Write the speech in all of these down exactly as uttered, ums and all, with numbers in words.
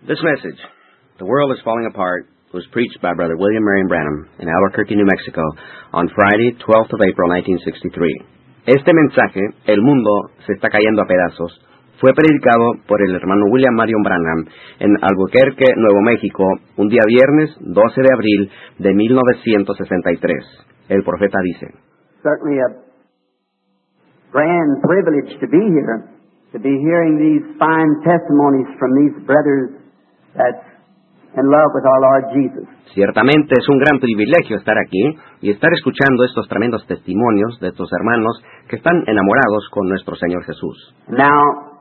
This message, The World is Falling Apart, was preached by Brother William Marion Branham in Albuquerque, New Mexico, on Friday, twelfth of April, nineteen sixty-three. Este mensaje, El mundo se está cayendo a pedazos, fue predicado por el hermano William Marion Branham en Albuquerque, Nuevo México, un día viernes, doce de abril de mil novecientos sesenta y tres. El profeta dice: Certainly a grand privilege to be here, to be hearing these fine testimonies from these brothers that's in love with our Lord Jesus. Ciertamente es un gran privilegio estar aquí y estar escuchando estos tremendos testimonios de estos hermanos que están enamorados con nuestro Señor Jesús. Now,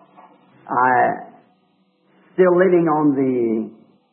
I still living on the,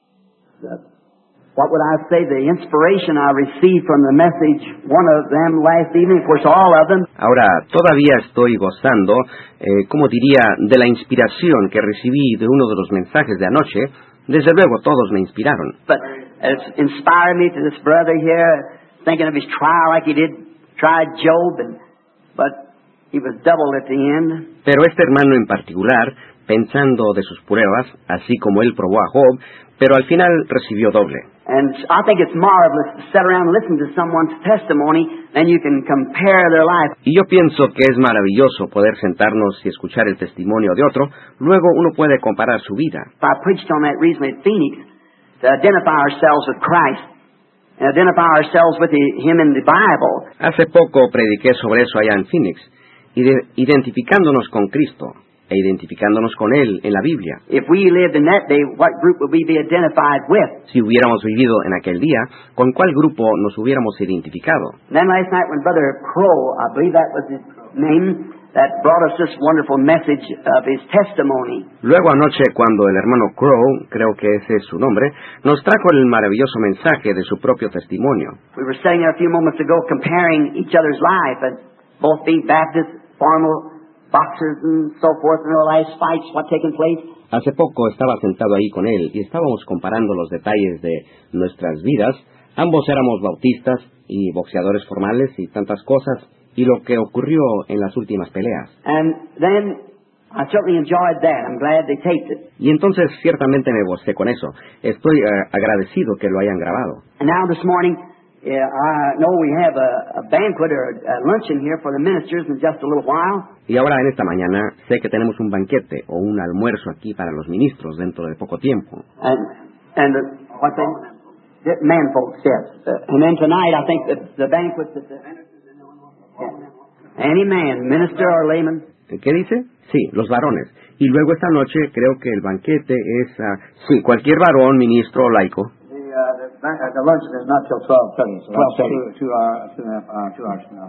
the what would I say, the inspiration I received from the message, one of them last evening, of course all of them. Ahora, todavía estoy gozando, eh, como diría, de la inspiración que recibí de uno de los mensajes de anoche. Desde luego, todos me inspiraron. But it's inspired me to this brother here, thinking of his trial like he did, tried Job, and, but he was doubled at the end. Pero este hermano en particular, pensando de sus pruebas, así como él probó a Job, pero al final recibió doble. And I think it's marvelous to sit around and listen to someone's testimony, and you can compare their life. Y yo pienso que es maravilloso poder sentarnos y escuchar el testimonio de otro, luego uno puede comparar su vida. I preached on that recently at Phoenix, to identify ourselves with Christ, and identify ourselves with the, Him in the Bible. Hace poco prediqué sobre eso allá en Phoenix, ide- identificándonos con Cristo e identificándonos con Él en la Biblia. If we lived in that day, what group would we be identified with? Si hubiéramos vivido en aquel día, ¿con cuál grupo nos hubiéramos identificado? And then last night when Brother Crow, I believe that was his name, that brought us this wonderful message of his testimony. Luego anoche, cuando el hermano Crow, creo que ese es su nombre, nos trajo el maravilloso mensaje de su propio testimonio. We were sitting there a few moments ago comparing each other's life, and both being Baptist, formal boxers and so forth, and their last fights, what taken place. Hace poco estaba sentado ahí con él y estábamos comparando los detalles de nuestras vidas. Ambos éramos bautistas y boxeadores formales y tantas cosas, y lo que ocurrió en las últimas peleas. And then I certainly enjoyed that. I'm glad they taped it. Y entonces ciertamente me gocé con eso. Estoy uh, agradecido que lo hayan grabado. And now this morning, yeah, I know we have a, a banquet or a luncheon here for the ministers in just a little while. Y ahora en esta mañana sé que tenemos un banquete o un almuerzo aquí para los ministros dentro de poco tiempo. And and the, what then? The man folks, yes. Uh, and then tonight, I think the the banquet that the yeah. Any man, minister or layman. ¿Qué dice? Sí, los varones. Y luego esta noche creo que el banquete es, uh, sí, cualquier varón, ministro o laico. The, uh, the, uh, the luncheon is not till twelve thirty, so twelve thirty. Two, two, hour, two, and a half, uh, two hours from now.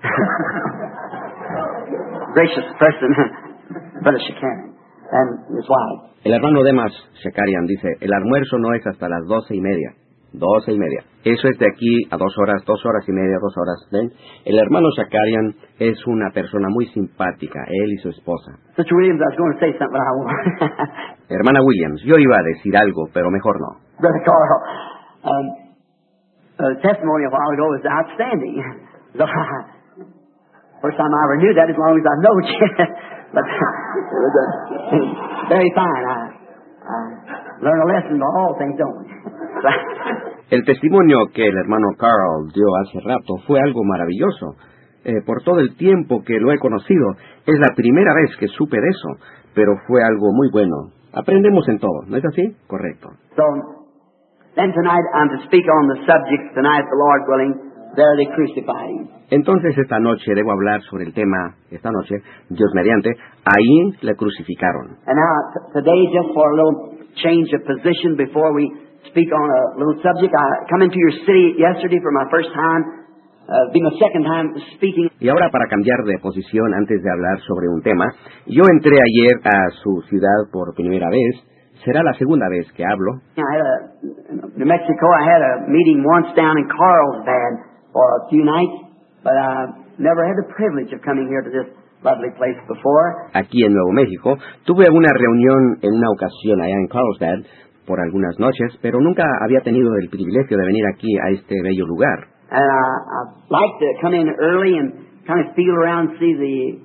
Gracious person, Brother Shakarian, and his wife. El hermano Demas Shakarian dice, el almuerzo no es hasta las doce y media. Doce y media. Eso es de aquí a dos horas, dos horas y media, dos horas. ¿Ven? El hermano Shakarian es una persona muy simpática, él y su esposa. Sister Williams, I was going to say something, but I won't. Hermana Williams, yo iba a decir algo, pero mejor no. Brother Carl, um, the testimony a while ago was outstanding. So, first time I ever knew that, as long as I know you. But it was a, very fine. I, I learn a lesson to all things, don't we? El testimonio que el hermano Carl dio hace rato fue algo maravilloso. Eh, por todo el tiempo que lo he conocido, es la primera vez que supe de eso, pero fue algo muy bueno. Aprendemos en todo, ¿no es así? Correcto. So, then tonight I'm to speak on the subject, tonight, the Lord willing, there they crucified him. Entonces esta noche debo hablar sobre el tema, esta noche, Dios mediante, ahí le crucificaron. And now, t- today, just for a little change of position before we speak on a little subject, I come into your city yesterday for my first time, uh, be my second time speaking. Y ahora para cambiar de posición antes de hablar sobre un tema, yo entré ayer a su ciudad por primera vez, será la segunda vez que hablo. I had a, in New Mexico, I had a meeting once down in Carlsbad for a few nights, but I never had the privilege of coming here to this lovely place before. Aquí en Nuevo México, tuve una reunión en una ocasión allá en Carlsbad por algunas noches, pero nunca había tenido el privilegio de venir aquí a este bello lugar. And I, I like to come in early and kind of feel around, see the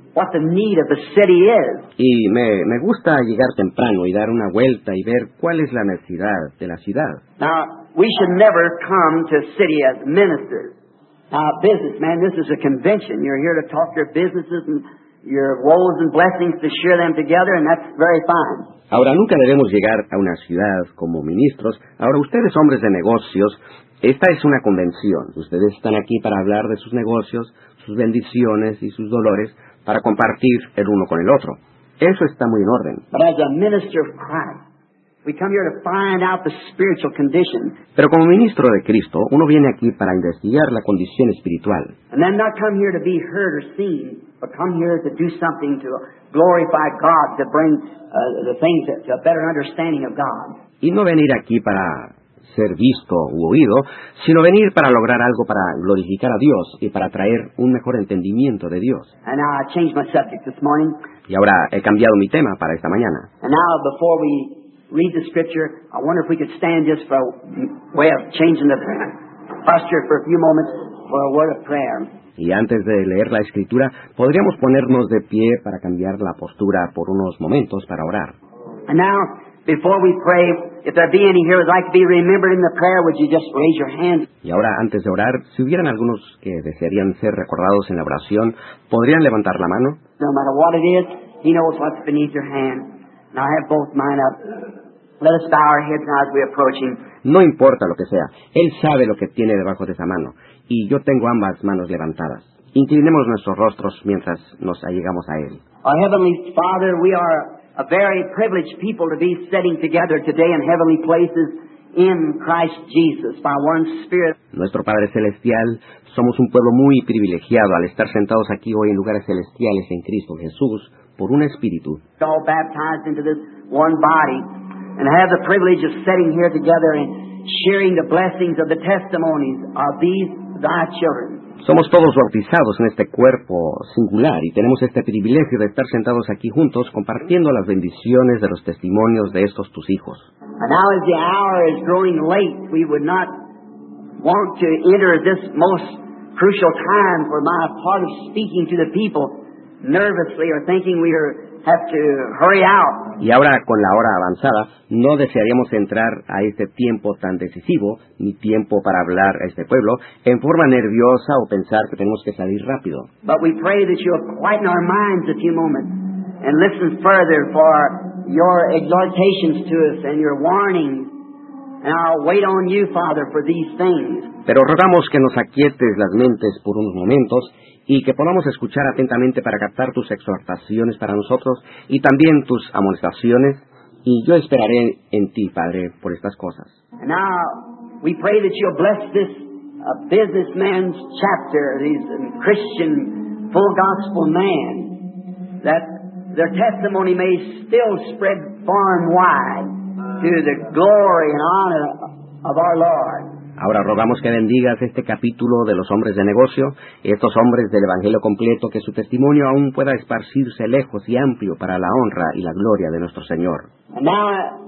what the need of the city is. Y me, me gusta llegar temprano y dar una vuelta y ver cuál es la necesidad de la ciudad. Now, we should never come to a city as ministers. Now, businessman, this is a convention. You're here to talk your businesses and your woes and blessings, to share them together, and that's very fine. Ahora, nunca debemos llegar a una ciudad como ministros. Ahora, ustedes, hombres de negocios, esta es una convención. Ustedes están aquí para hablar de sus negocios, sus bendiciones y sus dolores, para compartir el uno con el otro. Eso está muy en orden. But as a minister of Christ, we come here to find out the spiritual condition. Pero como ministro de Cristo, uno viene aquí para investigar la condición espiritual. And then not come here to be heard or seen, but come here to do something to glorify God, to bring uh, the things to, to a better understanding of God. Y no venir aquí para ser visto u oído, sino venir para lograr algo para glorificar a Dios y para traer un mejor entendimiento de Dios. And now I changed my subject this morning. Y ahora he cambiado mi tema para esta mañana. And now before we read the scripture, I wonder if we could stand just for a way of changing the posture for a few moments for a word of prayer. Y antes de leer la escritura, podríamos ponernos de pie para cambiar la postura por unos momentos para orar. And now, before we pray, if there be any here who would like to be remembered in the prayer, would you just raise your hand? Y ahora, antes de orar, si hubieran algunos que desearían ser recordados en la oración, ¿podrían levantar la mano? No matter what it is, He knows what's beneath your hand. Now I have both mine up. Let us bow our heads now as we approach Him. No importa lo que sea, Él sabe lo que tiene debajo de esa mano, y yo tengo ambas manos levantadas. Inclinemos nuestros rostros mientras nos allegamos a Él. Our Heavenly Father, we are a very privileged people to be sitting together today in heavenly places in Christ Jesus by one Spirit. Nuestro Padre Celestial, somos un pueblo muy privilegiado al estar sentados aquí hoy en lugares celestiales en Cristo Jesús por un Espíritu. All baptized into this one body, and have the privilege of sitting here together and sharing the blessings of the testimonies of these thy children. Somos todos bautizados en este cuerpo singular y tenemos este privilegio de estar sentados aquí juntos compartiendo las bendiciones de los testimonios de estos tus hijos. And now as the hour is growing late, we would not want to enter this most crucial time for my part of speaking to the people nervously or thinking we are have to hurry out. Y ahora, con la hora avanzada, no desearíamos entrar a este tiempo tan decisivo, ni tiempo para hablar a este pueblo, en forma nerviosa o pensar que tenemos que salir rápido. But we pray that you'll quieten our minds a few moments and listen further for your exhortations to us and your warnings. And I'll wait on you, Father, for these things. Pero rogamos que nos aquietes las mentes por unos momentos y que podamos escuchar atentamente para captar tus exhortaciones para nosotros y también tus amonestaciones, y yo esperaré en ti, Padre, por estas cosas. And now we pray that you'll bless this uh, businessman's chapter, these um, Christian, full gospel man, that their testimony may still spread far and wide to the glory and honor of our Lord. Ahora rogamos que bendigas este capítulo de los hombres de negocio, estos hombres del Evangelio completo, que su testimonio aún pueda esparcirse lejos y amplio para la honra y la gloria de nuestro Señor. And now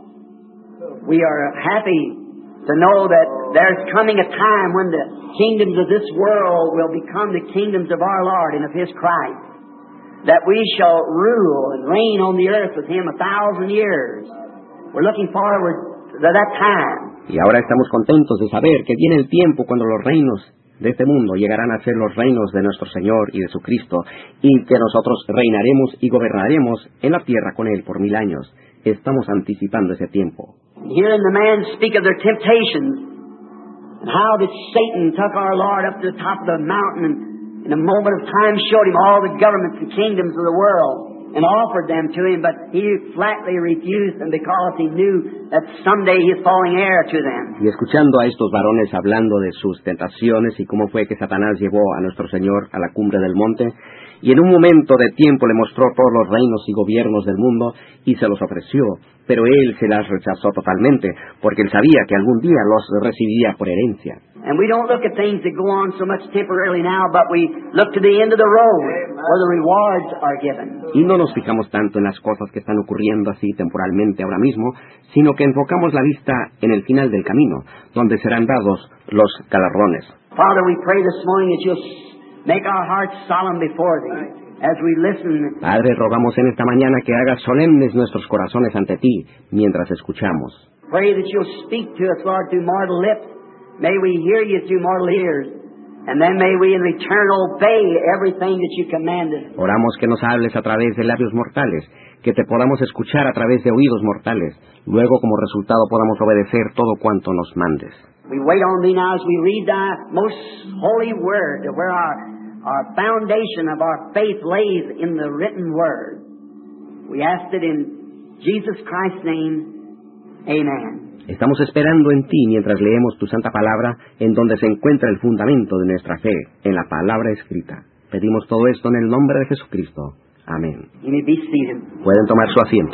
we are happy to know that there's coming a time when the kingdoms of this world will become the kingdoms of our Lord and of His Christ, that we shall rule and reign on the earth with Him a thousand years. We're looking forward to that time. Y ahora estamos contentos de saber que viene el tiempo cuando los reinos de este mundo llegarán a ser los reinos de nuestro Señor y de su Cristo, y que nosotros reinaremos y gobernaremos en la tierra con Él por mil años. Estamos anticipando ese tiempo. Hearing the man speak of their temptations, and how that Satan took our Lord up to the top of the mountain and in a moment of time showed him all the governments and kingdoms of the world, and offered them to him, but he flatly refused them because he knew that someday he is falling heir to them. Y escuchando a estos varones hablando de sus tentaciones y cómo fue que Satanás llevó a nuestro Señor a la cumbre del monte, y en un momento de tiempo le mostró todos los reinos y gobiernos del mundo y se los ofreció, pero él se las rechazó totalmente, porque él sabía que algún día los recibiría por herencia. And we don't look at things that go on so much temporarily now, but we look to the end of the road where the rewards are given. Y no nos fijamos tanto en las cosas que están ocurriendo así temporalmente ahora mismo, sino que enfocamos la vista en el final del camino, donde serán dados los galardones. Father, we pray this morning that you'll make our hearts solemn before Thee. as we listen. Padre, rogamos en esta mañana que hagas solemnes nuestros corazones ante ti mientras escuchamos. Pray that you'll speak to us, Lord, through mortal lips. May we hear you through mortal ears. And then may we in return obey everything that you commanded. Oramos que nos hables a través de labios mortales, que te podamos escuchar a través de oídos mortales. Luego, como resultado, podamos obedecer todo cuanto nos mandes. We wait on thee now as we read thy most holy word, where our, our foundation of our faith lays in the written word. We ask it in Jesus Christ's name. Amen. Estamos esperando en ti mientras leemos tu santa palabra, en donde se encuentra el fundamento de nuestra fe, en la palabra escrita. Pedimos todo esto en el nombre de Jesucristo. Amén. You may be seated. Pueden tomar su asiento.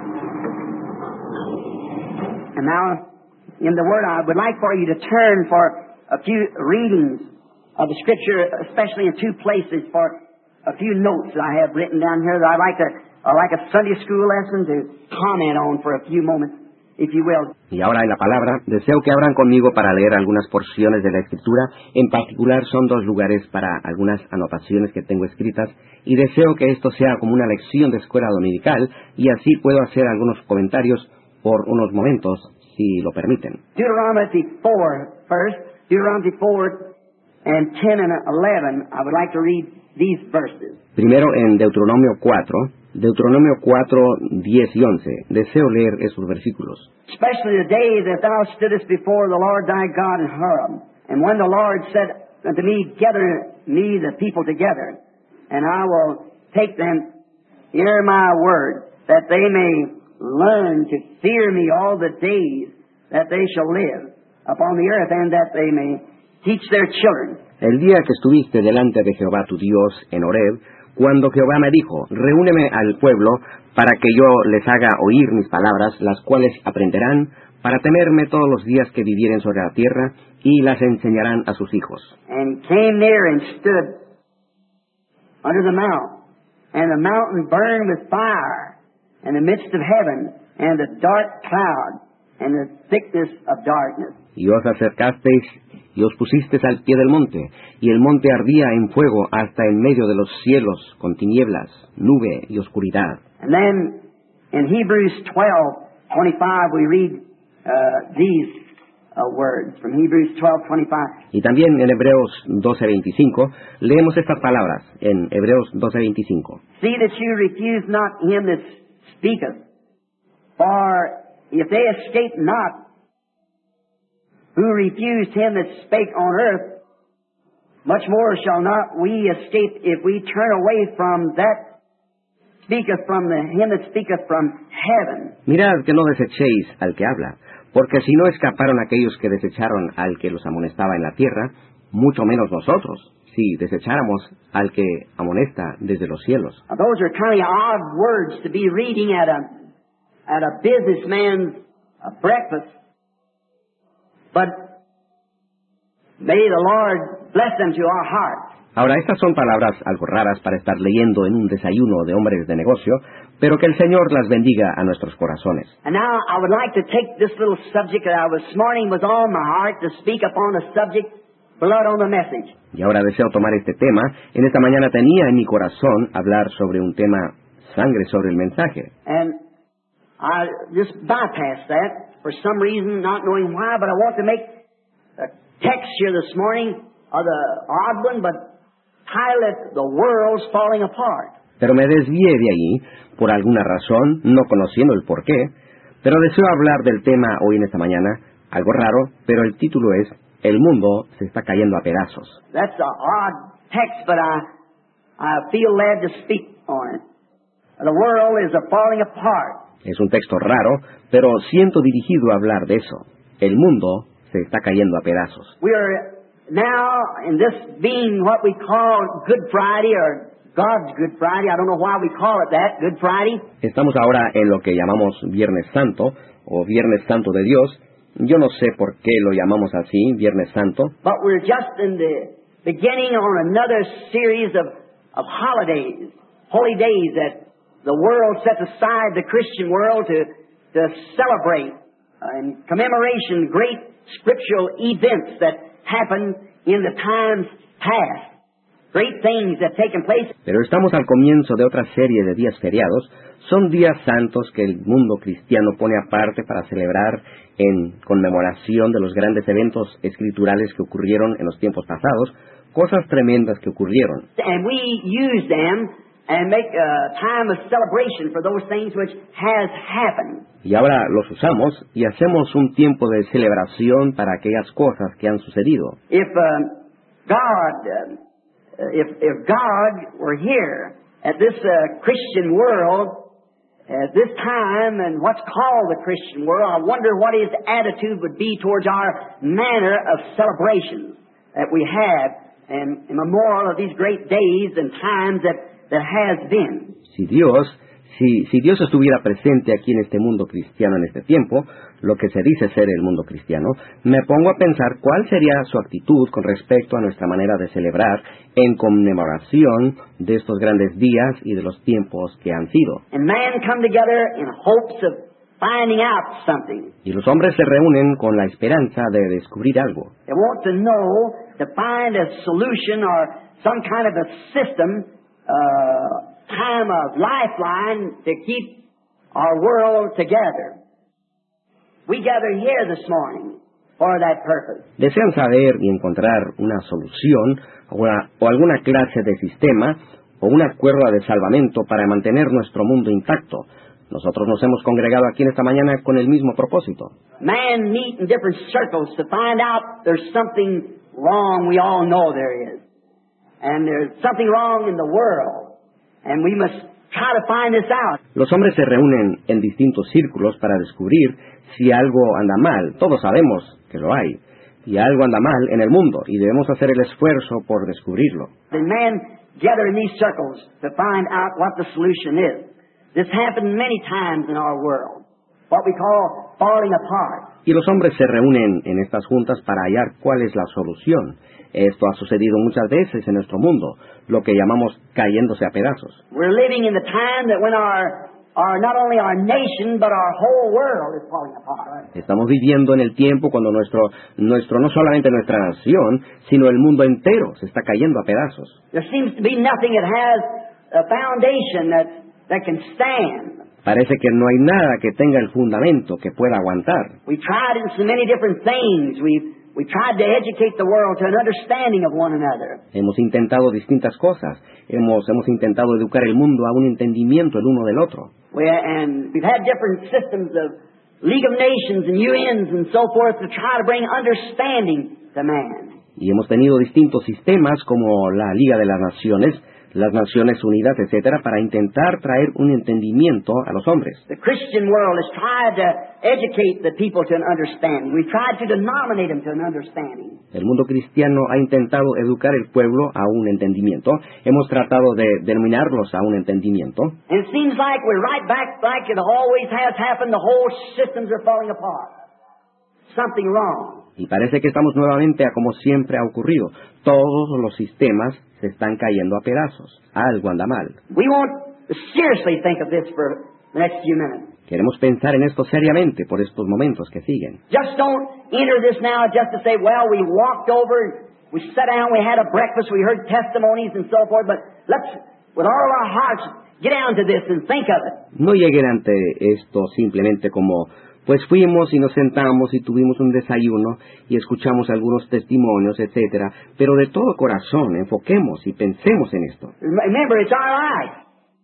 And now, in the Word, I would like for you to turn for a few readings of the Scripture, especially in two places, for a few notes that I have written down here that I'd like, to, I'd like a Sunday school lesson to comment on for a few moments, if you will. Y ahora en la palabra, deseo que abran conmigo para leer algunas porciones de la Escritura. En particular son dos lugares para algunas anotaciones que tengo escritas, y deseo que esto sea como una lección de escuela dominical, y así puedo hacer algunos comentarios por unos momentos, si lo permiten. Deuteronomy four first. Deuteronomy four and ten and eleven. I would like to read these verses. Primero en Deuteronomio cuatro, Deuteronomio cuatro, diez y once. Deseo leer esos versículos. Especially the day that thou stoodest before the Lord thy God in Horeb, and when the Lord said unto me, gather me the people together, and I will take them, hear my word, that they may learn to fear me all the days that they shall live upon the earth, and that they may teach their children. El día que estuviste delante de Jehová tu Dios en Horeb, cuando Jehová me dijo, reúneme al pueblo para que yo les haga oír mis palabras, las cuales aprenderán para temerme todos los días que vivieren sobre la tierra, y las enseñarán a sus hijos. And he came near and stood under the mount, and the mountain burned with fire in the midst of heaven, and a dark cloud, and the thickness of darkness. Y os acercasteis y os pusisteis al pie del monte, y el monte ardía en fuego hasta en medio de los cielos, con tinieblas, nube y oscuridad. And then in Hebrews twelve twenty-five we read uh, these uh, words from Hebrews twelve twenty-five. Y también en Hebreos doce veinticinco leemos estas palabras en Hebreos doce veinticinco. See that you refuse not him that speaketh, for if they escape not who refused him that spake on earth, much more shall not we escape if we turn away from that speaketh from the him that speaketh from heaven. Mirad que no desechéis al que habla, porque si no escaparon aquellos que desecharon al que los amonestaba en la tierra, mucho menos nosotros, si desecháramos al que amonesta desde los cielos. Now, those are kind of odd words to be reading at a at a businessman's uh, breakfast. But may the Lord bless them to our hearts. Ahora, estas son palabras algo raras para estar leyendo en un desayuno de hombres de negocio, pero que el Señor las bendiga a nuestros corazones. And now I would like to take this little subject that I was this morning was on my heart to speak upon the subject, blood on the message. Y ahora deseo tomar este tema. En esta mañana tenía en mi corazón hablar sobre un tema, sangre sobre el mensaje. And I just bypassed that for some reason, not knowing why, but I want to make a text here this morning of the odd one, but title it, The World's Falling Apart. Pero me desvié de allí, por alguna razón, no conociendo el porqué, pero deseo hablar del tema hoy en esta mañana, algo raro, pero el título es, El mundo se está cayendo a pedazos. That's an odd text, but I, I feel led to speak on it. The world is a falling apart. Es un texto raro, pero siento dirigido a hablar de eso. El mundo se está cayendo a pedazos. We are now in this being what we call Good Friday or God's Good Friday. I don't know why we call it that, Good Friday. Estamos ahora en lo que llamamos Viernes Santo o Viernes Santo de Dios. Yo no sé por qué lo llamamos así, Viernes Santo. But we're just in the beginning on another series of, of holidays, holy days that the world sets aside, the Christian world, to, to celebrate uh, in commemoration great scriptural events that happened in the times past. great things that have taken place. Pero estamos al comienzo de otra serie de días feriados. Son días santos que el mundo cristiano pone aparte para celebrar en conmemoración de los grandes eventos escriturales que ocurrieron en los tiempos pasados, cosas tremendas que ocurrieron. And we use them and make a time of celebration for those things which has happened. Y ahora los usamos y hacemos un tiempo de celebración para aquellas cosas que han sucedido. If uh, God, uh, if, if God were here at this uh, Christian world at this time and what's called the Christian world, I wonder what His attitude would be towards our manner of celebrations that we have and in memorial of these great days and times that, that has been. Si Dios, si, si Dios estuviera presente aquí en este mundo cristiano en este tiempo, lo que se dice ser el mundo cristiano, me pongo a pensar cuál sería su actitud con respecto a nuestra manera de celebrar en conmemoración de estos grandes días y de los tiempos que han sido. And man come together in hopes of finding out something. Y los hombres se reúnen con la esperanza de descubrir algo. They want to know, to find a solution or some kind of a system, uh, time of lifeline to keep our world together. We gather here this morning for that purpose. Desean saber y encontrar una solución o, una, o alguna clase de sistema o una cuerda de salvamento para mantener nuestro mundo intacto. Nosotros nos hemos congregado aquí en esta mañana con el mismo propósito. Man meet in different circles to find out there's something wrong. We all know there is. And there's something wrong in the world. And we must try to find this out. Los hombres se reúnen en distintos círculos para descubrir si algo anda mal. Todos sabemos que lo hay. Y algo anda mal en el mundo y debemos hacer el esfuerzo por descubrirlo. The men gather in these circles to find out what the solution is. This happened many times in our world. What we call falling apart. Y los hombres se reúnen en estas juntas para hallar cuál es la solución. Esto ha sucedido muchas veces en nuestro mundo, lo que llamamos cayéndose a pedazos. We're living in the time that when our, our not only our nation, but our whole world is falling apart. Estamos viviendo en el tiempo cuando nuestro, nuestro no solamente nuestra nación, sino el mundo entero se está cayendo a pedazos. There seems to be nothing that has a foundation that, that can stand. Parece que no hay nada que tenga el fundamento que pueda aguantar. We've tried in so many different things. We've We tried to educate the world to an understanding of one another. Hemos intentado distintas cosas. Hemos, hemos intentado educar el mundo a un entendimiento el uno del otro. We, and we've had different systems of League of Nations and U Ns and so forth to try to bring understanding to man. Y hemos tenido distintos sistemas como la Liga de las Naciones, las Naciones Unidas, etcétera, para intentar traer un entendimiento a los hombres. The Christian world has tried to educate the people to an understanding. We've tried to denominate them to an understanding. El mundo cristiano ha intentado educar el pueblo a un entendimiento. Hemos tratado de denominarlos a un entendimiento. And it seems like we're right back like it always has happened. The whole systems are falling apart. Something wrong. Y parece que estamos nuevamente a como siempre ha ocurrido. Todos los sistemas se están cayendo a pedazos. Algo anda mal. We want to seriously think of this for the next few minutes. Queremos pensar en esto seriamente por estos momentos que siguen. Just don't enter this now just to say, well, we walked over, we sat down, we had a breakfast, we heard testimonies and so forth, but let's, with all of our hearts, get down to this and think of it. No lleguen ante esto simplemente como pues fuimos y nos sentamos y tuvimos un desayuno y escuchamos algunos testimonios, etcétera, pero de todo corazón enfoquemos y pensemos en esto. Remember, it's our life.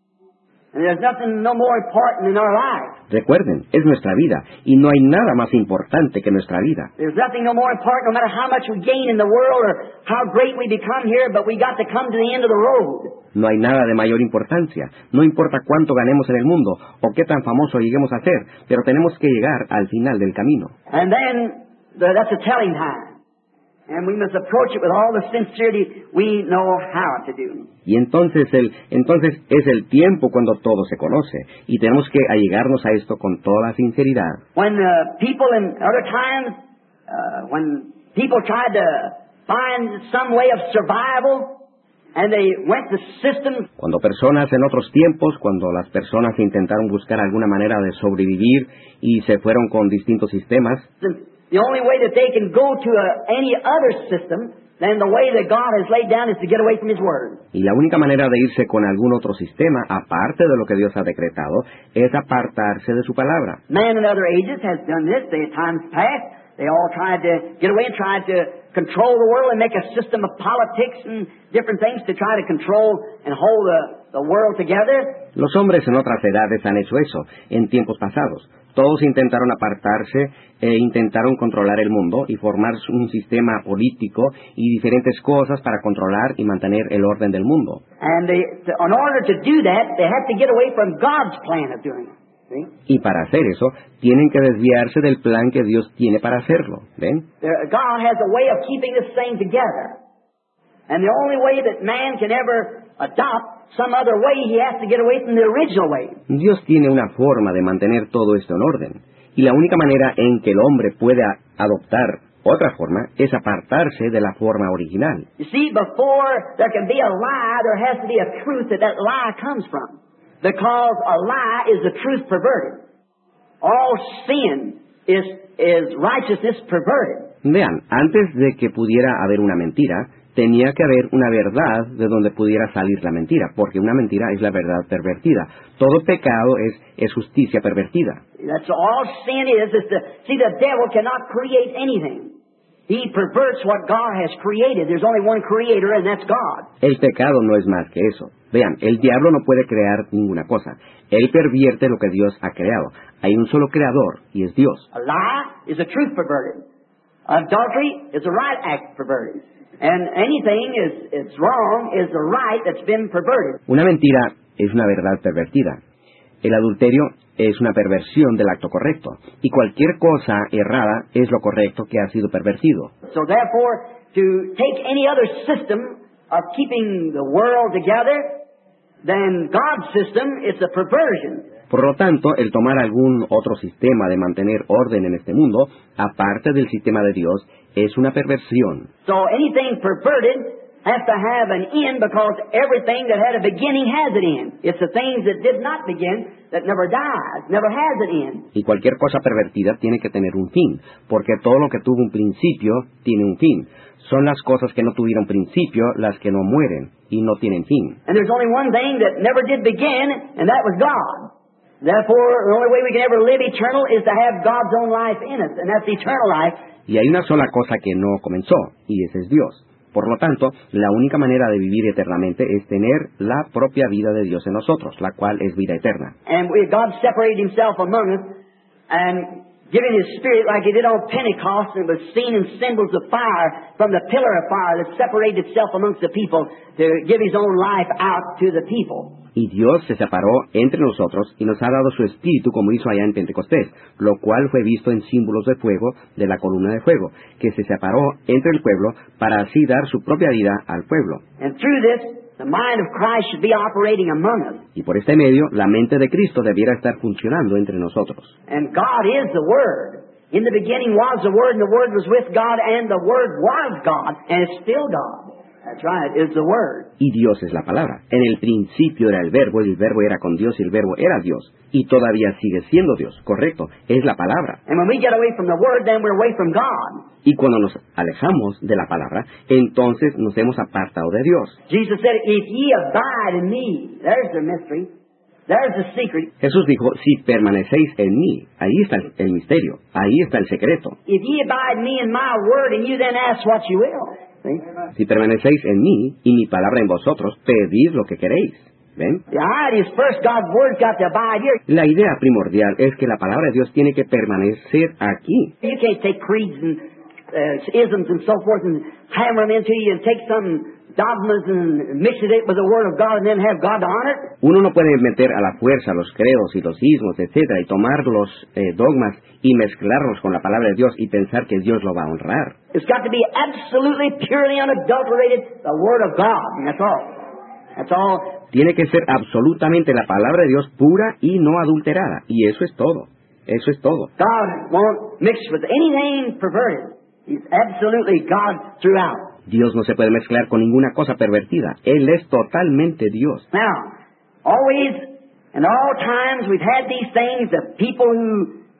And there's nothing no more important in our life. Recuerden, es nuestra vida y no hay nada más importante que nuestra vida. There's nothing no more important, no matter how much we gain in the world or how great we become here, but we got to come to the end of the road. No hay nada de mayor importancia. No importa cuánto ganemos en el mundo o qué tan famoso lleguemos a ser, pero tenemos que llegar al final del camino. And then the, that's a telling time. And we must approach it with all the sincerity we know how to do. Y entonces el entonces es el tiempo cuando todo se conoce y tenemos que allegarnos a esto con toda sinceridad. When uh, people in other times, uh, when people tried to find some way of survival, and they went to systems. Cuando personas en otros tiempos, cuando las personas intentaron buscar alguna manera de sobrevivir y se fueron con distintos sistemas, The only way that they can go to a, any other system then the way that God has laid down is to get away from His Word. Y la única manera de irse con algún otro sistema, aparte de lo que Dios ha decretado, es apartarse de su palabra. Man in other ages has done this. They, times past, they all tried to get away and tried to control the world and make a system of politics and different things to try to control and hold the, the world together. Los hombres en otras edades han hecho eso, en tiempos pasados. Todos intentaron apartarse e intentaron controlar el mundo y formar un sistema político y diferentes cosas para controlar y mantener el orden del mundo. And they, to, in order to do that, they have to get away from God's plan of doing it. See? Y para hacer eso, tienen que desviarse del plan que Dios tiene para hacerlo. ¿Ven? There, God has a way of keeping this thing together. And the only way that man can ever adopt some other way, he has to get away from the original way. Dios tiene una forma de mantener todo esto en orden. Y la única manera en que el hombre puede adoptar otra forma es apartarse de la forma original. You see, before there can be a lie, there has to be a truth that that lie comes from. Because a lie is the truth perverted. All sin is, is righteousness perverted. Vean, antes de que pudiera haber una mentira, tenía que haber una verdad de donde pudiera salir la mentira, porque una mentira es la verdad pervertida. Todo pecado es, es justicia pervertida. That's all sin is, is to, see, the devil cannot create anything. He perverts what God has created. There's only one creator, and that's God. El pecado no es más que eso. Vean, el diablo no puede crear ninguna cosa. Él pervierte lo que Dios ha creado. Hay un solo creador, y es Dios. A lie is a truth perverted. Adultery is a right act perverted. And anything is, is wrong is the right that's been perverted. Una mentira es una verdad pervertida. El adulterio es una perversión del acto correcto. Y cualquier cosa errada es lo correcto que ha sido pervertido. So therefore, to take any other system of keeping the world together than God's system, it's a perversion. Por lo tanto, el tomar algún otro sistema de mantener orden en este mundo, aparte del sistema de Dios, es una perversión. So anything perverted has to have an end because everything that had a beginning has an end. It's the things that did not begin that never dies, never has an end. Y cualquier cosa pervertida tiene que tener un fin, porque todo lo que tuvo un principio tiene un fin. Son las cosas que no tuvieron principio las que no mueren y no tienen fin. And there's only one thing that never did begin, and that was God. Therefore, the only way we can ever live eternal is to have God's own life in us, and that's eternal life. Y hay una sola cosa que no comenzó, y ese es Dios. Por lo tanto, la única manera de vivir eternamente es tener la propia vida de Dios en nosotros, la cual es vida eterna. And we, God separated Himself among us and given His Spirit like He did on Pentecost, and was seen in symbols of fire from the pillar of fire that separated itself amongst the people to give His own life out to the people. Y Dios se separó entre nosotros y nos ha dado su Espíritu como hizo allá en Pentecostés, lo cual fue visto en símbolos de fuego de la columna de fuego, que se separó entre el pueblo para así dar su propia vida al pueblo. And through this, the mind of Christ should be operating among us. Y por este medio, la mente de Cristo debiera estar funcionando entre nosotros. And God is the Word. In the beginning was the Word, and the Word was with God, and the Word was God, and it's still God. That's right, it's the Word. Y Dios es la palabra. En el principio era el Verbo, y el Verbo era con Dios, y el Verbo era Dios. Y todavía sigue siendo Dios, correcto, es la palabra. And when we get away from the Word, then we're away from God. Y cuando nos alejamos de la palabra, entonces nos hemos apartado de Dios. Jesus said, if ye abide in me, there's the mystery, there's the secret. Jesús dijo, si permanecéis en mí, ahí está el, el misterio, ahí está el secreto. If ye abide in me and my word, and you then ask what you will. See? Si permanecéis en mí y mi palabra en vosotros, pedid lo que queréis. ¿Ven? The idea is first God's word's got to abide here. La idea primordial es que la palabra de Dios tiene que permanecer aquí. You can't take creeds and uh, isms and so forth and hammer them into you and take some dogmas and mix it with the Word of God and then have God to honor it. Uno no puede meter a la fuerza los credos y los ismos, etcétera, y tomar los eh, dogmas y mezclarlos con la palabra de Dios y pensar que Dios lo va a honrar. It's got to be absolutely, purely unadulterated, the Word of God, and that's all. That's all. Tiene que ser absolutamente la palabra de Dios pura y no adulterada, y eso es todo. Eso es todo. God won't mix with anything perverted. He's absolutely God throughout. Dios no se puede mezclar con ninguna cosa pervertida. Él es totalmente Dios. Now, always, in all times, we've had these things, the people who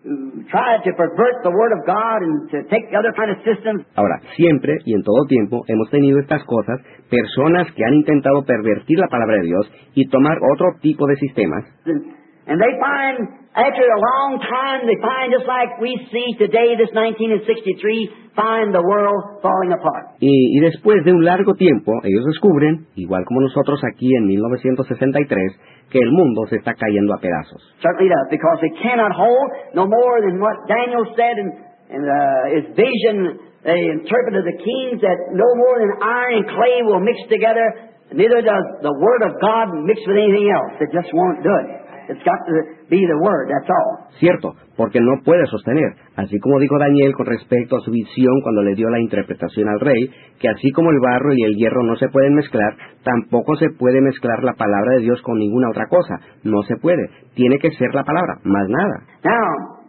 tried to pervert the Word of God and to take other kind of systems. Ahora, siempre y en todo tiempo hemos tenido estas cosas, personas que han intentado pervertir la palabra de Dios y tomar otro tipo de sistemas. And, and they find, after a long time, they find just like we see today, this nineteen sixty-three, find the world falling apart. Y, y después de un largo tiempo, ellos descubren, igual como nosotros aquí en mil novecientos sesenta y tres, que el mundo se está cayendo a pedazos. Certainly does, because they cannot hold no more than what Daniel said in, in uh, his vision. They interpreted the kings that no more than iron and clay will mix together. Neither does the Word of God mix with anything else. It just won't do it. It's got to be the Word, that's all. Cierto, porque no puede sostener, así como dijo Daniel con respecto a su visión cuando le dio la interpretación al rey, que así como el barro y el hierro no se pueden mezclar, tampoco se puede mezclar la palabra de Dios con ninguna otra cosa. No se puede. Tiene que ser la palabra, más nada. Now,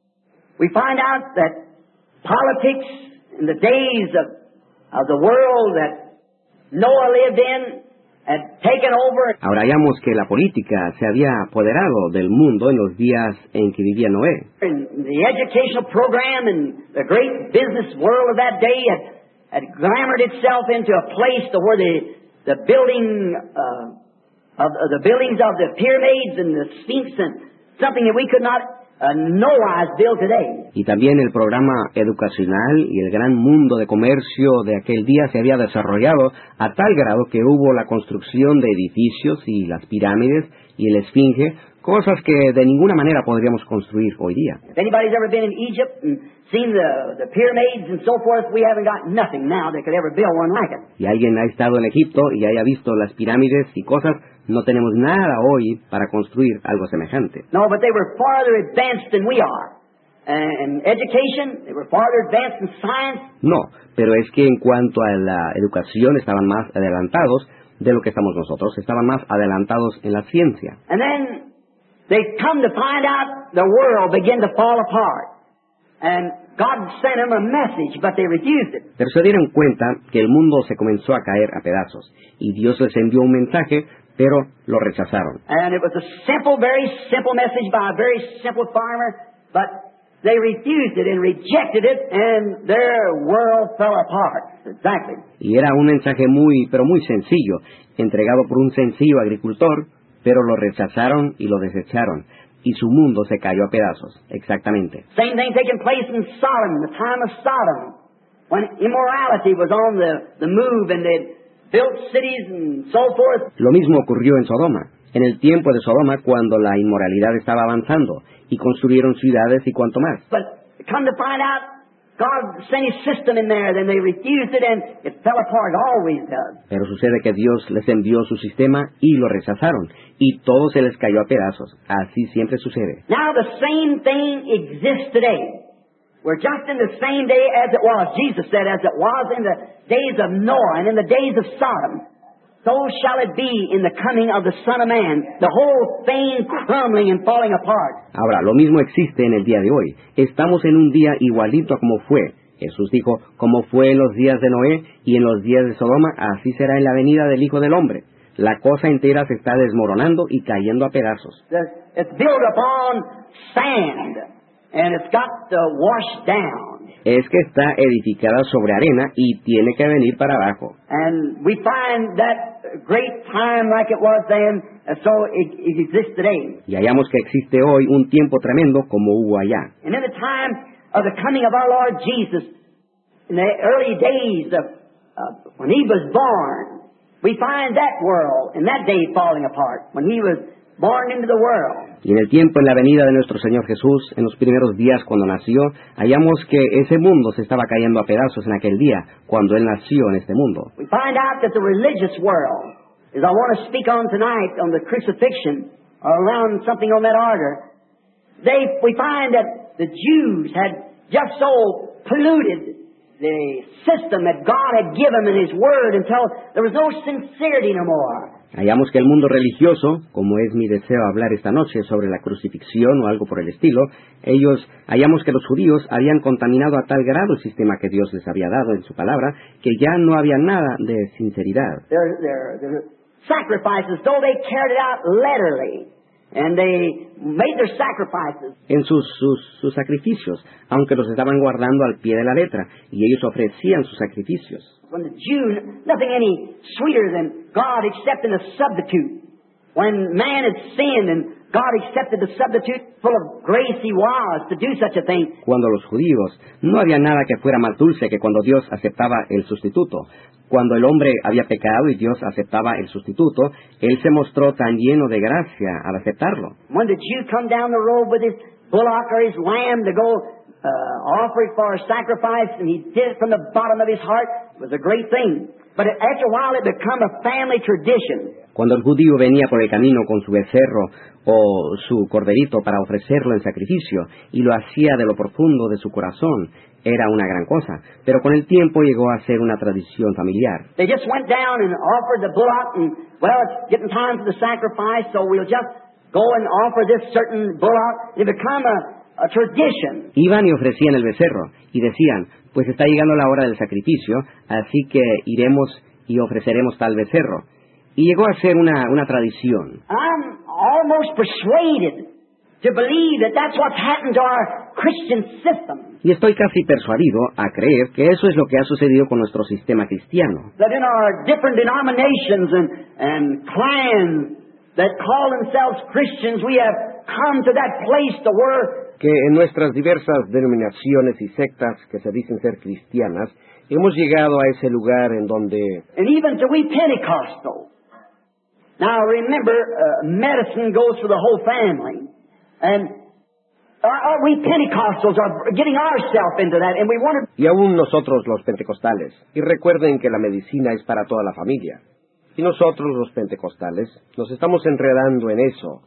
we find out that politics in the days of, of the world that Noah lived in had taken over. Ahora hallamos que la política se había apoderado del mundo en los días en que vivía Noé. And the educational program and the great business world of that day had, had glamored itself into a place to where the the building uh, of, of the buildings of the pyramids and the Sphinx and something that we could not uh, no wise build today. Y también el programa educacional y el gran mundo de comercio de aquel día se había desarrollado a tal grado que hubo la construcción de edificios y las pirámides y el esfinge, cosas que de ninguna manera podríamos construir hoy día. If anybody's ever been in Egypt and seen the, the pyramids and so forth, we haven't got nothing now that could ever build one like it. Y alguien ha estado en Egipto y haya visto las pirámides y cosas, no tenemos nada hoy para construir algo semejante. No, but they were farther advanced than we are. And education, they were farther advanced in science. No, pero es que en cuanto a la educación estaban más adelantados de lo que estamos nosotros, estaban más adelantados en la ciencia. And then they come to find out the world began to fall apart. And God sent them a message, but they refused it. Pero se dieron cuenta que el mundo se comenzó a caer a pedazos, y Dios les envió un mensaje, pero lo rechazaron. And it was a simple, very simple message by a very simple farmer, but they refused it and rejected it, and their world fell apart. Exactly. Y era un mensaje muy, pero muy sencillo, entregado por un sencillo agricultor, pero lo rechazaron y lo desecharon, y su mundo se cayó a pedazos. Exactamente. Same thing taking place in Sodom, the time of Sodom, when immorality was on the, the move, and they built cities and so forth. Lo mismo ocurrió en Sodoma, en el tiempo de Sodoma, cuando la inmoralidad estaba avanzando, y construyeron ciudades y cuanto más. But come to find out, God sent His system in there, then they refused it, and it fell apart. It always does. Pero sucede que Dios les envió su sistema y lo rechazaron, y todo se les cayó a pedazos. Así siempre sucede. Now the same thing exists today. We're just in the same day as it was, Jesus said, as it was in the days of Noah and in the days of Sodom. So shall it be in the coming of the Son of Man, the whole thing crumbling and falling apart. Ahora, lo mismo existe en el día de hoy. Estamos en un día igualito a como fue. Jesús dijo, como fue en los días de Noé y en los días de Sodoma, así será en la venida del Hijo del Hombre. La cosa entera se está desmoronando y cayendo a pedazos. It's built upon sand, and it's got to wash down. Es que está edificada sobre arena y tiene que venir para abajo. And we find that great time like it was then, and so it, it exists today. Y hallamos que existe hoy un tiempo tremendo como hubo allá. And in the time of the coming of our Lord Jesus, in the early days of uh, when He was born, we find that world and that day falling apart, when He was born into the world. Y en el tiempo, en la venida de nuestro Señor Jesús, en los primeros días cuando nació, hallamos que ese mundo se estaba cayendo a pedazos en aquel día, cuando Él nació en este mundo. We find out that the religious world, as I want to speak on tonight, on the crucifixion, or around something on that order, they, we find that the Jews had just so polluted the system that God had given in His Word until there was no sincerity no more. Hallamos que el mundo religioso, como es mi deseo hablar esta noche sobre la crucifixión o algo por el estilo, ellos, hallamos que los judíos habían contaminado a tal grado el sistema que Dios les había dado en su palabra, que ya no había nada de sinceridad. Their, their, their sacrifices, though they carried it out literally, and they made their sacrifices. en sus, sus, sus sacrificios, aunque los estaban guardando al pie de la letra, y ellos ofrecían sus sacrificios. When the Jew, nothing any sweeter than God accepting a substitute. When man had sinned and God accepted the substitute, full of grace he was to do such a thing. Cuando los judíos, no había nada que fuera más dulce que cuando Dios aceptaba el sustituto. Cuando el hombre había pecado y Dios aceptaba el sustituto, Él se mostró tan lleno de gracia al aceptarlo. When the Jew come down the road with his bullock or his lamb to go uh, offer it for a sacrifice, and he did it from the bottom of his heart, it was a great thing. But after a while it became a family tradition. Cuando el judío venía por el camino con su becerro o su corderito para ofrecerlo en sacrificio, y lo hacía de lo profundo de su corazón, era una gran cosa, pero con el tiempo llegó a ser una tradición familiar. They just went down and offered the bullock, and, well, it's getting time for the sacrifice, so we'll just go and offer this certain bullock. It became a, a tradition. Iban y ofrecían el becerro, y decían, pues está llegando la hora del sacrificio, así que iremos y ofreceremos tal becerro. Y llegó a ser una, una tradición. I'm almost persuaded to believe that that's what's happened to our Christian system. Y estoy casi persuadido a creer que eso es lo que ha sucedido con nuestro sistema cristiano. That in our different denominations and, and clans that call themselves Christians, we have come to that place to where Que en nuestras diversas denominaciones y sectas que se dicen ser cristianas, hemos llegado a ese lugar en donde... and even to we Pentecostal. Now remember, uh, medicine goes for the whole family. And our, our, we Pentecostals are getting ourselves into that, and we wonder... Y aún nosotros los pentecostales. Y recuerden que la medicina es para toda la familia. Y nosotros los pentecostales nos estamos enredando en eso.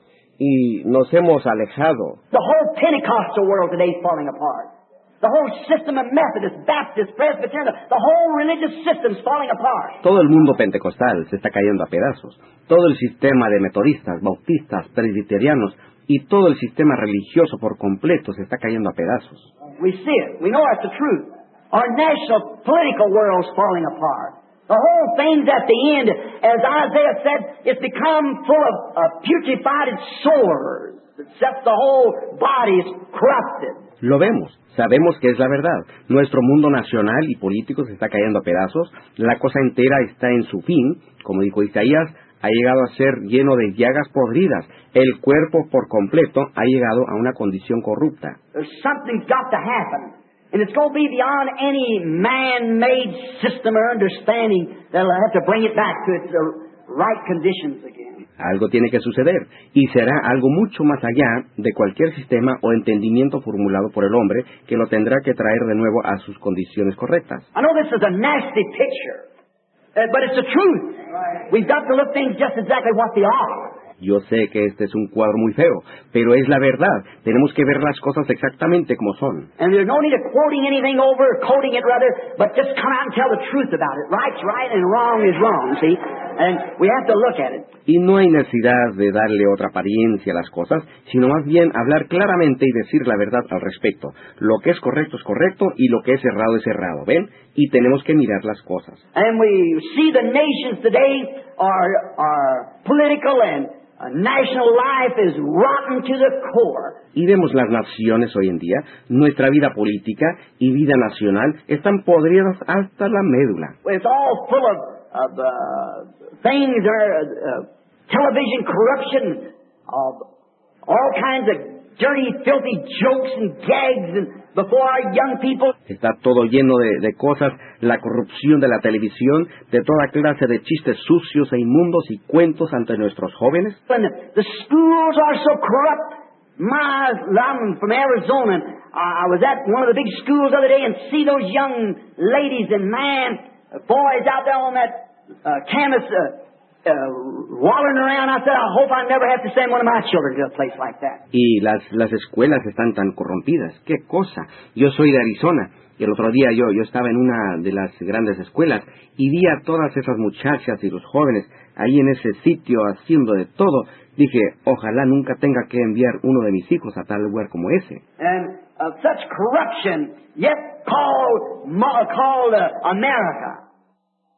Y nos hemos alejado. The whole Pentecostal world today is falling apart. The whole system of Methodist, Baptist, Presbyterian, the whole religious system is falling apart. Todo el mundo pentecostal se está cayendo a pedazos. Todo el sistema de metodistas, bautistas, presbiterianos y todo el sistema religioso por completo se está cayendo a pedazos. We see it. We know that's the truth. Our national political world is falling apart. The whole thing's at the end. As Isaiah said, it's become full of uh, putrefied sores. Except the whole body is corrupted. Lo vemos, sabemos que es la verdad. Nuestro mundo nacional y político se está cayendo a pedazos. La cosa entera está en su fin. Como dijo Isaías, ha llegado a ser lleno de llagas podridas. El cuerpo por completo ha llegado a una condición corrupta. There's something's got to happen. And it's going to be beyond any man-made system or understanding that'll have to bring it back to its uh, right conditions again. Algo tiene que suceder, y será algo mucho más allá de cualquier sistema o entendimiento formulado por el hombre que lo tendrá que traer de nuevo a sus condiciones correctas. I know this is a nasty picture, uh, but it's the truth. We've got to look things just exactly what they are. Yo sé que este es un cuadro muy feo, pero es la verdad. Tenemos que ver las cosas exactamente como son. And there's no need of quoting anything over, or quoting it rather, but just come out and tell the truth about it. Right's right and wrong is wrong, see? And we have to look at it. Y no hay necesidad de darle otra apariencia a las cosas, sino más bien hablar claramente y decir la verdad al respecto. Lo que es correcto es correcto y lo que es errado es errado, ¿ven? Y tenemos que mirar las cosas. And we see the nations today are, are political and Uh, national life is rotten to the core. Y vemos las naciones hoy en día, nuestra vida política y vida nacional están podridas hasta la médula. It's all full of, of uh, things, uh, uh, television corruption, of all kinds of dirty, filthy jokes and gags and before our young people. Está todo lleno de, de cosas, la corrupción de la televisión, de toda clase de chistes sucios e inmundos y cuentos ante nuestros jóvenes. And the schools are so corrupt. My, I'm from Arizona. And I was at one of the big schools the other day and see those young ladies and man, boys out there on that uh, campus uh, Uh, wallering around. I said, I hope I never have to send one of my children to a place like that. Y las, las escuelas están tan corrompidas. ¡Qué cosa! Yo soy de Arizona. Y el otro día yo, yo estaba en una de las grandes escuelas y vi a todas esas muchachas y los jóvenes ahí en ese sitio haciendo de todo. Dije, ojalá nunca tenga que enviar uno de mis hijos a tal lugar como ese. And uh, such corruption, yet called, called uh, America.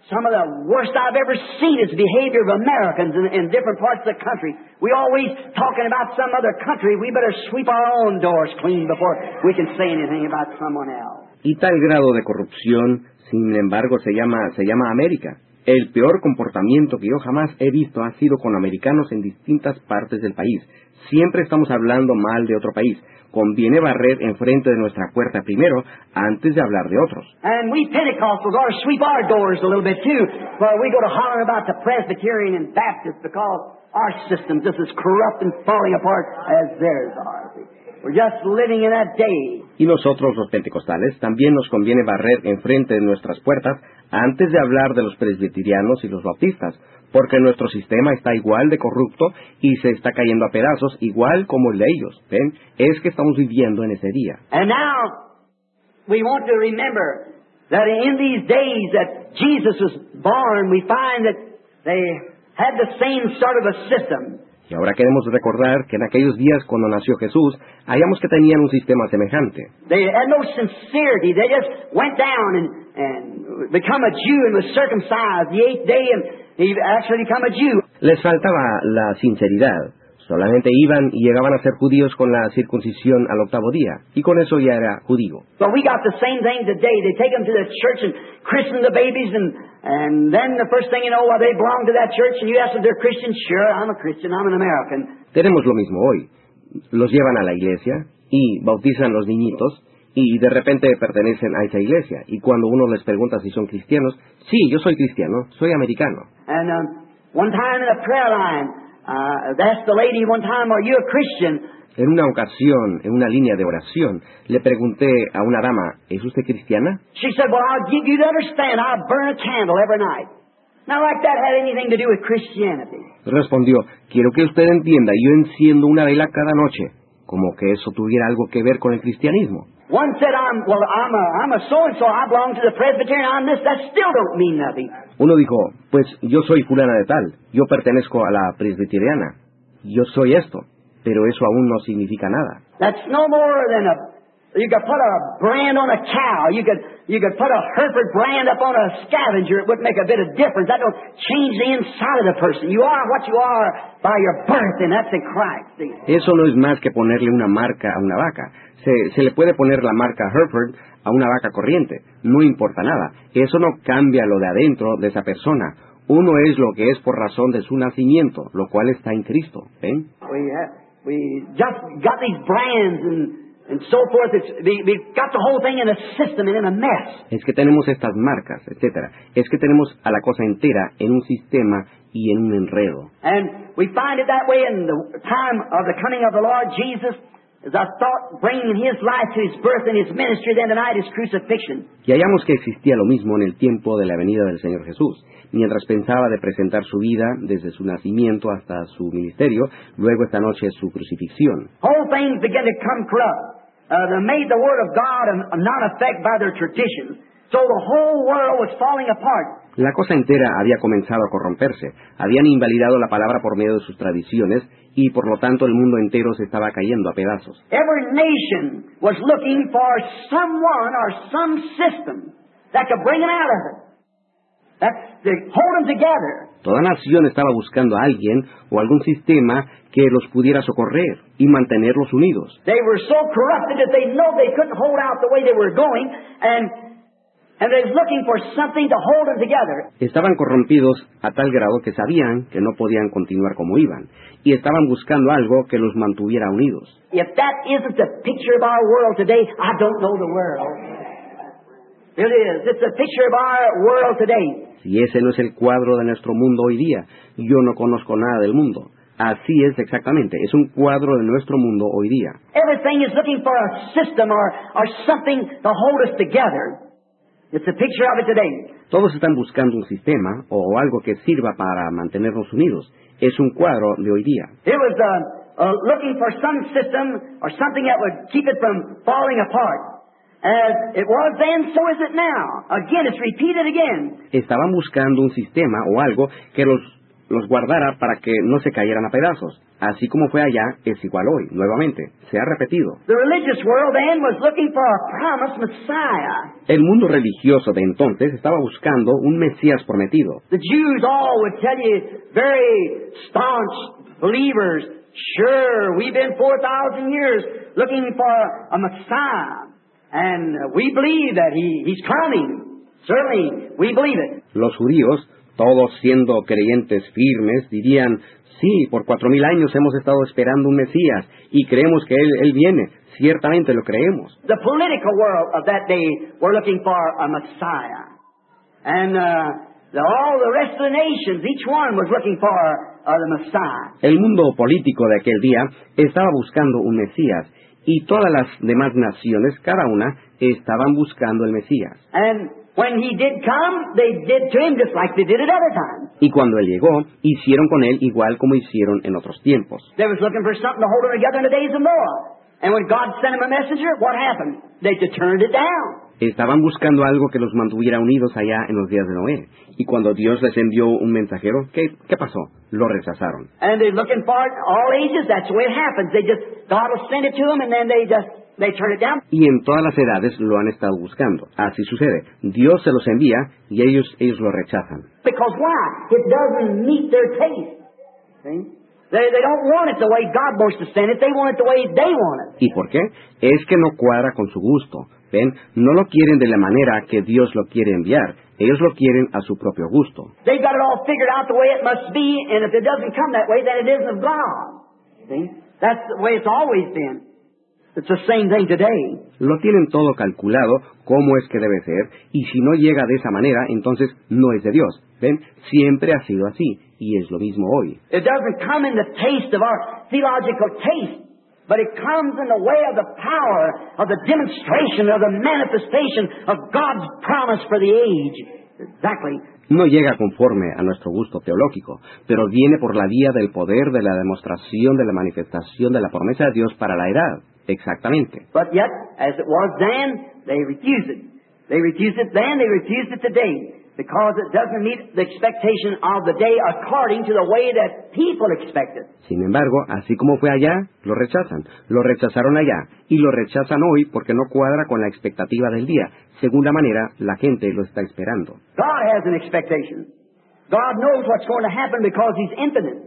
some of the worst I've ever seen is the behavior of Americans in, in different parts of the country. We always talking about some other country. We better sweep our own doors clean before we can say anything about someone else. Y tal grado de corrupción, sin embargo, se llama, se llama América. El peor comportamiento que yo jamás he visto ha sido con americanos en distintas partes del país. Siempre estamos hablando mal de otro país. Conviene barrer enfrente de nuestra puerta primero antes de hablar de otros. And we Pentecostals ought to sweep our doors a little bit too, while we go to holler about the Presbyterian and Baptist, because our system's just as corrupt and falling apart as theirs are. We're just living in that day. Y nosotros los pentecostales también nos conviene barrer enfrente de nuestras puertas antes de hablar de los presbiterianos y los bautistas, porque nuestro sistema está igual de corrupto y se está cayendo a pedazos igual como el de ellos. ¿Ven? Es que estamos viviendo en ese día. And now we want to remember that in these days that Jesus was born, we find that they had the same sort of a system. Y ahora queremos recordar que en aquellos días cuando nació Jesús, hallamos que tenían un sistema semejante. They had no sincerity. They just went down and, and become a Jew and was circumcised the eighth day, and he actually become a Jew. Les faltaba la sinceridad. Solamente iban y llegaban a ser judíos con la circuncisión al octavo día, y con eso ya era judío. But we got the same thing today. They take them to the church and christen the babies, and and then the first thing you know, well, they belong to that church, and you ask if they're Christian. Sure, I'm a Christian. I'm an American. Tenemos lo mismo hoy. Los llevan a la iglesia y bautizan los niñitos, y de repente pertenecen a esa iglesia. Y cuando uno les pregunta si son cristianos, sí, yo soy cristiano, soy americano. And um, one time in a prayer line, Uh, that's the lady one time, are you a Christian? En una ocasión, en una línea de oración, le pregunté a una dama, ¿es usted cristiana? She said, well, I'll give you to understand, I burn a candle every night. Now, like that had anything to do with Christianity. Respondió, quiero que usted entienda, yo enciendo una vela cada noche, como que eso tuviera algo que ver con el cristianismo. One said, I'm, well, I'm a, I'm a so-and-so, I belong to the Presbyterian, I'm this, that still don't mean nothing. Uno dijo, pues yo soy fulana de tal, yo pertenezco a la presbiteriana, yo soy esto, pero eso aún no significa nada. That's no more than a, you could put a brand on a cow, you could, you could put a Hereford brand up on a scavenger, it wouldn't make a bit of difference, that don't change the inside of the person. You are what you are by your birth, and that's in Christ. See? Eso no es más que ponerle una marca a una vaca. Se, se le puede poner la marca Hereford a una vaca corriente, no importa nada. Eso no cambia lo de adentro de esa persona. Uno es lo que es por razón de su nacimiento, lo cual está en Cristo. ¿Ven? We, have, we just got these brands and, and so forth. It's, we, we've got the whole thing in a system and in a mess. Es que tenemos estas marcas, etcétera. Es que tenemos a la cosa entera en un sistema y en un enredo. And we find it that way in the time of the coming of the Lord Jesus. As I thought, bringing his life to his birth and his ministry, then tonight his crucifixion. Y hallamos que existía lo mismo en el tiempo de la venida del Señor Jesús. Mientras pensaba de presentar su vida desde su nacimiento hasta su ministerio, luego esta noche su crucifixión. Whole things began to come corrupt. Uh, they made the word of God a non-effect by their traditions. So the whole world was falling apart. La cosa entera había comenzado a corromperse. Habían invalidado la palabra por medio de sus tradiciones y por lo tanto el mundo entero se estaba cayendo a pedazos. Every nation was looking for someone or some system that could bring them out of it. That's to hold them together. Toda nación estaba buscando a alguien o algún sistema que los pudiera socorrer y mantenerlos unidos. They were so corrupted that they know they couldn't hold out the way they were going, and And they're looking for something to hold them together. Estaban corrompidos a tal grado que sabían que no podían continuar como iban, y estaban buscando algo que los mantuviera unidos. If that isn't the picture of our world today, I don't know the world. It is. It's a picture of our world today. Si ese no es el cuadro de nuestro mundo hoy día, yo no conozco nada del mundo. Así es exactamente, es un cuadro de nuestro mundo hoy día. Everything is looking for a system or, or something to hold us together. It's a picture of it today. Todos están buscando un sistema o algo que sirva para mantenernos unidos. Es un cuadro de hoy día. It was uh, uh, looking for some system or something that would keep it from falling apart. As it was then, so is it now. Again, it's repeated again. Estaban buscando un sistema o algo que los, los guardara para que no se cayeran a pedazos. Así como fue allá, es igual hoy, nuevamente, se ha repetido. The religious world then was looking for a promised Messiah. El mundo religioso de entonces estaba buscando un Mesías prometido. The Jews all would tell you, very staunch believers, sure, we've been four thousand years looking for a Messiah, and we believe that he, he's coming. Certainly, we believe it. Los judíos, todos siendo creyentes firmes, dirían, sí, por cuatro mil años hemos estado esperando un Mesías y creemos que él, él viene. Ciertamente lo creemos. The political world of that day were looking for a Messiah. And uh, the, all the rest of the nations, each one was looking for uh, the Messiah. El mundo político de aquel día estaba buscando un Mesías y todas las demás naciones, cada una, estaban buscando el Mesías. And when he did come, they did to him just like they did at other times. Y cuando él llegó, hicieron con él igual como hicieron en otros tiempos. They was looking for something to hold them together in the days of Noah. And when God sent him a messenger, what happened? They just turned it down. Estaban buscando algo que los mantuviera unidos allá en los días de Noé. Y cuando Dios les envió un mensajero, ¿qué, qué pasó? Lo rechazaron. And they're looking for it all ages. That's the way it happens. They just, God will send it to them and then they just, they turn it down. Y en todas las edades lo han estado buscando. Así sucede. Dios se los envía y ellos, ellos lo rechazan. Because why? It doesn't meet their taste. See? They, they don't want it the way God wants to send it. They want it the way they want it. ¿Y por qué? Es que no cuadra con su gusto. ¿Ven? No lo quieren de la manera que Dios lo quiere enviar. Ellos lo quieren a su propio gusto. They've got it all figured out the way it must be, and if it doesn't come that way, then it isn't of God. See? That's the way it's always been. It's the same thing today. Lo tienen todo calculado, cómo es que debe ser, y si no llega de esa manera, entonces no es de Dios. ¿Ven? Siempre ha sido así, y es lo mismo hoy. It doesn't come in the taste of our theological taste, but it comes in the way of the power, of the demonstration, of the manifestation of God's promise for the age. Exactly. No llega conforme a nuestro gusto teológico, pero viene por la vía del poder, de la demostración, de la manifestación de la promesa de Dios para la edad. Exactamente. But yet, as it was then, they refuse it. They refuse it then, they refuse it today. Because it doesn't meet the expectation of the day according to the way that people expect it. Sin embargo, así como fue allá, lo rechazan. Lo rechazaron allá y lo rechazan hoy porque no cuadra con la expectativa del día, según la manera la gente lo está esperando. God has an expectation. God knows what's going to happen because He's infinite.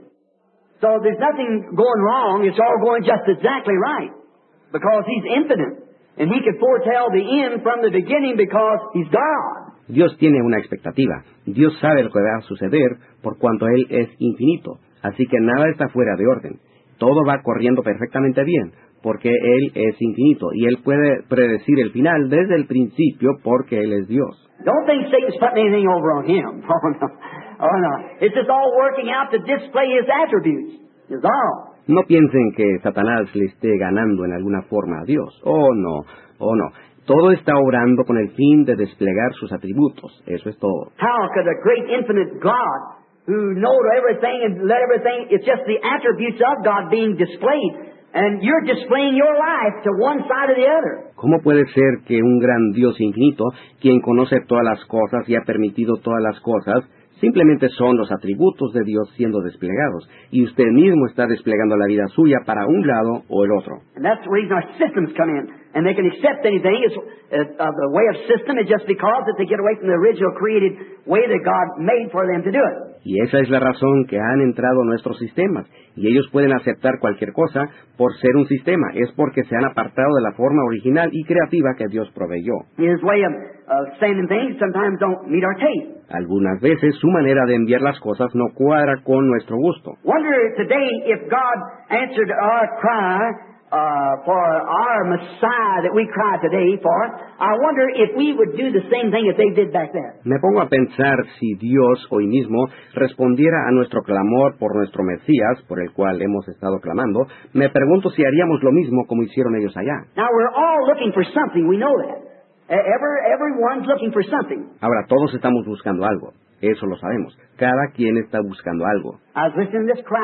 So there's nothing going wrong. It's all going just exactly right because He's infinite. And He can foretell the end from the beginning because He's God. Dios tiene una expectativa. Dios sabe lo que va a suceder por cuanto Él es infinito. Así que nada está fuera de orden. Todo va corriendo perfectamente bien porque Él es infinito y Él puede predecir el final desde el principio porque Él es Dios. Don't think Satan's putting anything over on Him. Oh, no. Oh, no. It's just all working out to display His attributes. Is all. No piensen que Satanás le esté ganando en alguna forma a Dios. Oh, no. Oh, no. Todo está obrando con el fin de desplegar sus atributos. Eso es todo. How could a great infinite God who knows everything and let everything, it's just the attributes of God being displayed. And you're displaying your life to one side or the other. ¿Cómo puede ser que un gran Dios infinito, quien conoce todas las cosas y ha permitido todas las cosas, simplemente son los atributos de Dios siendo desplegados, y usted mismo está desplegando la vida suya para un lado o el otro? And that's the reason our systems come in. And they can accept anything. It's, uh, uh, the way of system is just because that they get away from the original created way that God made for them to do it. Y esa es la razón que han entrado nuestros sistemas. Y ellos pueden aceptar cualquier cosa por ser un sistema. Es porque se han apartado de la forma original y creativa que Dios proveyó. His way of uh, sending things sometimes don't meet our taste. Algunas veces su manera de enviar las cosas no cuadra con nuestro gusto. Wonder today if God answered our cry Uh, for our Messiah that we cry today for, I wonder if we would do the same thing that they did back then. Me pongo a pensar si Dios hoy mismo respondiera a nuestro clamor por nuestro Mesías, por el cual hemos estado clamando. Me pregunto si haríamos lo mismo como hicieron ellos allá. Now we're all looking for something, we know that. Every, everyone's looking for something. Ahora todos estamos buscando algo. Eso lo sabemos. Cada quien está buscando algo. I was listening to this crowd.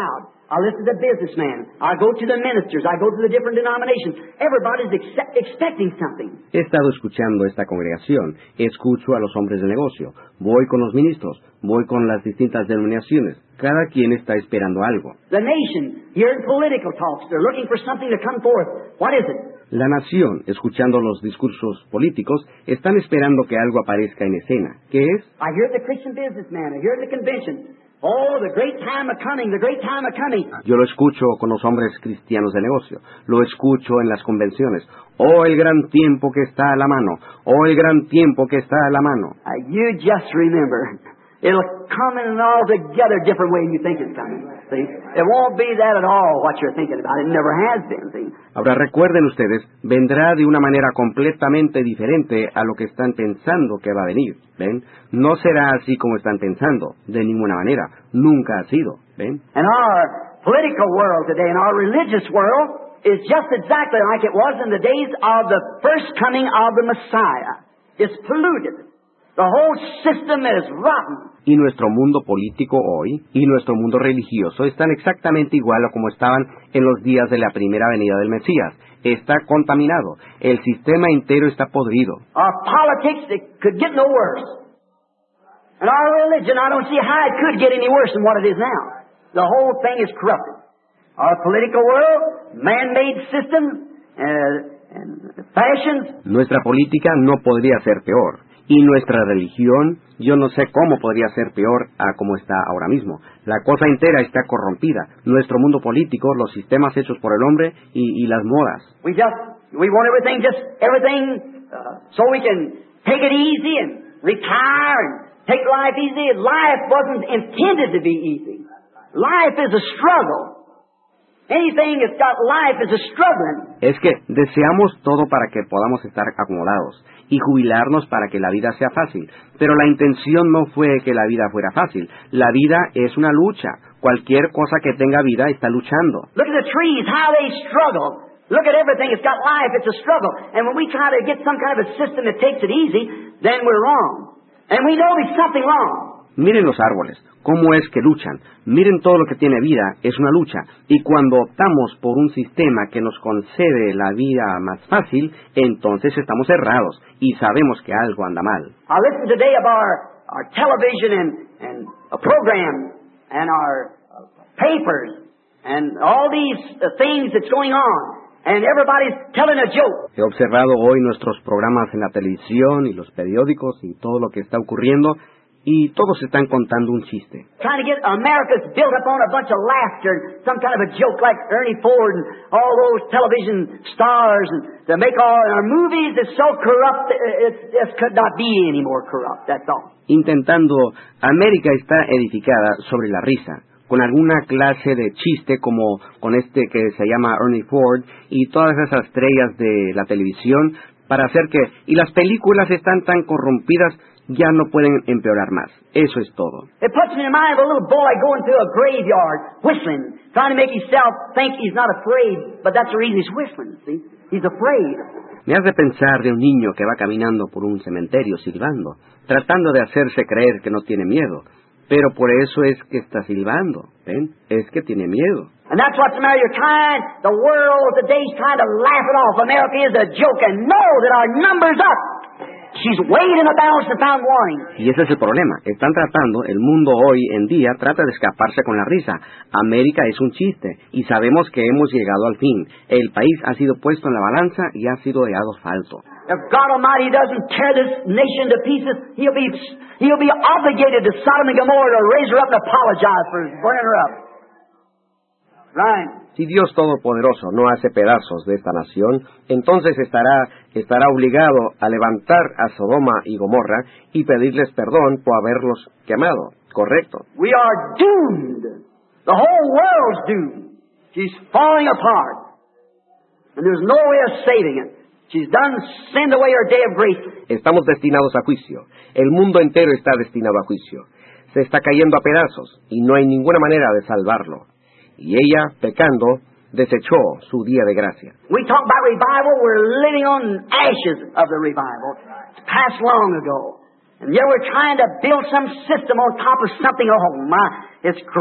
I listen to businessmen. I go to the ministers. I go to the different denominations. Everybody's ex- expecting something. He estado escuchando esta congregación, escucho a los hombres de negocio, voy con los ministros, voy con las distintas denominaciones. Cada quien está esperando algo. The nation, hearing political talks, they're looking for something to come forth. What is it? La nación, escuchando los discursos políticos, están esperando que algo aparezca en escena. ¿Qué es? I hear the Christian businessman. I hear the convention. Oh, the great time of coming, the great time of coming. Yo lo escucho con los hombres cristianos de negocio, lo escucho en las convenciones. Oh, el gran tiempo que está a la mano. Oh, el gran tiempo que está a la mano. Uh, you just remember, it'll come in an altogether different way than you think it's coming. See? It won't be that at all what you're thinking about. It never has been, see? Ahora recuerden ustedes, vendrá de una manera completamente diferente a lo que están pensando que va a venir. ¿Ven? No será así como están pensando, de ninguna manera. Nunca ha sido. ¿Ven? And our political world today, and our religious world, is just exactly like it was in the days of the first coming of the Messiah. It's polluted. The whole system is rotten. Y nuestro mundo político hoy y nuestro mundo religioso están exactamente igual a como estaban en los días de la primera venida del Mesías. Está contaminado. El sistema entero está podrido. Our politics, it could get no worse. And our religion, I don't see how it could get any worse than what it is now. The whole thing is corrupted. Our political world, man-made systems, uh, and fashions. Nuestra política no podría ser peor. Y nuestra religión, yo no sé cómo podría ser peor a como está ahora mismo. La cosa entera está corrompida. Nuestro mundo político, los sistemas hechos por el hombre y, y las modas. We just, we want everything, just everything, uh, so we can take it easy and retire and take life easy. Life wasn't intended to be easy. Life is a struggle. Anything that's got life is a struggling. Es que deseamos todo para que podamos estar acomodados y jubilarnos para que la vida sea fácil. Pero la intención no fue que la vida fuera fácil. La vida es una lucha. Cualquier cosa que tenga vida está luchando. Look at the trees, how they struggle. Look at everything. It's got life. It's a struggle. And when we try to get some kind of a system that takes it easy, then we're wrong. And we know there's something wrong. Miren los árboles, cómo es que luchan. Miren todo lo que tiene vida, es una lucha. Y cuando optamos por un sistema que nos concede la vida más fácil, entonces estamos errados y sabemos que algo anda mal. I listened today of our, our television and, and a program and our uh, papers and all these uh, things that's going on. And everybody's telling a joke. He observado hoy nuestros programas en la televisión y los periódicos y todo lo que está ocurriendo. Y todos están contando un chiste. Trying to get America's built up on a bunch of laughter and some kind of a joke like Ernie Ford and all those television stars and to make all our movies is so corrupt it, it could not be any more corrupt. That's all. Intentando, América está edificada sobre la risa, con alguna clase de chiste como con este que se llama Ernie Ford y todas esas estrellas de la televisión para hacer que, y las películas están tan corrompidas ya no pueden empeorar más. Eso es todo. It puts me in mind of a little boy going through a graveyard, whistling, trying to make himself think he's not afraid, but that's the reason he's whistling, see? He's afraid. Me hace pensar de un niño que va caminando por un cementerio silbando, tratando de hacerse creer que no tiene miedo, pero por eso es que está silbando, ¿ven? Es que tiene miedo. And that's what's the matter. You're trying, the world today's trying to laugh it off. America is a joke and know that our number's up. She's weighed in the balance and found wanting. Y ese es el problema. Están tratando, el mundo hoy en día trata de escaparse con la risa. América es un chiste y sabemos que hemos llegado al fin. El país ha sido puesto en la balanza y ha sido hallado falto. If God Almighty doesn't tear this nation to pieces, He'll be He'll be obligated to Sodom and Gomorrah to raise her up and apologize for burning her up. Right. Si Dios Todopoderoso no hace pedazos de esta nación, entonces estará, estará obligado a levantar a Sodoma y Gomorra y pedirles perdón por haberlos quemado. Correcto. We are doomed. The whole world's doomed. She's falling apart. And there's no way of saving it. She's done sinned away her day of grace. Estamos destinados a juicio. El mundo entero está destinado a juicio. Se está cayendo a pedazos y no hay ninguna manera de salvarlo. Y ella, pecando, desechó su día de gracia. We talk about revival, we're living on ashes of the revival. It's passed long ago. And yet we're trying to build some system on top of something. Oh my, it's corrupt.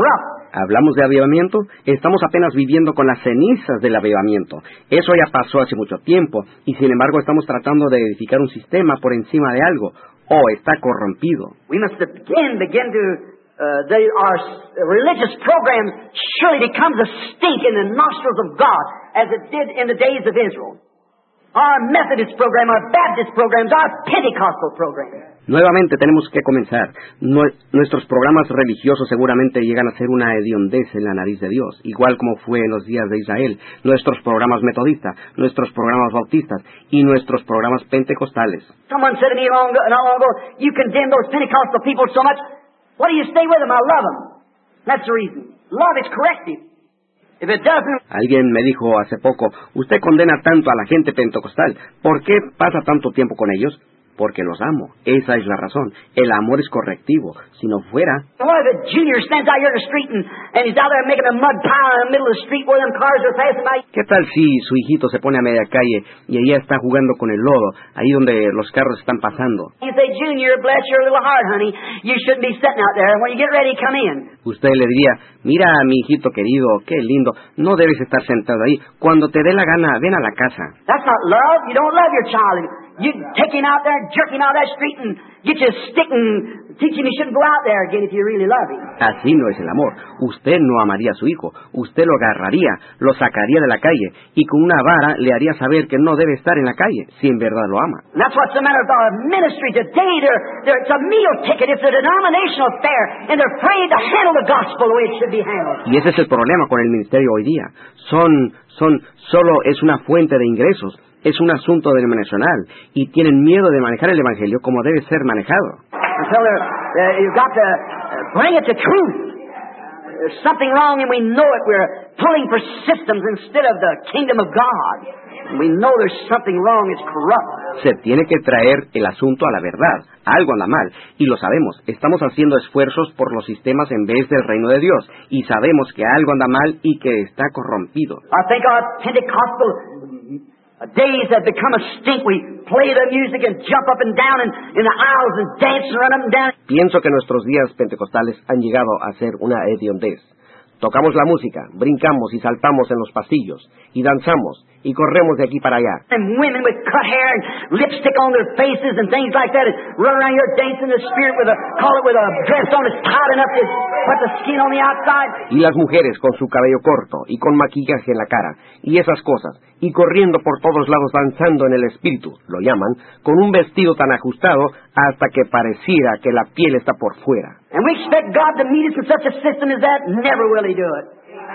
Hablamos de avivamiento, estamos apenas viviendo con las cenizas del avivamiento. Eso ya pasó hace mucho tiempo, y sin embargo estamos tratando de edificar un sistema por encima de algo. Oh, está corrompido. We must again begin to, uh, the, our religious program surely becomes a stink in the nostrils of God, as it did in the days of Israel. Our Methodist program, our Baptist programs, our Pentecostal program. Nuevamente tenemos que comenzar. Nue- nuestros programas religiosos seguramente llegan a ser una hediondez en la nariz de Dios, igual como fue en los días de Israel. Nuestros programas metodistas, nuestros programas bautistas y nuestros programas pentecostales. Someone said to me long ago, not long ago, you condemn those Pentecostal people so much. Why do you stay with them? I love them. That's the reason. Love is corrective. If it doesn't... Alguien me dijo hace poco, usted condena tanto a la gente pentecostal. ¿Por qué pasa tanto tiempo con ellos? Porque los amo. Esa es la razón. El amor es correctivo. Si no fuera... One of the juniors stands out here in the street and, and he's out there making a mud pile in the middle of the street where them cars are passing by. ¿Qué tal si su hijito se pone a media calle y ella está jugando con el lodo, ahí donde los carros están pasando? You say, Junior, bless your little heart, honey. You shouldn't be sitting out there. When you get ready, come in. Usted le diría, mira, mi hijito querido, qué lindo, no debes estar sentado ahí. Cuando te dé la gana, ven a la casa. That's not love. You don't love your child. You take him out there, jerk him out of that street, and get you a stick and teach him he shouldn't go out there again if you really love him. Así no es el amor. Usted no amaría a su hijo. Usted lo agarraría, lo sacaría de la calle y con una vara le haría saber que no debe estar en la calle, si en verdad lo ama. And that's what's the matter with our ministry today. They're, they're, it's a meal ticket. It's a denominational affair, and they're afraid to handle the gospel the way it should be handled. Y ese es el problema con el ministerio hoy día. Son, son, solo es una fuente de ingresos. Es un asunto denominacional y tienen miedo de manejar el evangelio como debe ser manejado. Until they're, uh, you've got to uh, bring it to truth. There's something wrong and we know it. We're pulling for systems instead of the kingdom of God. We know there's something wrong. It's corrupt. Se tiene que traer el asunto a la verdad. Algo anda mal. Y lo sabemos. Estamos haciendo esfuerzos por los sistemas en vez del reino de Dios. Y sabemos que algo anda mal y que está corrompido. I think our Pentecostal days have become a stink. We play the music and jump up and down in, in the aisles and dance and run up and down. Pienso que nuestros días pentecostales han llegado a ser una hediondez. Tocamos la música, brincamos y saltamos en los pasillos, y danzamos, y corremos de aquí para allá. And women with cut hair and lipstick on their faces and things like that, and run around here dancing the spirit with a, call it with a dress on that's tight enough to put the skin on the outside. Y las mujeres con su cabello corto, y con maquillaje en la cara, y esas cosas, y corriendo por todos lados danzando en el espíritu, lo llaman, con un vestido tan ajustado hasta que pareciera que la piel está por fuera. And we expect God to meet us in such a system as that? Never will He do it.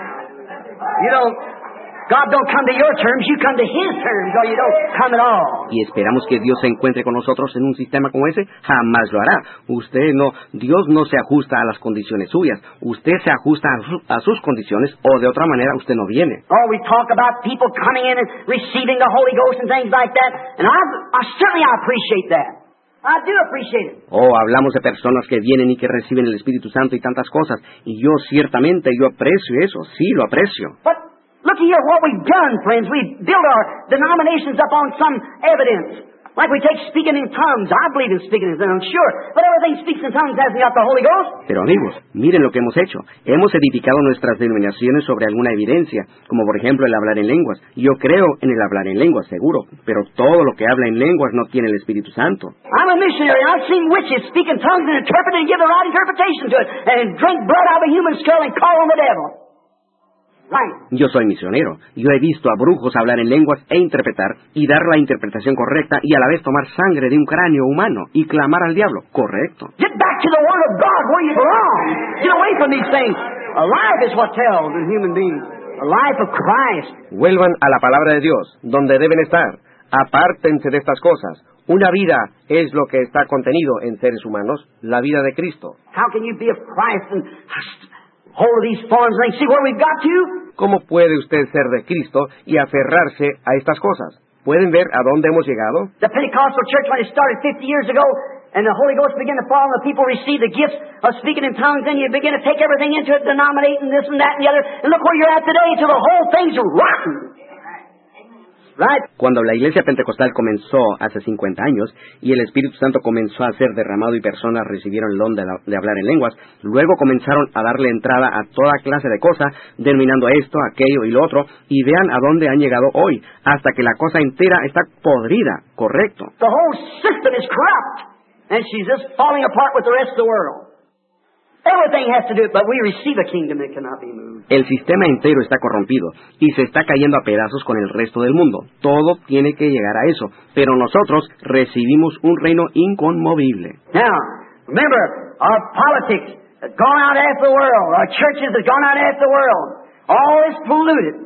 You don't, God don't come to your terms, you come to His terms, or you don't come at all. Y esperamos que Dios se encuentre con nosotros en un sistema como ese, jamás lo hará. Usted no, Dios no se ajusta a las condiciones suyas, usted se ajusta a, su, a sus condiciones, o de otra manera usted no viene. Oh, we talk about people coming in and receiving the Holy Ghost and things like that, and I, I certainly I appreciate that. I do appreciate it. Oh, hablamos de personas que vienen y que reciben el Espíritu Santo y tantas cosas, y yo ciertamente, yo aprecio eso, sí, lo aprecio. But look here, what we've done, friends, we've built our denominations up on some evidence. Like we take speaking in tongues. I believe in speaking in tongues, sure. But everything speaks in tongues hasn't got the Holy Ghost. Pero amigos, miren lo que hemos hecho. Hemos edificado nuestras denominaciones sobre alguna evidencia, como por ejemplo el hablar en lenguas. Yo creo en el hablar en lenguas, seguro. Pero todo lo que habla en lenguas no tiene el Espíritu Santo. I'm a missionary. I've seen witches speak in tongues and interpret and give the right interpretation to it, and drink blood out of a human skull and call on the devil. Right. Yo soy misionero. Yo he visto a brujos hablar en lenguas e interpretar y dar la interpretación correcta y a la vez tomar sangre de un cráneo humano y clamar al diablo. Correcto. Get back to the Word of God where you belong. Get away from these things. A life is what tells in human beings. A life of Christ. Vuelvan a la palabra de Dios, donde deben estar. Apártense de estas cosas. Una vida es lo que está contenido en seres humanos, la vida de Cristo. How can you be of Christ and hold of these forms and see where we've got to? ¿Cómo puede usted ser de Cristo y aferrarse a estas cosas? ¿Pueden ver a dónde hemos llegado? The Pentecostal church, when it started fifty years ago, and the Holy Ghost began to fall, and the people received the gifts of speaking in tongues, and you begin to take everything into it, denominating this and that and the other, and look where you're at today, till the whole thing's rotten. Right? Cuando la iglesia pentecostal comenzó hace cincuenta años y el Espíritu Santo comenzó a ser derramado y personas recibieron el don de, la, de hablar en lenguas, luego comenzaron a darle entrada a toda clase de cosas, denominando esto, aquello y lo otro, y vean a dónde han llegado hoy, hasta que la cosa entera está podrida, correcto. The whole system is corrupt, and she's just falling apart with the rest of the world. Everything has to do it, but we receive a kingdom that cannot be moved. El sistema entero está corrompido y se está cayendo a pedazos con el resto del mundo. Todo tiene que llegar a eso, pero nosotros recibimos un reino inconmovible. Now, remember, our politics has gone out after the world. Our churches have gone out after the world. All is polluted.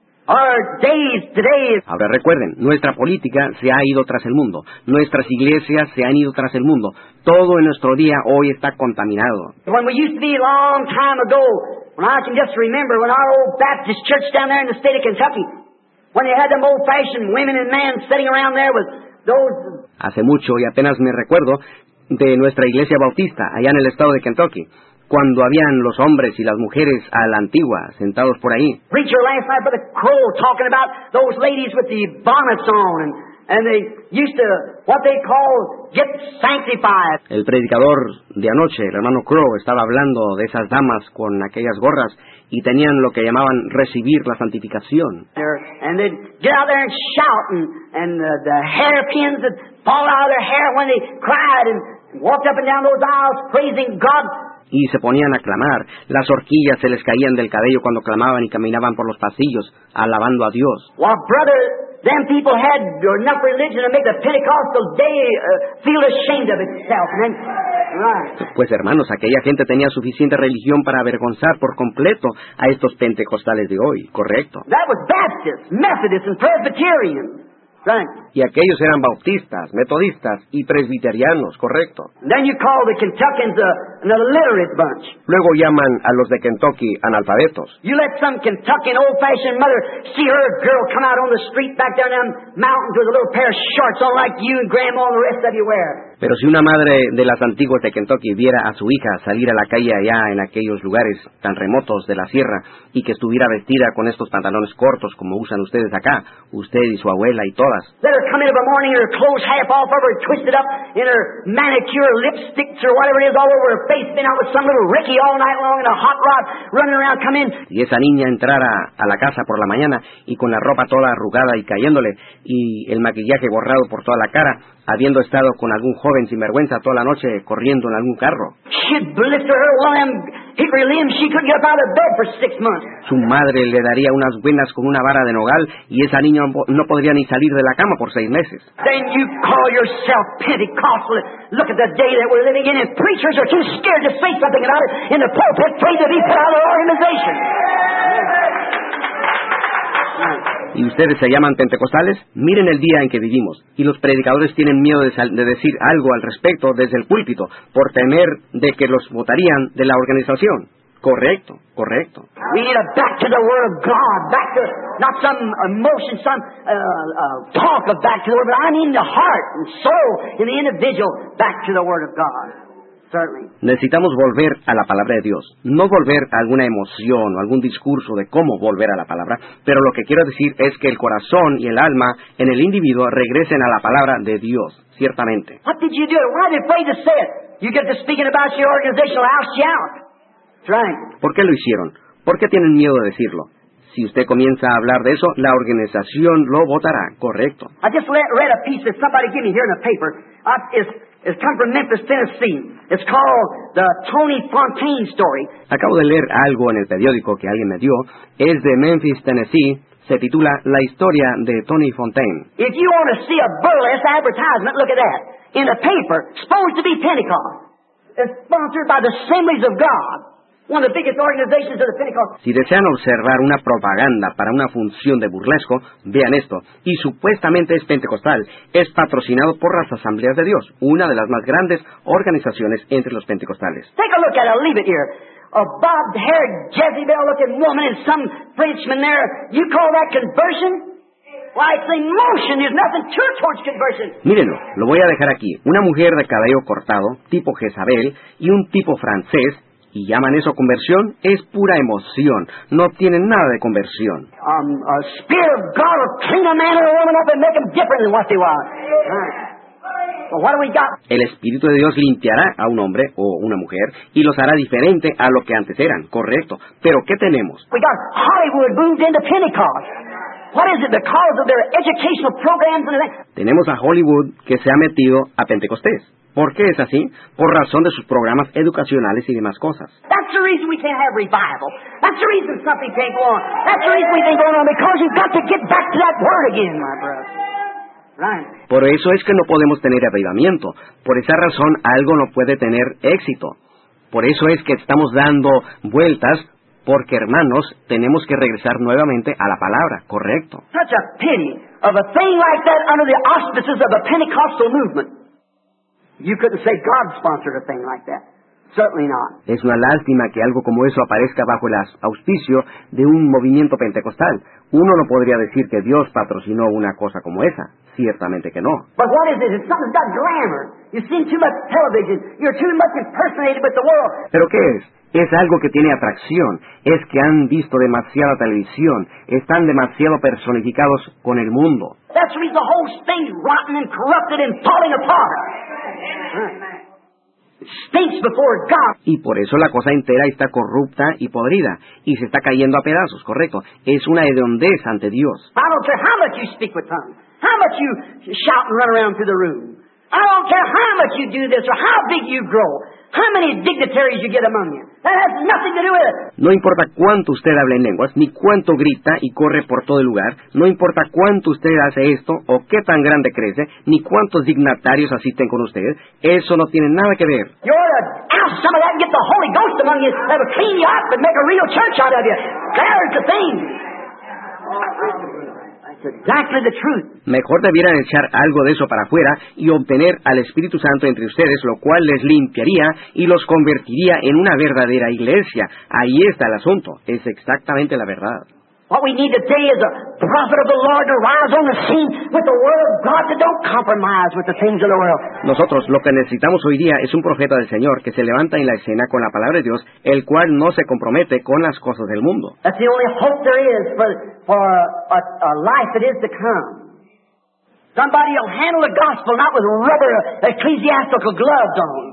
Our days today. Ahora recuerden, nuestra política se ha ido tras el mundo, nuestras iglesias se han ido tras el mundo, todo en nuestro día hoy está contaminado. When we used to be a long time ago, when I can just remember when our old Baptist church down there in the state of Kentucky, when they had them old-fashioned women and men sitting around there with those. Hace mucho y apenas me recuerdo de nuestra iglesia bautista allá en el estado de Kentucky, cuando habían los hombres y las mujeres a la antigua, sentados por ahí. Preacher last night, Brother Crow, talking about those ladies with the bonnets on, and, and they used to, what they call, get sanctified. El predicador de anoche, el hermano Crow, estaba hablando de esas damas con aquellas gorras y tenían lo que llamaban recibir la santificación. And they'd get out there and shout, and, and uh, the hairpins would fall out of their hair when they cried, and walked up and down those aisles praising God. Y se ponían a clamar, las horquillas se les caían del cabello cuando clamaban y caminaban por los pasillos, alabando a Dios. Well, brother, them people had enough religion to make the Pentecostal day uh, feel ashamed of itself. And then, right. Pues hermanos, aquella gente tenía suficiente religión para avergonzar por completo a estos pentecostales de hoy, correcto. That was Baptists, Methodists, and Presbyterians. Right. Y aquellos eran bautistas, metodistas y presbiterianos, correcto. And then you call the Kentuckians a, an illiterate bunch. Luego llaman a los de Kentucky analfabetos. You let some Kentuckian old-fashioned mother see her girl come out on the street back down them mountains with a little pair of shorts on like you and Grandma and the rest of you wear. Pero si una madre de las antiguas de Kentucky viera a su hija salir a la calle allá en aquellos lugares tan remotos de la sierra y que estuviera vestida con estos pantalones cortos como usan ustedes acá, usted y su abuela y todas. Let her come in of a morning, her clothes half off of her, twisted up in her manicure, lipsticks or whatever it is, all over her face, been out with some little Ricky all night long in a hot rod, running around, come in. Y esa niña entrara a la casa por la mañana y con la ropa toda arrugada y cayéndole y el maquillaje borrado por toda la cara, habiendo estado con algún joven sinvergüenza toda la noche corriendo en algún carro. She'd lift her one of them hickory limbs, she couldn't get up out of bed for six months. Su madre le daría unas buenas con una vara de nogal y esa niña no podría ni salir de la cama por seis meses. Then you call yourself Pentecostal. Look at the day that we're living in, and preachers are too scared to say something about it in the pulpit, afraid to be put out of their organization. ¿Y ustedes se llaman pentecostales? Miren el día en que vivimos. Y los predicadores tienen miedo de, de decir algo al respecto desde el púlpito, por temer de que los votarían de la organización. Correcto, correcto. We need a back to the Word of God, back to, not some emotion, some uh, uh, talk of back to the Word, but I mean the heart and soul in the individual back to the Word of God. Certainly. Necesitamos volver a la palabra de Dios, no volver a alguna emoción o algún discurso de cómo volver a la palabra, pero lo que quiero decir es que el corazón y el alma en el individuo regresen a la palabra de Dios, ciertamente. What did you do? Why are you afraid to say it? You get to speaking about your organization, I'll oust you out. That's right. ¿Por qué lo hicieron? ¿Por qué tienen miedo de decirlo? Si usted comienza a hablar de eso, la organización lo votará, correcto. I just read a piece that somebody gave me here in the paper. Uh, it's, it's come from Memphis, Tennessee. It's called the Tony Fontaine story. Acabo de leer algo en el periódico que alguien me dio. Es de Memphis, Tennessee. Se titula La historia de Tony Fontaine. If you want to see a burlesque advertisement, look at that. In the paper, supposed to be Pentecost. It's sponsored by the Assemblies of God. One of the biggest organizations of the Pentecost. Si desean observar una propaganda para una función de burlesco, vean esto. Y supuestamente es pentecostal. Es patrocinado por las Asambleas de Dios, una de las más grandes organizaciones entre los pentecostales. Take a look at it. I'll leave it here. A bobbed-haired, Jezebel-looking woman and some Frenchman there. You call that conversion? Why, it's emotion. There's nothing to it towards conversion. Mírenlo, lo voy a dejar aquí. Una mujer de cabello cortado, tipo Jezabel, y un tipo francés, ¿y llaman eso conversión? Es pura emoción. No tienen nada de conversión. Um, a spirit of God will clean clean a man or a woman up and make them different than what they was. Right. Well, what do we got? El Espíritu de Dios limpiará a un hombre o una mujer y los hará diferente a lo que antes eran, correcto. Pero ¿qué tenemos? We got Hollywood moved into Pentecost. What is it? Because of their educational programs and everything. Tenemos a Hollywood que se ha metido a Pentecostés. ¿Por qué es así? Por razón de sus programas educacionales y demás cosas. That's the reason we can't have revival. That's the reason something can't go on. That's the reason we think going on, because you've got to get back to that word again, my brother. Right. Por eso es que no podemos tener avivamiento. Por esa razón algo no puede tener éxito. Por eso es que estamos dando vueltas, porque hermanos, tenemos que regresar nuevamente a la palabra, correcto. Such a pity of a thing like that under the auspices of a Pentecostal movement. You couldn't say God sponsored a thing like that. Certainly not. Es una lástima que algo como eso aparezca bajo el auspicio de un movimiento pentecostal. Uno no podría decir que Dios patrocinó una cosa como esa. Ciertamente que no. But what is it? It's something's got glamour. You've seen too much television. You're too much impersonated with the world. ¿Pero qué es? Es algo que tiene atracción. Es que han visto demasiada televisión. Están demasiado personificados con el mundo. That's the reason the whole thing's rotten and corrupted and falling apart. It stinks before God. Y por eso la cosa entera está corrupta y podrida, y se está cayendo a pedazos, correcto. Es una hediondez ante Dios. I don't care how much you speak with tongues, how much you shout and run around through the room. I don't care how much you do this or how big you grow, how many dignitaries you get among you. That has nothing to do with it. No importa cuánto usted habla en lenguas, ni cuánto grita y corre por todo el lugar, no importa cuánto usted hace esto o qué tan grande crece, ni cuántos dignatarios asisten con usted, eso no tiene nada que ver. You ought to oust some of that and get the Holy Ghost among you that will clean you up and make a real church out of you. There's the thing. That's exactly the truth. Mejor debieran echar algo de eso para afuera y obtener al Espíritu Santo entre ustedes, lo cual les limpiaría y los convertiría en una verdadera iglesia. Ahí está el asunto. Es exactamente la verdad. What we need today is a prophet of the Lord to rise on the scene with the word of God that don't compromise with the things of the world. Nosotros lo que necesitamos hoy día es un profeta del Señor que se levanta en la escena con la palabra de Dios, el cual no se compromete con las cosas del mundo. That's the only hope there is for, for a, a life that is to come. Somebody will handle the gospel not with rubber ecclesiastical gloves on.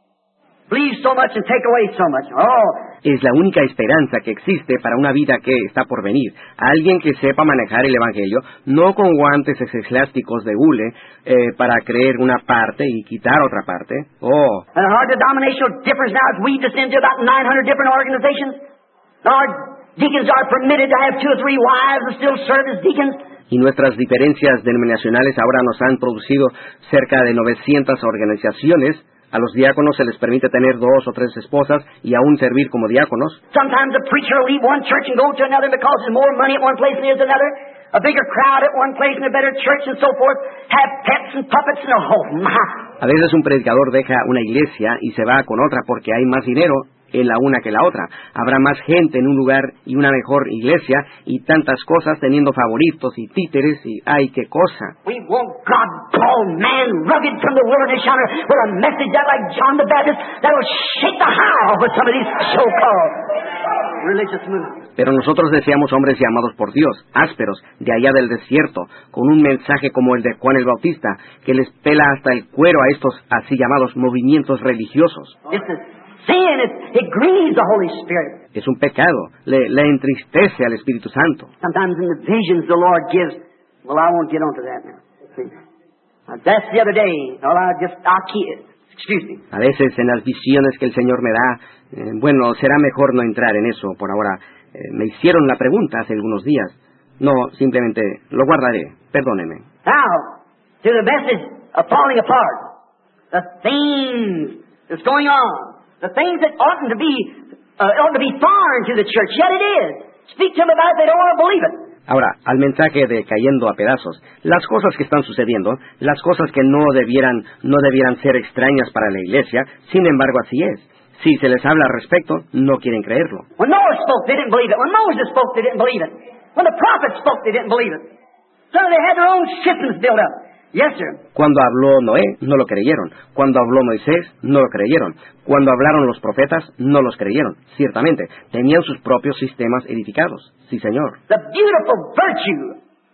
Believe so much and take away so much. Oh. Es la única esperanza que existe para una vida que está por venir. Alguien que sepa manejar el Evangelio, no con guantes eclesiásticos de hule eh, para creer una parte y quitar otra parte. Oh. And our denominational difference now is we just into about nine hundred different organizations. Our deacons are permitted to have two or three wives and still serve as deacons. Y nuestras diferencias denominacionales ahora nos han producido cerca de novecientas organizaciones. A los diáconos se les permite tener dos o tres esposas y aún servir como diáconos. Sometimes the preacher will leave one church and go to another because there's more money at one place than there's another. A bigger crowd at one place and a better church and so forth. Have pets and puppets and oh my. A veces un predicador deja una iglesia y se va con otra porque hay más dinero en la una que la otra. Habrá más gente en un lugar y una mejor iglesia y tantas cosas, teniendo favoritos y títeres y ay, qué cosa. We want God called man rugged from the wilderness yonder with a message that like John the Baptist that will shake the high off of some of these so-called religious movements. Pero nosotros deseamos hombres llamados por Dios, ásperos, de allá del desierto, con un mensaje como el de Juan el Bautista, que les pela hasta el cuero a estos así llamados movimientos religiosos. This is sin, it, it grieves the Holy Spirit. Es un pecado, le, le entristece al Espíritu Santo. Sometimes in the visions the Lord gives, well, I won't get onto that now. See? Now, that's the other day. Well, I just, I'll keep it. Excuse me. A veces en las visiones que el Señor me da, eh, bueno, será mejor no entrar en eso por ahora. Eh, me hicieron la pregunta hace algunos días. No, simplemente lo guardaré. Perdónenme. Now, to the message of falling apart, the things that's going on, the things that oughtn't to be, uh, ought to be foreign to the church, yet it is. Speak to them about it, they don't want to believe it. Ahora, al mensaje de cayendo a pedazos, las cosas que están sucediendo, las cosas que no debieran, no debieran ser extrañas para la iglesia, sin embargo así es. Si se les habla al respecto, no quieren creerlo. When Noah spoke, they didn't believe it. When Moses spoke, they didn't believe it. When the prophets spoke, they didn't believe it. So they had their own systems built up. Yes, sir. Cuando habló Noé, no lo creyeron. Cuando habló Moisés, no lo creyeron. Cuando hablaron los profetas, no los creyeron. Ciertamente, tenían sus propios sistemas edificados. Sí, señor. The beautiful virtue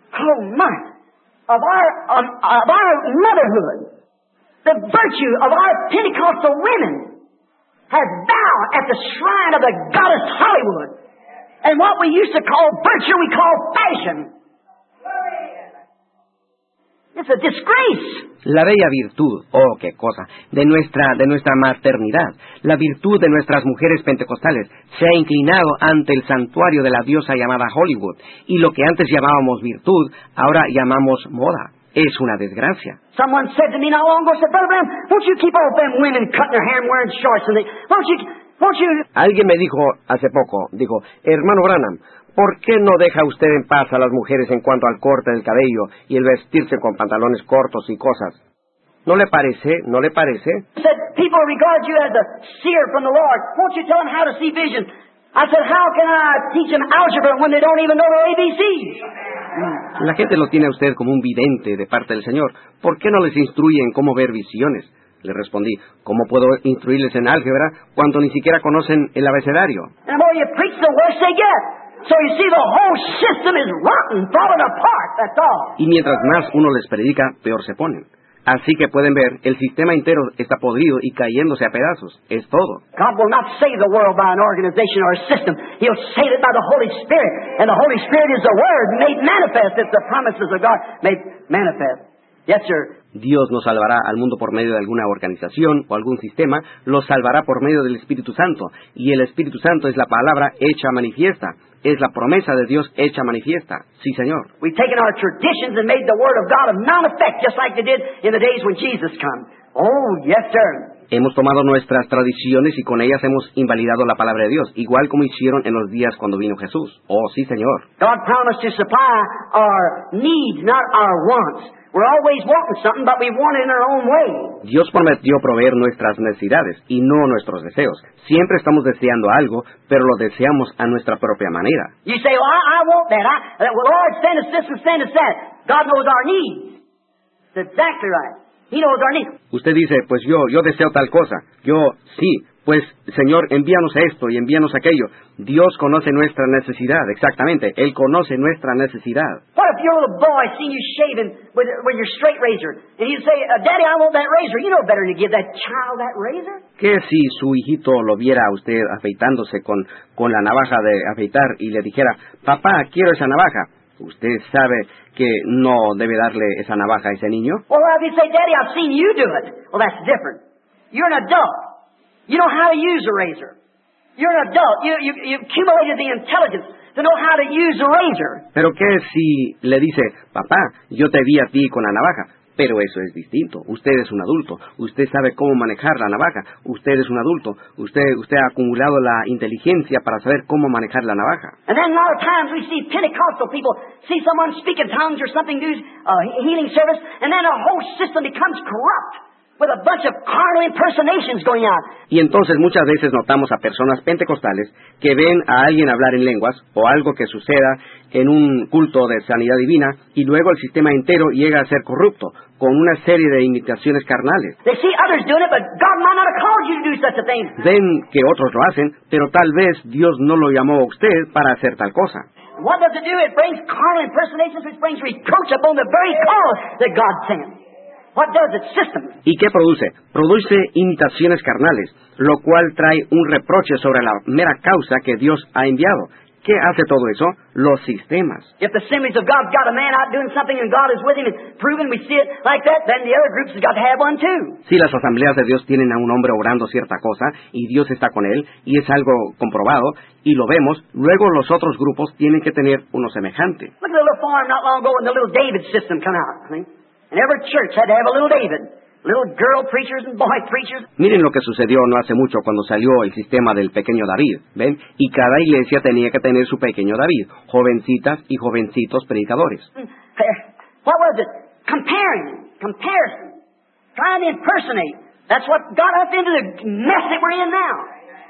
oh my, of our, of, of our motherhood, the virtue of our Pentecostal women has bowed at the shrine of the goddess Hollywood. And what we used to call virtue, we call fashion. It's a disgrace. La bella virtud, oh, qué cosa, de nuestra, de nuestra maternidad, la virtud de nuestras mujeres pentecostales se ha inclinado ante el santuario de la diosa llamada Hollywood, y lo que antes llamábamos virtud, ahora llamamos moda. Es una desgracia. Someone said to me not long ago, said, Brother Branham, won't you keep all them women cutting their hair and wearing shorts and they, won't you, won't you... Alguien me dijo hace poco, dijo, hermano Branham, ¿por qué no deja usted en paz a las mujeres en cuanto al corte del cabello y el vestirse con pantalones cortos y cosas? ¿No le parece? ¿No le parece? Said, people regard you as a seer from the Lord. Won't you tell them how to see vision? I said, how can I teach them algebra when they don't even know their A B Cs? La gente lo tiene a usted como un vidente de parte del Señor. ¿Por qué no les instruye en cómo ver visiones? Le respondí, ¿cómo puedo instruirles en álgebra cuando ni siquiera conocen el abecedario? And the more you preach, the worse they get. So you see, the whole system is rotten, falling apart, that's all. Y mientras más uno les predica, peor se ponen. Así que pueden ver, el sistema entero está podrido y cayéndose a pedazos. Es todo. God will not save the world by an organization or a system. He'll save it by the Holy Spirit. And the Holy Spirit is the Word made manifest. It's the promises of God made manifest. Yes, sir. Dios no salvará al mundo por medio de alguna organización o algún sistema, lo salvará por medio del Espíritu Santo. Y el Espíritu Santo es la palabra hecha manifiesta. Es la promesa de Dios hecha manifiesta. Sí, Señor. We've taken our traditions and made the Word of God of non-effect, just like they did in the days when Jesus came. Oh, yes, sir. Hemos tomado nuestras tradiciones y con ellas hemos invalidado la palabra de Dios, igual como hicieron en los días cuando vino Jesús. Oh, sí, Señor. God promised to supply our needs, not our wants. We're always wanting something, but we want it in our own way. Dios prometió proveer nuestras necesidades y no nuestros deseos. Siempre estamos deseando algo, pero lo deseamos a nuestra propia manera. You say, well, I, I want that. I, that well, Lord, send us this and send us that. God knows our needs. That's exactly right. He knows our needs. Usted dice, pues yo, yo deseo tal cosa. Yo, sí, pues Señor, envíanos esto y envíanos aquello. Dios conoce nuestra necesidad, exactamente. Él conoce nuestra necesidad. What if your little boy seen you shaving with, with your straight razor, and he'd say, uh, Daddy, I want that razor. You know better than to give that child that razor. ¿Qué si su hijito lo viera a usted afeitándose con, con la navaja de afeitar y le dijera, papá, quiero esa navaja? ¿Usted sabe que no debe darle esa navaja a ese niño? Well, if you say, Daddy, I've seen you do it. Well, that's different. You're an adult. You know how to use a razor. You're an adult. You, you, you accumulated the intelligence to know how to use a razor. Pero ¿qué si le dice, papá, yo te vi a ti con la navaja? Pero eso es distinto. Usted es un adulto. Usted sabe cómo manejar la navaja. Usted es un adulto. Usted, usted ha acumulado la inteligencia para saber cómo manejar la navaja. And then a lot of times we see Pentecostal people see someone speak in tongues or something, do a healing service, and then our whole system becomes corrupt. With a bunch of carnal impersonations going on. Y entonces muchas veces notamos a personas pentecostales que ven a alguien hablar en lenguas o algo que suceda en un culto de sanidad divina y luego el sistema entero llega a ser corrupto con una serie de imitaciones carnales. They see others doing it, but God might not have called you to do such a thing. Ven que otros lo hacen, pero tal vez Dios no lo llamó a usted para hacer tal cosa. What does it do? It brings carnal impersonations, which brings reproach upon the very cause that God sent. What does it? Systems. ¿Y qué produce? Produce imitaciones carnales, lo cual trae un reproche sobre la mera causa que Dios ha enviado. ¿Qué hace todo eso? Los sistemas. If the Assemblies of God's got a man out doing something and God is with him and proven we see it like that, then the other groups has got to have one too. Si las asambleas de Dios tienen a un hombre obrando cierta cosa y Dios está con él y es algo comprobado y lo vemos, luego los otros grupos tienen que tener uno semejante. Look at the little farm not long ago when the little David system come out. I mean. And every church had to have a little David. Little girl preachers and boy preachers. Miren lo que sucedió no hace mucho cuando salió el sistema del pequeño David, ¿ven? Y cada iglesia tenía que tener su pequeño David, jovencitas y jovencitos predicadores. What was it? Comparing, comparison, trying to impersonate. That's what got us into the mess that we're in now.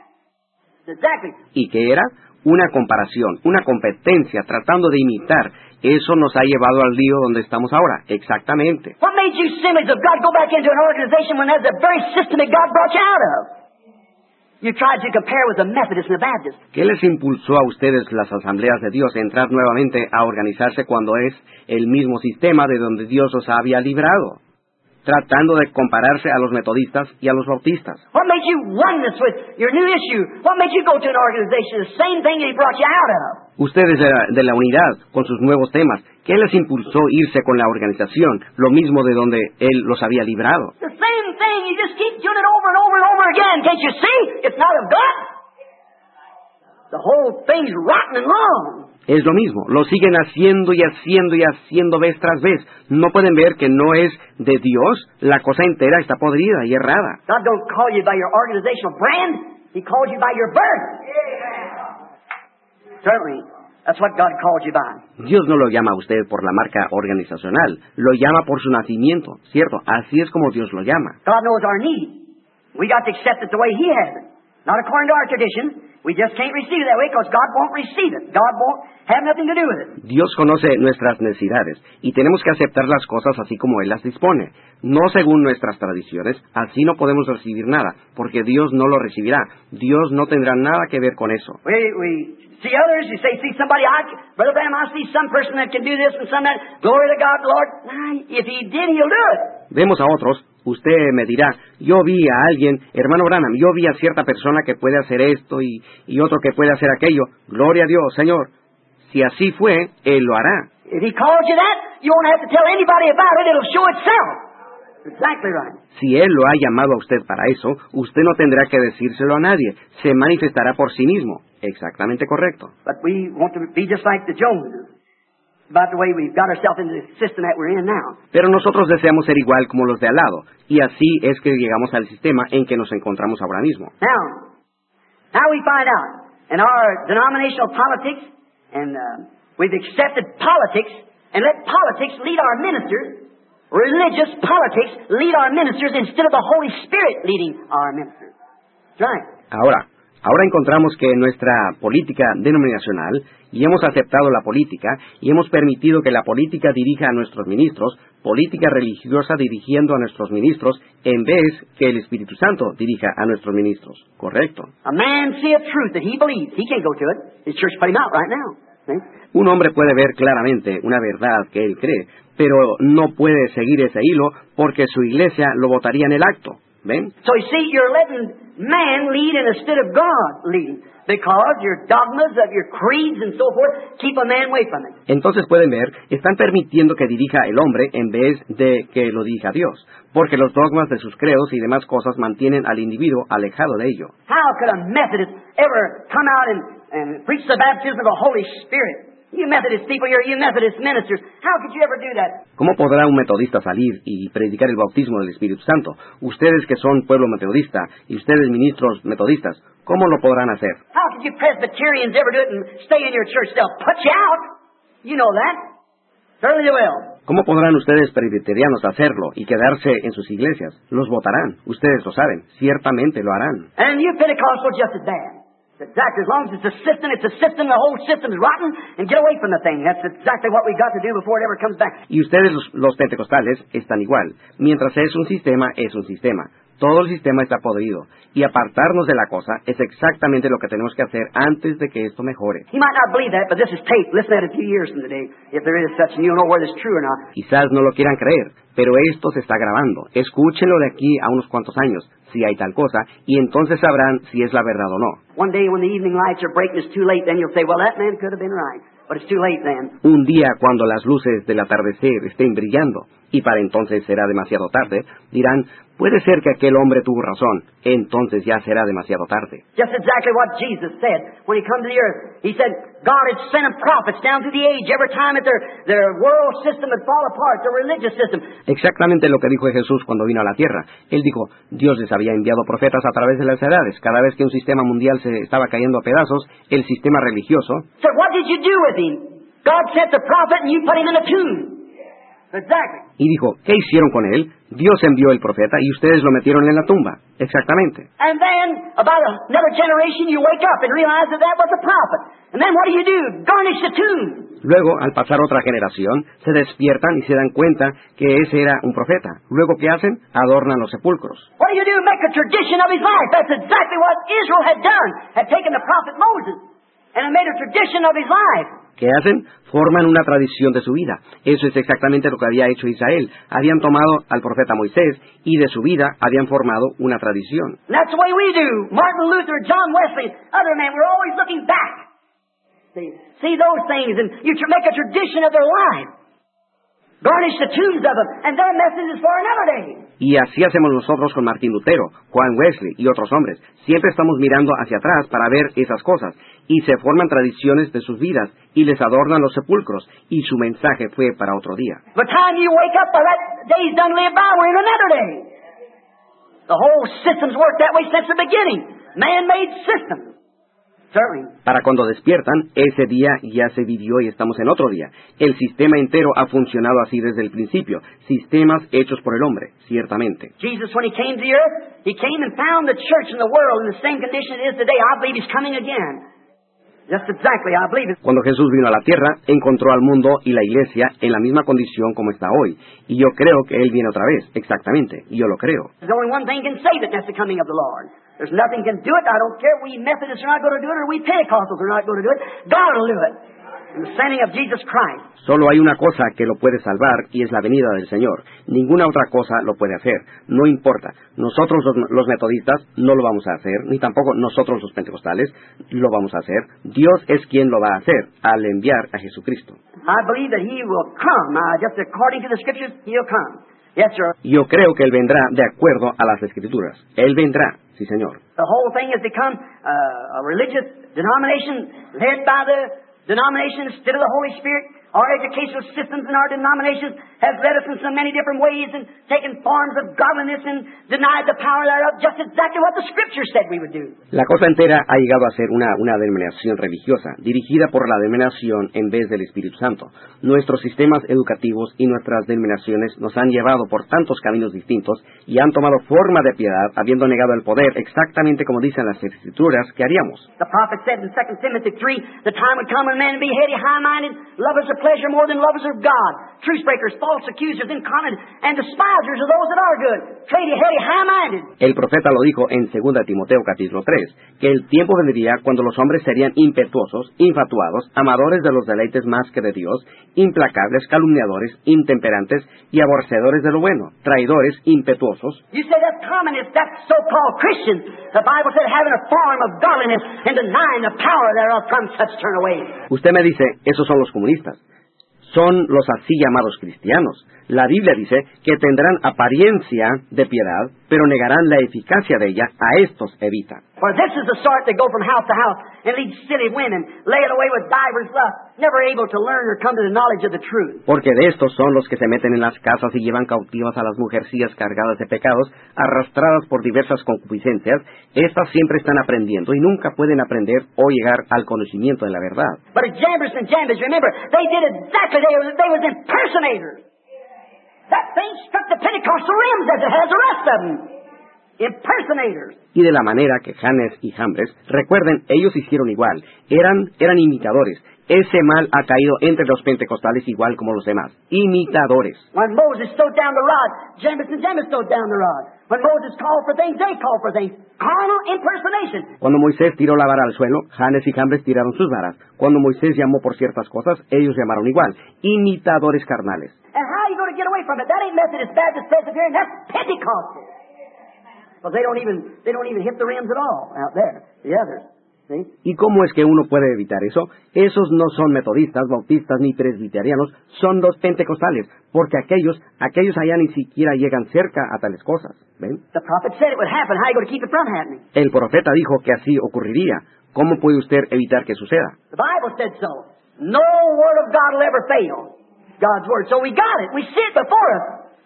Exactly. ¿Y qué era? Una comparación, una competencia, tratando de imitar. Eso nos ha llevado al lío donde estamos ahora. Exactamente. What made you Assemblies of God go back into an organization when that's the very system that God brought you out of? you tried to compare with the Methodist and the Baptist. ¿Qué les impulsó a ustedes las asambleas de Dios a entrar nuevamente a organizarse cuando es el mismo sistema de donde Dios los había librado? Tratando de compararse a los metodistas y a los bautistas. What made you oneness with your new issue? What made you go to an organization, the same thing that he brought you out of? Ustedes de la, de la unidad, con sus nuevos temas, ¿qué les impulsó irse con la organización, lo mismo de donde Él los había librado? The same thing, you just keep doing it over and over and over again. Can't you see? It's not of God. The whole thing's rotten and wrong. Es lo mismo, lo siguen haciendo y haciendo y haciendo vez tras vez. ¿No pueden ver que no es de Dios? La cosa entera está podrida y errada. God don't call you by your organizational brand. He calls you by your birth. Certainly, that's what God called you by. Dios no lo llama a usted por la marca organizacional, lo llama por su nacimiento, ¿cierto? Así es como Dios lo llama. God knows our need. We got to accept it the way He has it. Not according to our tradition. We just can't receive it that way because God won't receive it. God won't have nothing to do with it. Dios conoce nuestras necesidades y tenemos que aceptar las cosas así como Él las dispone. No según nuestras tradiciones, así no podemos recibir nada, porque Dios no lo recibirá. Dios no tendrá nada que ver con eso. We, we see others, you say, see somebody, I, Brother Branham, I see some person that can do this and some that, glory to God, Lord. If He did, He'll do it. Vemos a otros. Usted me dirá, yo vi a alguien, hermano Branham, yo vi a cierta persona que puede hacer esto y, y otro que puede hacer aquello. Gloria a Dios, Señor. Si así fue, Él lo hará. If He calls you that, you won't have to tell anybody about it. It'll show itself. Exactly right. Si Él lo ha llamado a usted para eso, usted no tendrá que decírselo a nadie. Se manifestará por sí mismo. Exactamente correcto. But we want to be just like the Joneses. About the way we've got ourselves into the system that we're in now. Pero nosotros deseamos ser igual como los de al lado, y así es que llegamos al sistema en que nos encontramos ahora mismo. Now, now we find out in our denominational politics, and uh, we've accepted politics and let politics lead our ministers. Religious politics lead our ministers instead of the Holy Spirit leading our ministers. That's right. Ahora, ahora encontramos que en nuestra política denominacional, y hemos aceptado la política, y hemos permitido que la política dirija a nuestros ministros, política religiosa dirigiendo a nuestros ministros, en vez que el Espíritu Santo dirija a nuestros ministros. Correcto. A man seeth truth that he believes. He can't go to it. His church put him out right now. See? Un hombre puede ver claramente una verdad que él cree, pero no puede seguir ese hilo porque su iglesia lo votaría en el acto. ¿Ven? So you see, you're letting man lead instead of God leading, because your dogmas of your creeds and so forth keep a man away from it. Entonces pueden ver, están permitiendo que dirija el hombre en vez de que lo dirija Dios, porque los dogmas de sus credos y demás cosas mantienen al individuo alejado de ello. How could a Methodist ever come out and, and preach the baptism of the Holy Spirit? You Methodist people, you're you Methodist ministers. How could you ever do that? ¿Cómo podrá un metodista salir y predicar el bautismo del Espíritu Santo? Ustedes que son pueblo metodista y ustedes ministros metodistas, ¿cómo lo podrán hacer? How could you Presbyterians ever do it and stay in your church? They'll put you out. You know that. Certainly they will. ¿Cómo podrán ustedes presbiterianos hacerlo y quedarse en sus iglesias? Los votarán. Ustedes lo saben. Ciertamente lo harán. And you Pentecostals just as bad. Exactly. As long as it's a system, it's a system, the whole system's rotten, and get away from the thing. That's exactly what we've got to do before it ever comes back. Y ustedes, los, los pentecostales, están igual. Mientras es un sistema, es un sistema. Todo el sistema está podrido. Y apartarnos de la cosa es exactamente lo que tenemos que hacer antes de que esto mejore. He might not believe that, but this is tape. Listen at it a few years from today, if there is such, and you'll know whether it's true or not. Quizás no lo quieran creer, pero esto se está grabando. Escúchenlo de aquí a unos cuantos años, si hay tal cosa, y entonces sabrán si es la verdad o no. One day when the evening lights are breaking, it's too late, then you'll say, well, that man could have been right. But it's too late then. Un día cuando las luces del atardecer estén brillando, y para entonces será demasiado tarde, dirán, puede ser que aquel hombre tuvo razón, entonces ya será demasiado tarde. Just exactly what Jesus said when He come to the earth. He said, God had sent Him prophets down through the age, every time that their, their world system would fall apart, their religious system. Exactamente lo que dijo Jesús cuando vino a la tierra. Él dijo, Dios les había enviado profetas a través de las edades. Cada vez que un sistema mundial se estaba cayendo a pedazos, el sistema religioso... So what did you do with Him? God sent the prophet and you put him in a tomb. Exactly. Y dijo, ¿qué hicieron con él? Dios envió el profeta y ustedes lo metieron en la tumba. Exactamente. And then, about another generation, you wake up and realize that that was a prophet. And then what do you do? Garnish the tomb. Luego, al pasar otra generación, se despiertan y se dan cuenta que ese era un profeta. Luego, ¿qué hacen? Adornan los sepulcros. What do you do? Make a tradition of his life. That's exactly what Israel had done. Had taken the prophet Moses and had made a tradition of his life. ¿Ququé hacen? Forman una tradición de su vida. Eso es exactamente lo que había hecho Israel. Habían tomado al profeta Moisés y de su vida habían formado una tradición. And that's the way we do. Martin Luther, John Wesley, other men, we're always looking back. See, see those things, and you make a tradition of their life. Garnish the tombs of them, and their message is for another day. Y así hacemos nosotros con Martín Lutero, Juan Wesley y otros hombres. Siempre estamos mirando hacia atrás para ver esas cosas, y se forman tradiciones de sus vidas, y les adornan los sepulcros, y su mensaje fue para otro día. By the time you wake up, by that day's done lived by, we're in another day. The whole system's worked that way since the beginning. Man-made system. Certainly. Para cuando despiertan, ese día ya se vivió y estamos en otro día. El sistema entero ha funcionado así desde el principio. Sistemas hechos por el hombre, ciertamente. Jesus, when he came to the earth, he came and found the church in the world in the same condition it is today. I believe he's coming again. Just exactly, I believe it. Cuando Jesús vino a la tierra, encontró al mundo y la iglesia en la misma condición como está hoy. Y yo creo que Él viene otra vez, exactamente. Y yo lo creo. There's only one thing can save it, that's the coming of the Lord. There's nothing can do it. I don't care we Methodists are not going to do it or we Pentecostals are not going to do it. God will do it. In the sending of Jesus Christ. Solo hay una cosa que lo puede salvar y es la venida del Señor. Ninguna otra cosa lo puede hacer. No importa. Nosotros los, los metodistas no lo vamos a hacer, ni tampoco nosotros los pentecostales lo vamos a hacer. Dios es quien lo va a hacer al enviar a Jesucristo. I believe that He will come. Uh, just according to the Scriptures, He'll come. Yes, sir. Yo creo que Él vendrá de acuerdo a las Escrituras. Él vendrá, sí, señor. The whole thing has become uh, a religious denomination led by the denomination instead of the Holy Spirit. Our educational systems in our denominations have led us in so many different ways and taken forms of godliness and denied the power thereof, just exactly what the Scripture said we would do. La cosa entera ha llegado a ser una, una denominación religiosa, dirigida por la denominación en vez del Espíritu Santo. Nuestros sistemas educativos y nuestras denominaciones nos han llevado por tantos caminos distintos y han tomado forma de piedad, habiendo negado el poder exactamente como dicen las Escrituras que haríamos. The prophet said in Second Timothy three, the time would come when men would be heady, high-minded, lovers of pleasure more than lovers of God, truce breakers, false accusers, incontinent, and despisers of those that are good, trady, heady, high-minded. El profeta lo dijo en Segunda Timoteo capítulo tres, que el tiempo vendría cuando los hombres serían impetuosos, infatuados, amadores de los deleites más que de Dios, implacables, calumniadores, intemperantes y aborrecedores de lo bueno, traidores, impetuosos. You say that's communist, that's so-called Christians. The Bible said having a form of godliness and denying the power thereof from such turn away. Usted me dice, esos son los comunistas. Son los así llamados cristianos. La Biblia dice que tendrán apariencia de piedad, pero negarán la eficacia de ella. A estos evita. For this is the sort that go from house to house and lead silly women, lay it away with divers lusts, never able to learn or come to the knowledge of the truth. Porque de estos son los que se meten en las casas y llevan cautivas a las mujercillas cargadas de pecados, arrastradas por diversas concupiscencias. Estas siempre están aprendiendo y nunca pueden aprender o llegar al conocimiento de la verdad. But at Jambres and Jambres, remember, they did exactly, they were, they was impersonators. That thing struck the Pentecostal rims as it has the rest of them. Impersonators. Y de la manera que Janes y Jambres, recuerden, ellos hicieron igual. Eran, eran imitadores. Ese mal ha caído entre los pentecostales igual como los demás. Imitadores. When Moses stowed down the rod, Jambres and Jambres stowed down the rod. When Moses called for things, they called for things. Carnal impersonation. Cuando Moisés tiró la vara al suelo, Janes y Jambres tiraron sus varas. Cuando Moisés llamó por ciertas cosas, ellos llamaron igual. Imitadores carnales. And how are you going to get away from it? That ain't Methodist, Baptist, Presbyterian, that's Pentecostal. Because they don't even, they don't even hit the rims at all out there, the others. ¿Sí? ¿Y cómo es que uno puede evitar eso? Esos no son metodistas, bautistas ni presbiterianos, son los pentecostales, porque aquellos, aquellos allá ni siquiera llegan cerca a tales cosas. ¿Ven? The prophet said it would happen. How are you going to keep it from happening? El profeta dijo que así ocurriría. ¿Cómo puede usted evitar que suceda? The Bible said so. No word of God will ever fail. God's word. So we got it. We see it before us.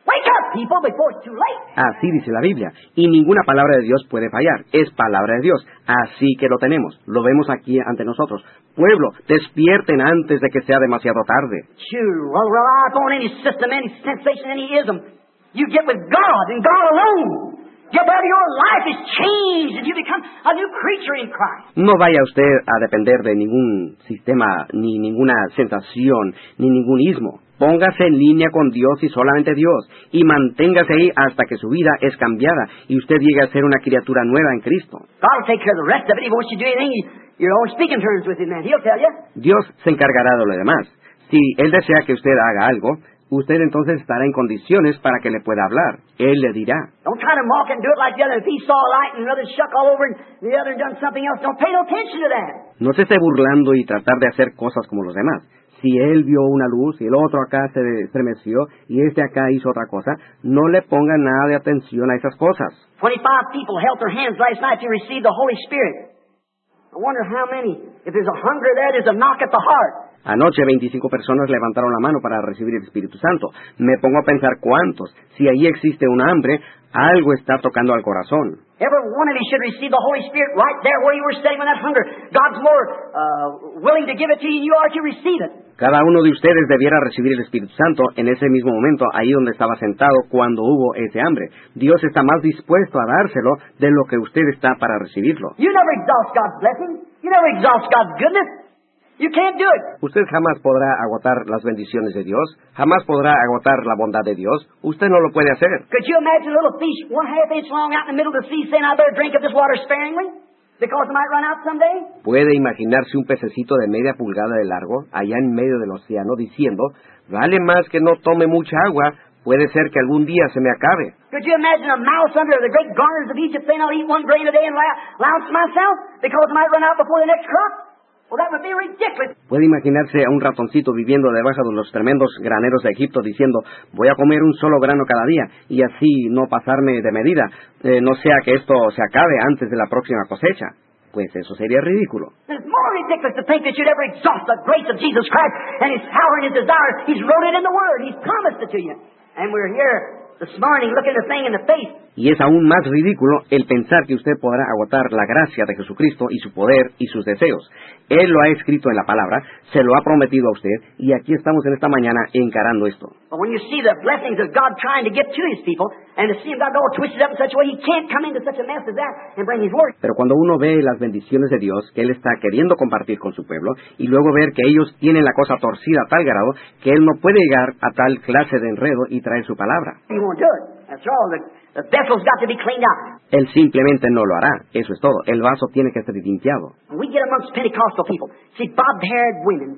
Wake up, people, before it's too late. Así dice la Biblia. Y ninguna palabra de Dios puede fallar. Es palabra de Dios. Así que lo tenemos. Lo vemos aquí ante nosotros. Pueblo, despierten antes de que sea demasiado tarde. Sure, well, rely upon any system, any sensation, any ism. You get with God and God alone. Your brother, your life is changed and you become a new creature in Christ. No vaya usted a depender de ningún sistema, ni ninguna sensación, ni ningún ismo. Póngase en línea con Dios y solamente Dios, y manténgase ahí hasta que su vida es cambiada y usted llegue a ser una criatura nueva en Cristo. God will take care of the rest of it. He wants you to do anything, you, you're always speaking terms with Him, man. He'll tell you. Dios se encargará de lo demás. Si Él desea que usted haga algo, usted entonces estará en condiciones para que le pueda hablar. Él le dirá. Don't try to mock and do it like the other. If he saw a light and another shuck all over and the other done something else, don't pay no attention to that. No se esté burlando y tratar de hacer cosas como los demás. Si él vio una luz y el otro acá se estremeció y este acá hizo otra cosa, no le ponga nada de atención a esas cosas. Twenty-five people held their hands last night to receive the Holy Spirit. I wonder how many. If there's a hunger there, there's a knock at the heart. Anoche veinticinco personas levantaron la mano para recibir el Espíritu Santo. Me pongo a pensar cuántos. Si ahí existe un hambre, algo está tocando al corazón. Every one of you should receive the Holy Spirit right there where you were sitting with that hunger. God's more uh, willing to give it to you than you are to receive it. Cada uno de ustedes debiera recibir el Espíritu Santo en ese mismo momento, ahí donde estaba sentado cuando hubo ese hambre. Dios está más dispuesto a dárselo de lo que usted está para recibirlo. You never exhaust God's blessing. You never exhaust God's goodness. You can't do it. Usted jamás podrá agotar las bendiciones de Dios, jamás podrá agotar la bondad de Dios. Usted no lo puede hacer. Could you imagine a little fish one half inch long out in the middle of the sea saying, I better drink of this water sparingly because it might run out someday? ¿Puede imaginarse un pececito de media pulgada de largo allá en medio del océano diciendo, vale más que no tome mucha agua, puede ser que algún día se me acabe? Could you imagine a mouse under the great garners of Egypt saying, I'll eat one grain a day and lounge myself because it might run out before the next crop? Well, that would be ridiculous. ¿Puede imaginarse a un ratoncito viviendo debajo de los tremendos graneros de Egipto diciendo, voy a comer un solo grano cada día y así no pasarme de medida, eh, no sea que esto se acabe antes de la próxima cosecha? Pues eso sería ridículo. It's more ridiculous to think that you'd ever exhaust the grace of Jesus Christ and His power and His desire. He's wrote it in the Word. He's promised it to you. And we're here this morning looking the thing in the face. Y es aún más ridículo el pensar que usted podrá agotar la gracia de Jesucristo y su poder y sus deseos. Él lo ha escrito en la palabra, se lo ha prometido a usted, y aquí estamos en esta mañana encarando esto. But when you see the blessings of God trying to get to His people, and to see Him God all twisted up in such a way, He can't come into such a mess as that and bring His word. Pero cuando uno ve las bendiciones de Dios que Él está queriendo compartir con su pueblo, y luego ver que ellos tienen la cosa torcida a tal grado que Él no puede llegar a tal clase de enredo y traer su palabra. He won't do it. That's all. The, the vessel's got to be cleaned out. Él simplemente no lo hará. Eso es todo. El vaso tiene que ser limpiado. When we get amongst Pentecostal people, see bobbed-haired women,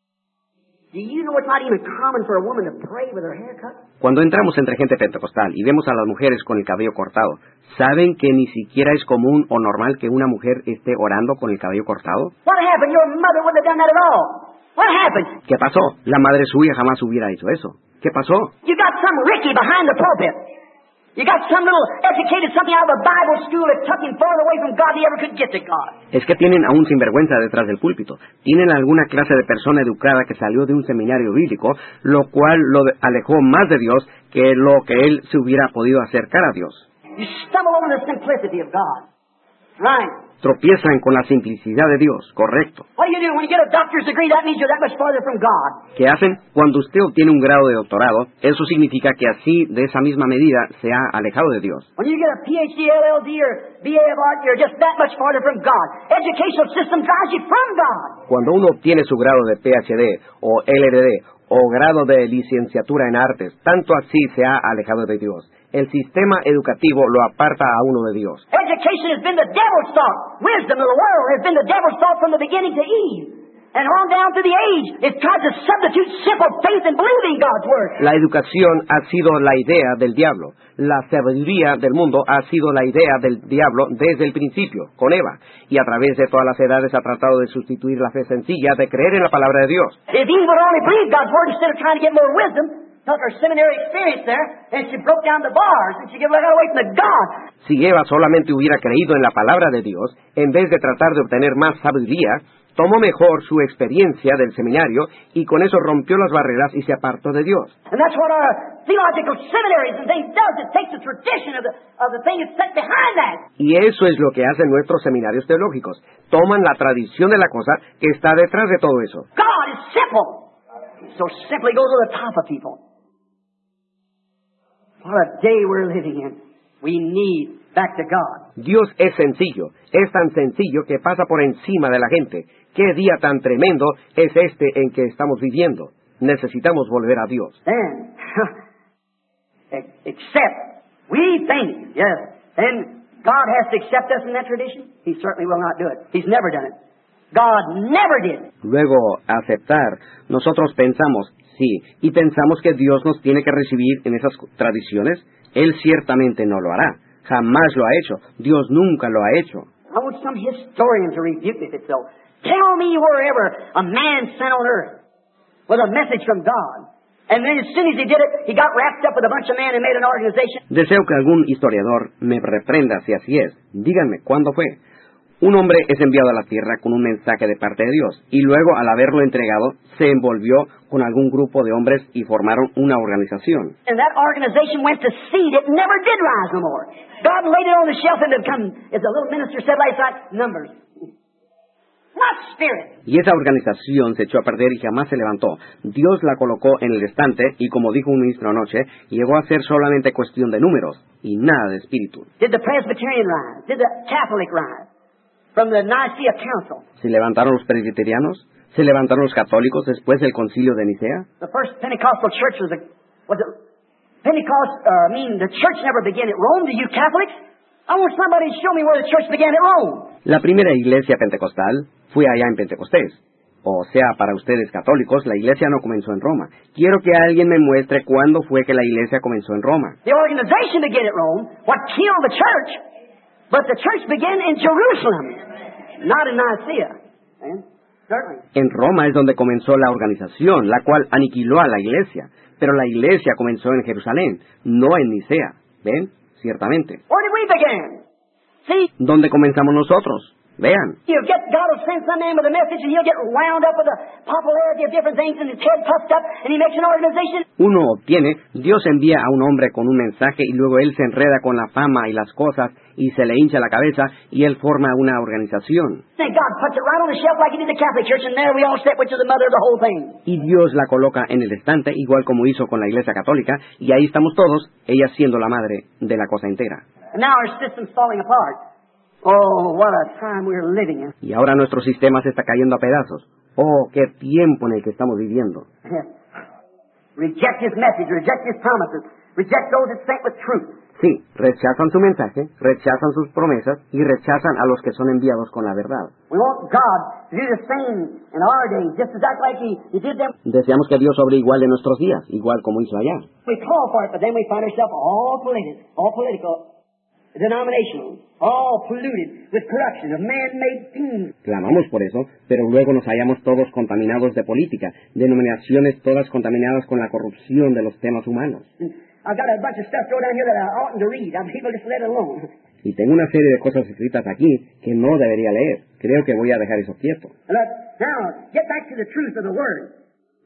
do you know it's not even common for a woman to pray with her hair cut? Cuando entramos entre gente pentecostal y vemos a las mujeres con el cabello cortado, ¿saben que ni siquiera es común o normal que una mujer esté orando con el cabello cortado? What happened? Your mother wouldn't have done that at all. What happened? ¿Qué pasó? La madre suya jamás hubiera hecho eso. ¿Qué pasó? You got some Ricky behind the pulpit. You got some little educated something out of a Bible school that took him farther away from God than he ever could get to God. Es que tienen a un sinvergüenza detrás del púlpito. Tienen alguna clase de persona educada que salió de un seminario bíblico, lo cual lo alejó más de Dios que lo que él se hubiera podido acercar a Dios. You stumble over the simplicity of God. Right. Tropiezan con la simplicidad de Dios, correcto. What do you do when you get a doctor's degree? That means you're that much farther from God. ¿Qué hacen? Cuando usted obtiene un grado de doctorado, eso significa que así, de esa misma medida, se ha alejado de Dios. When you get a P H D, L L D, or B A of Art, you're just that much farther from God. Educational system drives you from God. Cuando uno obtiene su grado de P H D o L L D o grado de licenciatura en artes, tanto así se ha alejado de Dios. El sistema educativo lo aparta a uno de Dios. Education has been the devil's thought. Wisdom of the world has been the devil's thought from the beginning to Eve. And on down to the age, it tried to substitute simple faith and believing God's word. La educación ha sido la idea del diablo. La sabiduría del mundo ha sido la idea del diablo desde el principio, con Eva. Y a través de todas las edades ha tratado de sustituir la fe sencilla de creer en la palabra de Dios. If Eve would only believe God's word instead of trying to get more wisdom, took her seminary experience there, and she broke down the bars, and she got away from the God. Si Eva solamente hubiera creído en la palabra de Dios, en vez de tratar de obtener más sabiduría, Tomó mejor su experiencia del seminario y con eso rompió las barreras y se apartó de Dios. And that's what our theological seminaries and things does. It takes the tradition of the, of the thing that's set behind that. Y eso es lo que hacen nuestros seminarios teológicos. Toman la tradición de la cosa que está detrás de todo eso. God is simple. So simply goes to the top of people. What a day we're living in. We need back to God. Dios es sencillo, es tan sencillo que pasa por encima de la gente. ¿Qué día tan tremendo es este en que estamos viviendo? Necesitamos volver a Dios. Then, except we think, yes, then God has to accept us in that tradition? He certainly will not do it. He's never done it. God never did. Luego, aceptar, nosotros pensamos, sí, y pensamos que Dios nos tiene que recibir en esas tradiciones. Él ciertamente no lo hará. Jamás lo ha hecho. Dios nunca lo ha hecho. I want some historian to rebuke me if it's so. Tell me wherever a man sent on earth with a message from God. And then as soon as he did it, he got wrapped up with a bunch of men and made an organization. Deseo que algún historiador me reprenda si así es. Díganme, ¿cuándo fue? Un hombre es enviado a la tierra con un mensaje de parte de Dios, y luego, al haberlo entregado, se envolvió con algún grupo de hombres y formaron una organización. And that organization went to seed. It never did rise no more. God laid it on the shelf and it become, as a little minister said last night, numbers. Not spirit. Y esa organización se echó a perder y jamás se levantó. Dios la colocó en el estante y, como dijo un ministro anoche, llegó a ser solamente cuestión de números y nada de espíritu. Did the Presbyterian rise? Did the Catholic rise? From the Nicaea Council. ¿Se levantaron los presbiterianos? ¿Se levantaron los católicos después del concilio de Nicea? The first Pentecostal church was a, was it Pentecost, uh, I mean, the church never began at Rome. Do you Catholics? I want somebody to show me where the church began at Rome. La primera iglesia pentecostal fue allá en Pentecostés. O sea, para ustedes católicos, la iglesia no comenzó en Roma. Quiero que alguien me muestre cuándo fue que la iglesia comenzó en Roma. The organization began at Rome. What killed the church? But the church began in Jerusalem, not in Nicaea. Eh? Certainly. En Roma es donde comenzó la organización, la cual aniquiló a la iglesia. Pero la iglesia comenzó en Jerusalén, no en Nicea. ¿Ven? Ciertamente. Where did we begin? See? ¿Dónde comenzamos nosotros? Vean. You get, God will send some man with a message and he'll get wound up with the popularity of different things and his head puffed up and he makes an organization. Uno obtiene, Dios envía a un hombre con un mensaje y luego él se enreda con la fama y las cosas y se le hincha la cabeza y él forma una organización. Then God puts it right on the shelf like he did the Catholic Church and there we all sit, which is the mother of the whole thing. Y Dios la coloca en el estante igual como hizo con la Iglesia Católica y ahí estamos todos, ella siendo la madre de la cosa entera. And now our system's falling apart. Oh, what a time we're living in. Y ahora nuestro sistema se está cayendo a pedazos. Oh, qué tiempo en el que estamos viviendo. Reject his message, reject his promises, reject those that sent with truth. Sí, rechazan su mensaje, rechazan sus promesas y rechazan a los que son enviados con la verdad. We want God to do the same in our days, just exactly like he, he did them. Deseamos que Dios obre igual en nuestros días, igual como hizo allá. We call for it, but then we find ourselves all political, all political. Denominational, all polluted with corruption of man-made things. Clamamos por eso, pero luego nos hallamos todos contaminados de política, denominaciones todas contaminadas con la corrupción de los temas humanos. I've got a bunch of stuff down here that I oughtn't to read. I'm people just let it alone. Y tengo una serie de cosas escritas aquí que no debería leer. Creo que voy a dejar eso quieto. Look, now, get back to the truth of the Word.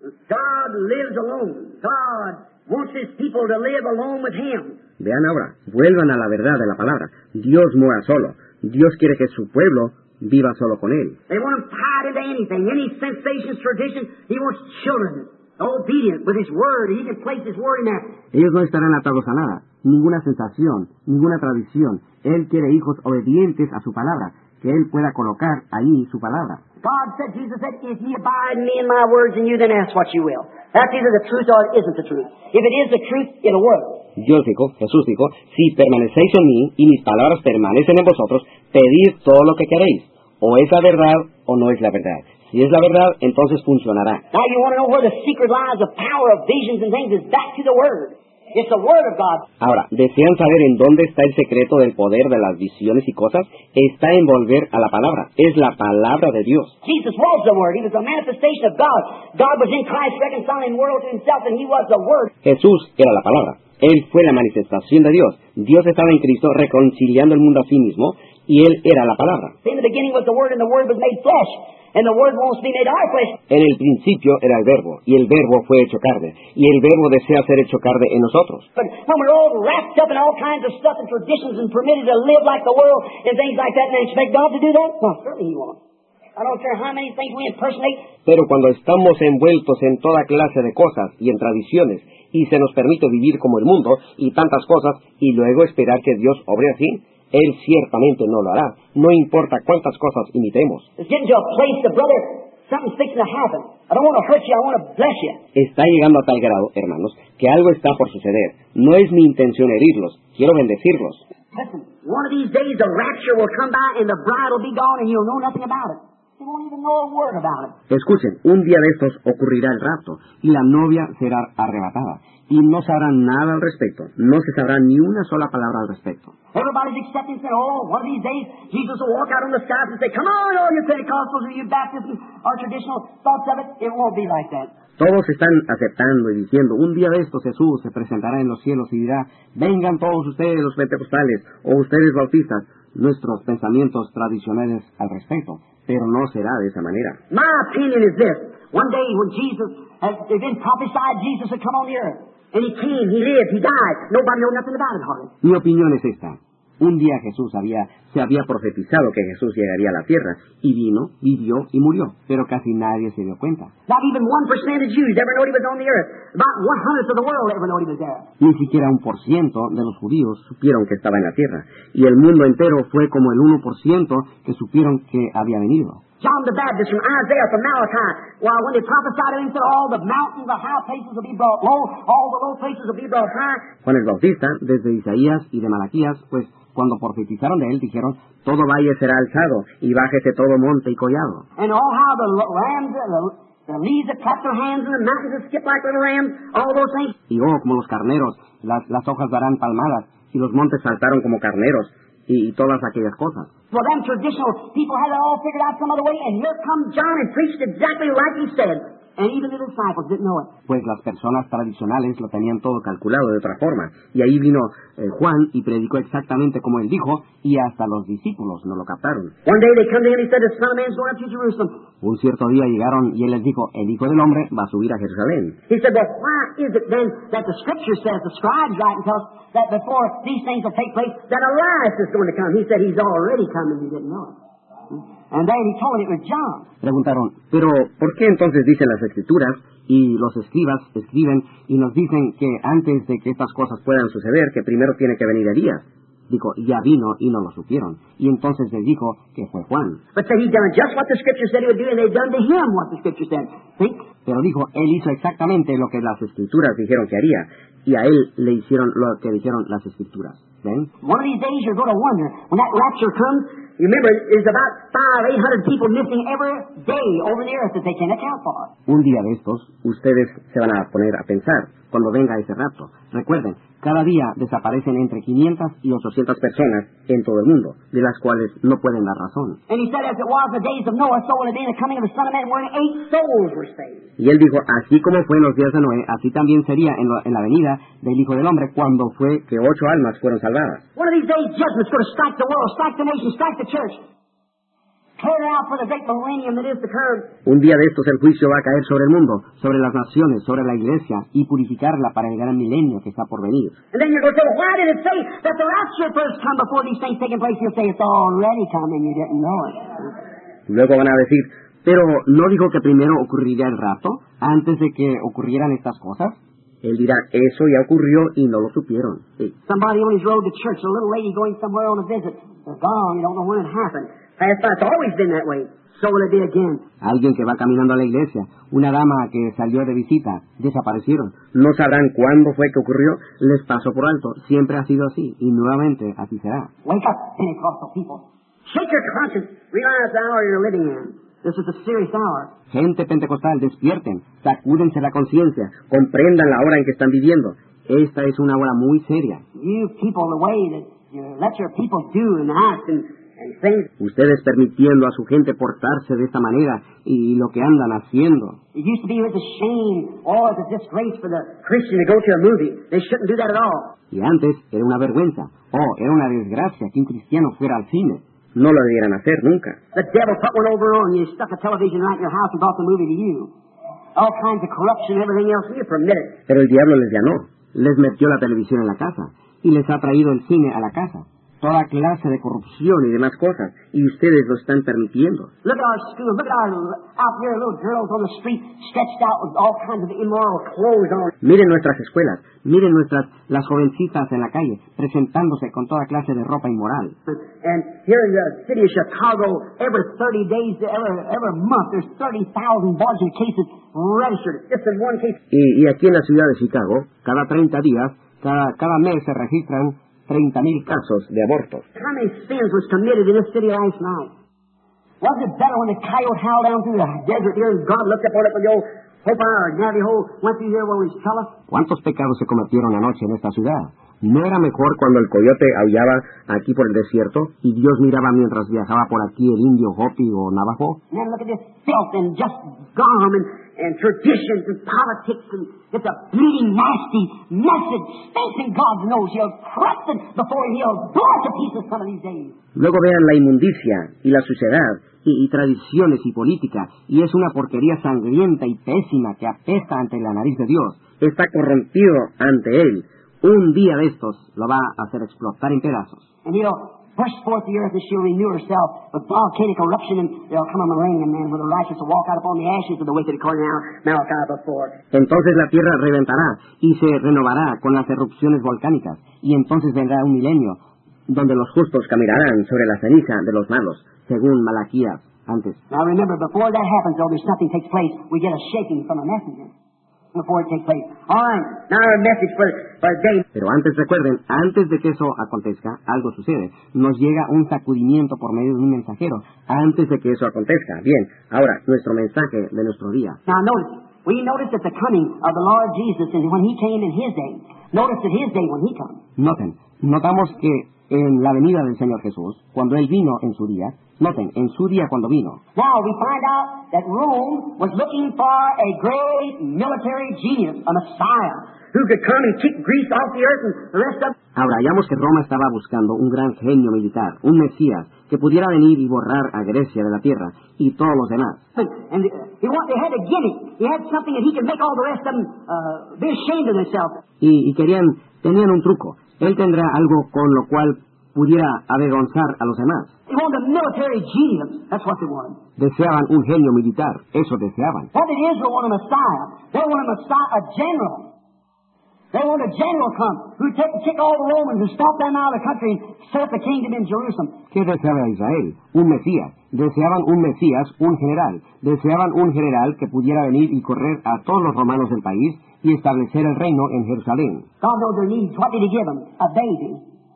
God lives alone. God wants His people to live alone with Him. Vean ahora, vuelvan a la verdad de la palabra. Dios mora solo. Dios quiere que su pueblo viva solo con Él. They want Him tied into anything, any sensations, tradition. He wants children obedient with His Word. He can place His Word in there. Ellos no estarán atados a nada, ninguna sensación, ninguna tradición. Él quiere hijos obedientes a su palabra, que Él pueda colocar ahí su palabra. God said, Jesus said, if ye abide in me and my words in you, then ask what you will. That's either the truth or it isn't the truth. If it is the truth, it'll work. Dios dijo, Jesús dijo, si permanecéis en mí y mis palabras permanecen en vosotros, pedid todo lo que queréis. O es la verdad o no es la verdad. Si es la verdad, entonces funcionará. Now you want to know where the secret lies of power of visions and things is back to the Word. It's the Word of God. Ahora, ¿desean saber en dónde está el secreto del poder de las visiones y cosas? Está en volver a la palabra. Es la palabra de Dios. Jesus was the Word. He was a manifestation of God. God was in Christ reconciling the world to Himself, and He was the Word. Jesús era la palabra. Él fue la manifestación de Dios. Dios estaba en Cristo reconciliando el mundo a sí mismo, y Él era la palabra. In the beginning was the Word, and the Word was made flesh. And the Word wants to be made our flesh. En el principio era el Verbo, y el Verbo fue hecho carne, y el Verbo desea ser hecho carne en nosotros. But when we're all wrapped up in all kinds of stuff and traditions and permitted to live like the world and things like that, and expect God to do that? No, certainly He won't. I don't care how many things we impersonate. Pero cuando estamos envueltos en toda clase de cosas y en tradiciones, y se nos permite vivir como el mundo y tantas cosas, y luego esperar que Dios obre así, Él ciertamente no lo hará, no importa cuántas cosas imitemos. It's getting to a place that, brother, something's fixing to happen. I don't want to hurt you, I want to bless you. Está llegando a tal grado, hermanos, que algo está por suceder. No es mi intención herirlos, quiero bendecirlos. Listen, one of these days the rapture will come by and the bride will be gone and you'll know nothing about it. You won't even know a word about it. Escuchen, un día de estos ocurrirá el rapto y la novia será arrebatada y no sabrán nada al respecto, no se sabrá ni una sola palabra al respecto. Everybody's accepting, saying, oh, one of these days Jesus will walk out on the skies and say, come on, all you Pentecostals or you Baptists and our traditional thoughts of it. It won't be like that. Todos están aceptando y diciendo, un día de estos Jesús se presentará en los cielos y dirá, vengan todos ustedes los pentecostales o ustedes bautistas, nuestros pensamientos tradicionales al respecto, pero no será de esa manera. My opinion is this. One day when Jesus, has been prophesied Jesus would come on the earth. And He came, He lived, He died. Nobody knew nothing about it hardly. Mi opinión es esta. Un día Jesús había, se había profetizado que Jesús llegaría a la tierra, y vino, vivió y murió, pero casi nadie se dio cuenta. Not even one percent of Jews ever knew He was on the earth. About one hundredth of the world ever knew He was there. Ni siquiera un por ciento de los judíos supieron que estaba en la tierra, y el mundo entero fue como el uno por ciento que supieron que había venido. John the Baptist from Isaiah from Malachi, well, when they prophesied of Him, said all the mountains, the high places will be brought low, all the low places will be brought high. Juan el Bautista, desde Isaías y de Malaquías, pues cuando profetizaron de él, dijeron, todo valle será alzado, y bájese todo monte y collado. And all how the lambs, the, the leaves that clap their hands, and the mountains that skip like little lambs, all those things. Y oh, como los carneros, las, las hojas darán palmadas, y los montes saltaron como carneros, y, y todas aquellas cosas. Well, them traditional people had it all figured out some other way, and here come John and preached exactly like he said. And even the disciples didn't know it. Pues las personas tradicionales lo tenían todo calculado de otra forma. Y ahí vino eh, Juan y predicó exactamente como él dijo, y hasta los discípulos no lo captaron. One day they come to him and he said, the Son of Man's going up to Jerusalem. Un cierto día llegaron y él les dijo, el Hijo del Hombre va a subir a Jerusalén. He said, well, why is it then that the Scripture says, the scribes write and tell us that before these things will take place, that Elias is going to come? He said, he's already come and you didn't know it. And then he told it was John. Preguntaron, pero ¿por qué entonces dicen las Escrituras y los escribas escriben y nos dicen que antes de que estas cosas puedan suceder, que primero tiene que venir Elías? Dijo, ya vino y no lo supieron. Y entonces les dijo que fue Juan. But said he done just what the Scripture said he would do, and they done to him what the Scripture said. See? Pero dijo, él hizo exactamente lo que las Escrituras dijeron que haría, y a él le hicieron lo que dijeron las Escrituras. ¿Ven? One of these days you're going to wonder, when that rapture comes, you remember, there's about five, eight hundred people missing every day over the earth that they can account for. Un día de estos, ustedes se van a poner a pensar, cuando venga ese rapto. Recuerden, cada día desaparecen entre quinientas y ochocientas personas en todo el mundo, de las cuales no pueden dar razón. And he said, as it was in the days of Noah, so will it be in the coming of the Son of Man, wherein eight souls were saved. Y él dijo, así como fue en los días de Noé, así también sería en, lo, en la venida del Hijo del Hombre, cuando fue que ocho almas fueron salvadas. One of these days, judgment's going to strike the world, strike the nation, strike the church. Clear out for the great millennium that is to come. Un día de estos el juicio va a caer sobre el mundo, sobre las naciones, sobre la iglesia, y purificarla para el gran milenio que está por venir. And then you're going to say, well, why did it say that the rapture first come before these things taking place? You'll say, it's already come and you didn't know it. Luego van a decir, pero ¿no dijo que primero ocurriría el rapto, antes de que ocurrieran estas cosas? Él dirá, eso ya ocurrió y no lo supieron. Sí. Somebody on his road to church, a little lady going somewhere on a visit. They're gone, you don't know when it happened. It's always been that way. So will it be again. Alguien que va caminando a la iglesia, una dama que salió de visita, desaparecieron. No sabrán cuándo fue que ocurrió, les pasó por alto. Siempre ha sido así, y nuevamente así será. Wake up, Pentecostal people. Shake your conscience. Realize the hour you're living in. This is a serious hour. Gente pentecostal, despierten, sacúdense la conciencia, comprendan la hora en que están viviendo. Esta es una hora muy seria. You people, the way that you let your people do and act and, and things. Ustedes permitiendo a su gente portarse de esta manera y lo que andan haciendo. It used to be with a shame or as a disgrace for the Christian to go to a movie. They shouldn't do that at all. Y antes era una vergüenza, o era una desgracia que un cristiano fuera al cine. no lo debieran hacer nunca. The devil put one over on you, stuck a television right in your house and brought the movie to you. All kinds of corruption and everything else, you permit it. Pero el diablo les ganó, les metió la televisión en la casa y les ha traído el cine a la casa. Toda clase de corrupción y demás cosas, y ustedes lo están permitiendo. Look at our schools. Look at our, out here, little girls on the street stretched out with all kinds of immoral clothes on. Miren nuestras escuelas, miren nuestras, las jovencitas en la calle, presentándose con toda clase de ropa inmoral. And here in the city of Chicago, every thirty days, every, every month, there's thirty thousand abortion cases registered. Just in one case. Y, y aquí en la ciudad de Chicago, cada treinta días, cada, cada mes se registran treinta mil casos de abortos. How many sins was committed in this city last night? Wasn't it better when the coyote howled down through the desert here and God looked up on it when the old Hopi or Navajo went through here where we tell us? ¿Cuántos pecados se cometieron anoche en esta ciudad? ¿No era mejor cuando el coyote aullaba aquí por el desierto y Dios miraba mientras viajaba por aquí el indio Hopi o Navajo? And then look at this filth and just gum and, and traditions and politics, and it's a bleeding, nasty message. Stinking God's nose. He'll crush it before he'll blow it to pieces some of these days. Luego vean la inmundicia y la suciedad y, y tradiciones y política, y es una porquería sangrienta y pésima que apesta ante la nariz de Dios. Está corrompido ante Él. Un día de estos lo va a hacer explotar en pedazos. And he'll burst forth the earth and she'll renew herself with volcanic eruption, and there'll come a rain, and then when the righteous will walk out upon the ashes of the wicked, according to Malachi before. Entonces la tierra reventará y se renovará con las erupciones volcánicas, y entonces vendrá un milenio donde los justos caminarán sobre la ceniza de los malos, según Malaquías antes. Now remember, before that happens, though, there's something takes place. We get a shaking from a messenger. Before it takes place. All right, now our message for, for the day. Pero antes, recuerden, antes de que eso acontezca, algo sucede. Nos llega un sacudimiento por medio de un mensajero, antes de que eso acontezca. Bien, ahora, nuestro mensaje de nuestro día. Now notice, we notice at the coming of the Lord Jesus, and when He came in His day, notice at His day when He comes. Noten, notamos que en la venida del Señor Jesús, cuando Él vino en su día, noten, en su día cuando vino. Now we find out that Rome was looking for a great military genius, a Messiah, who could come and kick Greece off the earth and the rest of. Ahora hallamos que Roma estaba buscando un gran genio militar, un Mesías, que pudiera venir y borrar a Grecia de la tierra y todos los demás. And he want, they had a gimmick. He had something that he could make all the rest of them uh, be ashamed of themselves. Y, y querían, tenían un truco. Él tendrá algo con lo cual pudiera avergonzar a los demás. They wanted a military genius. That's what they wanted. Deseaban un genio militar. Eso deseaban. What did Israel want? A Messiah. They want a Messiah, a general. They want a general come who take kick all the Romans and stop them out of the country and set up a kingdom in Jerusalem. ¿Qué deseaba Israel? Un Mesías. Deseaban un Mesías, un general. Deseaban un general que pudiera venir y correr a todos los romanos del país y establecer el reino en Jerusalén. God knows their needs. What did He give them? A baby.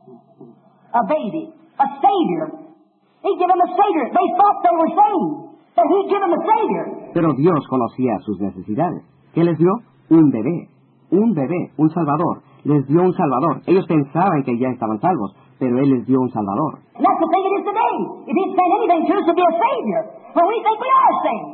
A baby. A Savior. He gave them a Savior. They thought they were saved. But He gave them a Savior. Pero Dios conocía sus necesidades. ¿Qué les dio? Un bebé. Un bebé, un salvador. Les dio un salvador. Ellos pensaban que ya estaban salvos, pero Él les dio un salvador. And that's the thing it is today. If He'd send anything to us, to be a Savior. Well, we think we are saved.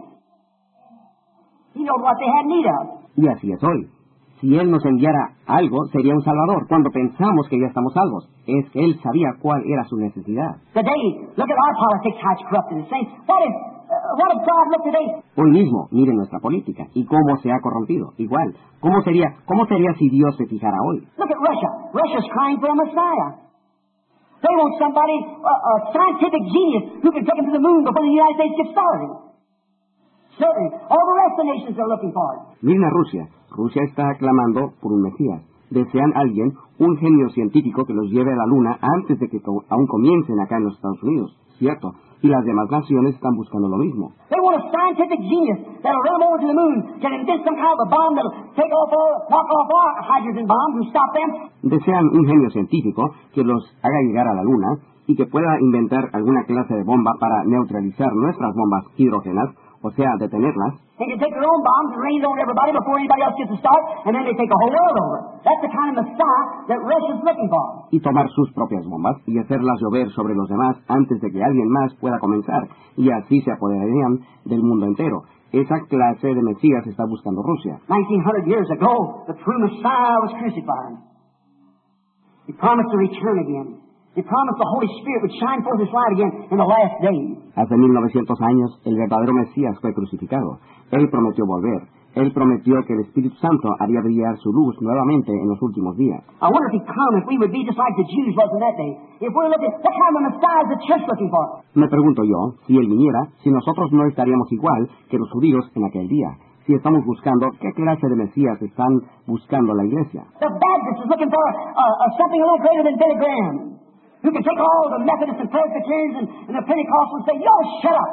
He knows what they had need of. Y así es hoy. Si Él nos enviara algo, sería un salvador, cuando pensamos que ya estamos salvos. Es que Él sabía cuál era su necesidad. Today, look at our politics, how it's corrupted. The same. What if, uh, what if God looked today? Hoy mismo, miren nuestra política y cómo se ha corrompido. Igual, ¿cómo sería, cómo sería si Dios se fijara hoy? Look at Russia. Russia's crying for a Messiah. They want somebody, uh, a scientific genius, who can take them to the moon before the United States gets started. Certainly, all the rest of the nations are looking for it. Miren a Rusia. Rusia está clamando por un Mesías. Desean a alguien, un genio científico que los lleve a la luna antes de que co- aún comiencen acá en los Estados Unidos. Cierto. Y las demás naciones están buscando lo mismo. They want a scientific genius that'll run them over to the moon, can invent some kind of a bomb that'll take off all, knock off our hydrogen bombs and stop them. Desean un genio científico que los haga llegar a la luna y que pueda inventar alguna clase de bomba para neutralizar nuestras bombas hidrógenas, o sea, detenerlas. They can take their own bombs and rain it on everybody before anybody else gets to start, and then they take the whole world over. That's the kind of Messiah that Russia's looking for. Y tomar sus propias bombas y hacerlas llover sobre los demás antes de que alguien más pueda comenzar, y así se apoderarían del mundo entero. Esa clase de Mesías está buscando Rusia. nineteen hundred years ago, the true Messiah was crucified. He promised to return again. He promised the Holy Spirit would shine forth His light again in the last days. Hace mil novecientos años, el verdadero Mesías fue crucificado. Él prometió volver. Él prometió que el Espíritu Santo haría brillar su luz nuevamente en los últimos días. I wonder if He'd come, if we would be just like the Jews was in that day. If we're looking, what kind of Messiah is the church looking for? Me pregunto yo, si Él viniera, si nosotros no estaríamos igual que los judíos en aquel día. Si estamos buscando, ¿qué clase de Mesías están buscando la iglesia? The Baptist is looking for uh, uh, something a little greater than Billy Graham, who can take all the Methodists and Presbyterians and, and the Pentecostals and say, "Yo, shut up.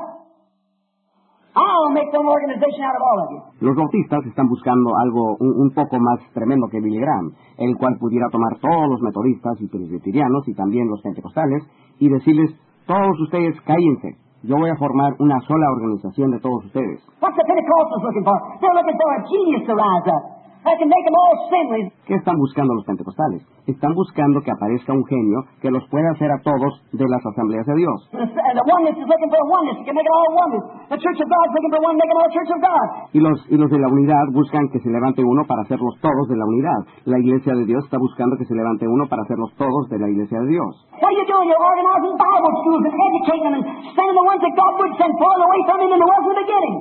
I'll make one organization out of all of you." Los bautistas están buscando algo un, un poco más tremendo que Billy Graham, el cual pudiera tomar todos los metodistas y presbiterianos y también los pentecostales y decirles, todos ustedes cállense. Yo voy a formar una sola organización de todos ustedes. What's the Pentecostals looking for? They're looking for a genius to rise up. That can make them all sinless. ¿Qué están buscando los pentecostales? Están buscando que aparezca un genio que los pueda hacer a todos de las asambleas de Dios. And the oneness is looking for a oneness. You can make it all oneness. The Church of God is looking for one, make it all Church of God. Y los, y los de la unidad buscan que se levante uno para hacerlos todos de la unidad. La iglesia de Dios está buscando que se levante uno para hacerlos todos de la iglesia de Dios. What are you doing? You're organizing Bible schools and educating them and sending the ones that God would send, pulling away from Him and the ones from the beginning.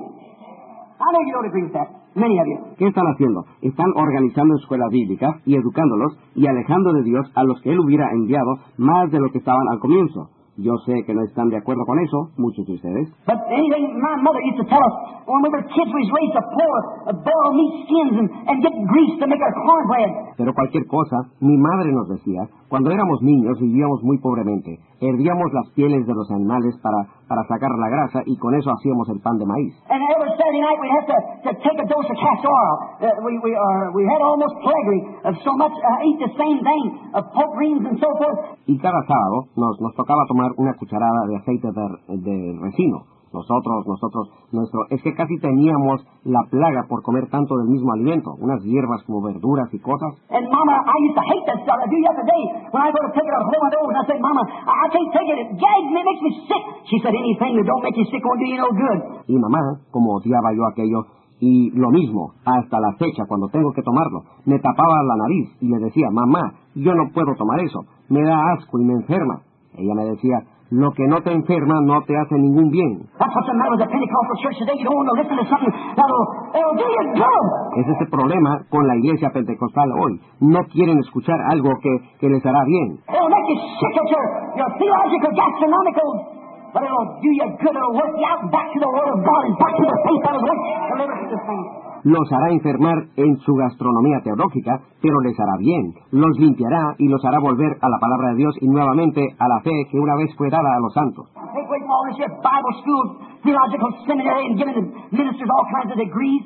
I know you don't agree with that. Many of you. ¿Qué están haciendo? Están organizando escuelas bíblicas y educándolos y alejando de Dios a los que Él hubiera enviado más de lo que estaban al comienzo. Yo sé que no están de acuerdo con eso, muchos de ustedes. But anything my mother used to tell us, when we were kids, we was raised to pour, uh, boil meat skins and, and get grease to make our cornbread. Pero cualquier cosa, mi madre nos decía, cuando éramos niños vivíamos muy pobremente. Hervíamos las pieles de los animales para, para sacar la grasa y con eso hacíamos el pan de maíz. And every Saturday night we had to, to take a dose of castor oil. Uh, we, we, uh, we had almost plaguery of so much, uh, eat the same thing, of pork greens and so forth. Y cada sábado nos, nos tocaba tomar una cucharada de aceite de, de resino. Nosotros, nosotros, nuestro, es que casi teníamos la plaga por comer tanto del mismo alimento, unas hierbas como verduras y cosas. And Mama, I used to hate that stuff. I do the other day when I go to take it out, hold my nose, and I say, Mama, I, I can't take it. It gags me, it makes me sick. She said, anything that don't make you sick won't do you no good. Y mamá, como odiaba yo aquello, y lo mismo, hasta la fecha, cuando tengo que tomarlo, me tapaba la nariz y le decía, mamá, yo no puedo tomar eso, me da asco y me enferma. Ella me decía, lo que no te enferma no te hace ningún bien. That's what's the matter with the Pentecostal church today. You don't want to listen to something that'll, that'll do you good. Ese es el problema con la iglesia pentecostal hoy. No quieren escuchar algo que, que les hará bien. It'll make you sick at your, your theological, gastronomical, but it'll do you good. It'll work you out back to the Word of God and back to the faith that was once delivered to the saints. Los hará enfermar en su gastronomía teológica, pero les hará bien. Los limpiará y los hará volver a la palabra de Dios y nuevamente a la fe que una vez fue dada a los santos. Take away from all this here Bible school, theological seminary, and giving the ministers all kinds of degrees.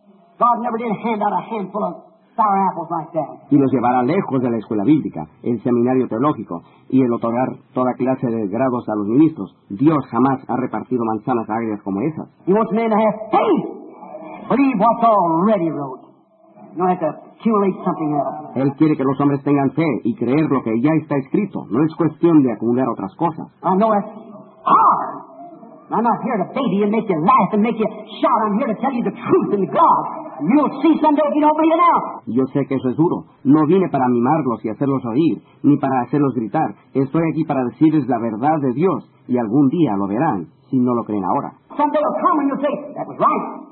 God never did hand out a handful of sour apples like that. Y los llevará lejos de la escuela bíblica, el seminario teológico y el otorgar toda clase de grados a los ministros. Dios jamás ha repartido manzanas agrias como esas. He wants men to have faith. Believe what's already wrote. You don't have to accumulate something else. Él quiere que los hombres tengan fe y creer lo que ya está escrito. No es cuestión de acumular otras cosas. I know that's hard. I'm not here to baby you and make you laugh and make you shout. I'm here to tell you the truth in God. You'll see someday if you don't believe it now. Yo sé que eso es duro. No vine para mimarlos y hacerlos oír, ni para hacerlos gritar. Estoy aquí para decirles la verdad de Dios y algún día lo verán, si no lo creen ahora. Someday will come and you'll say, that was right.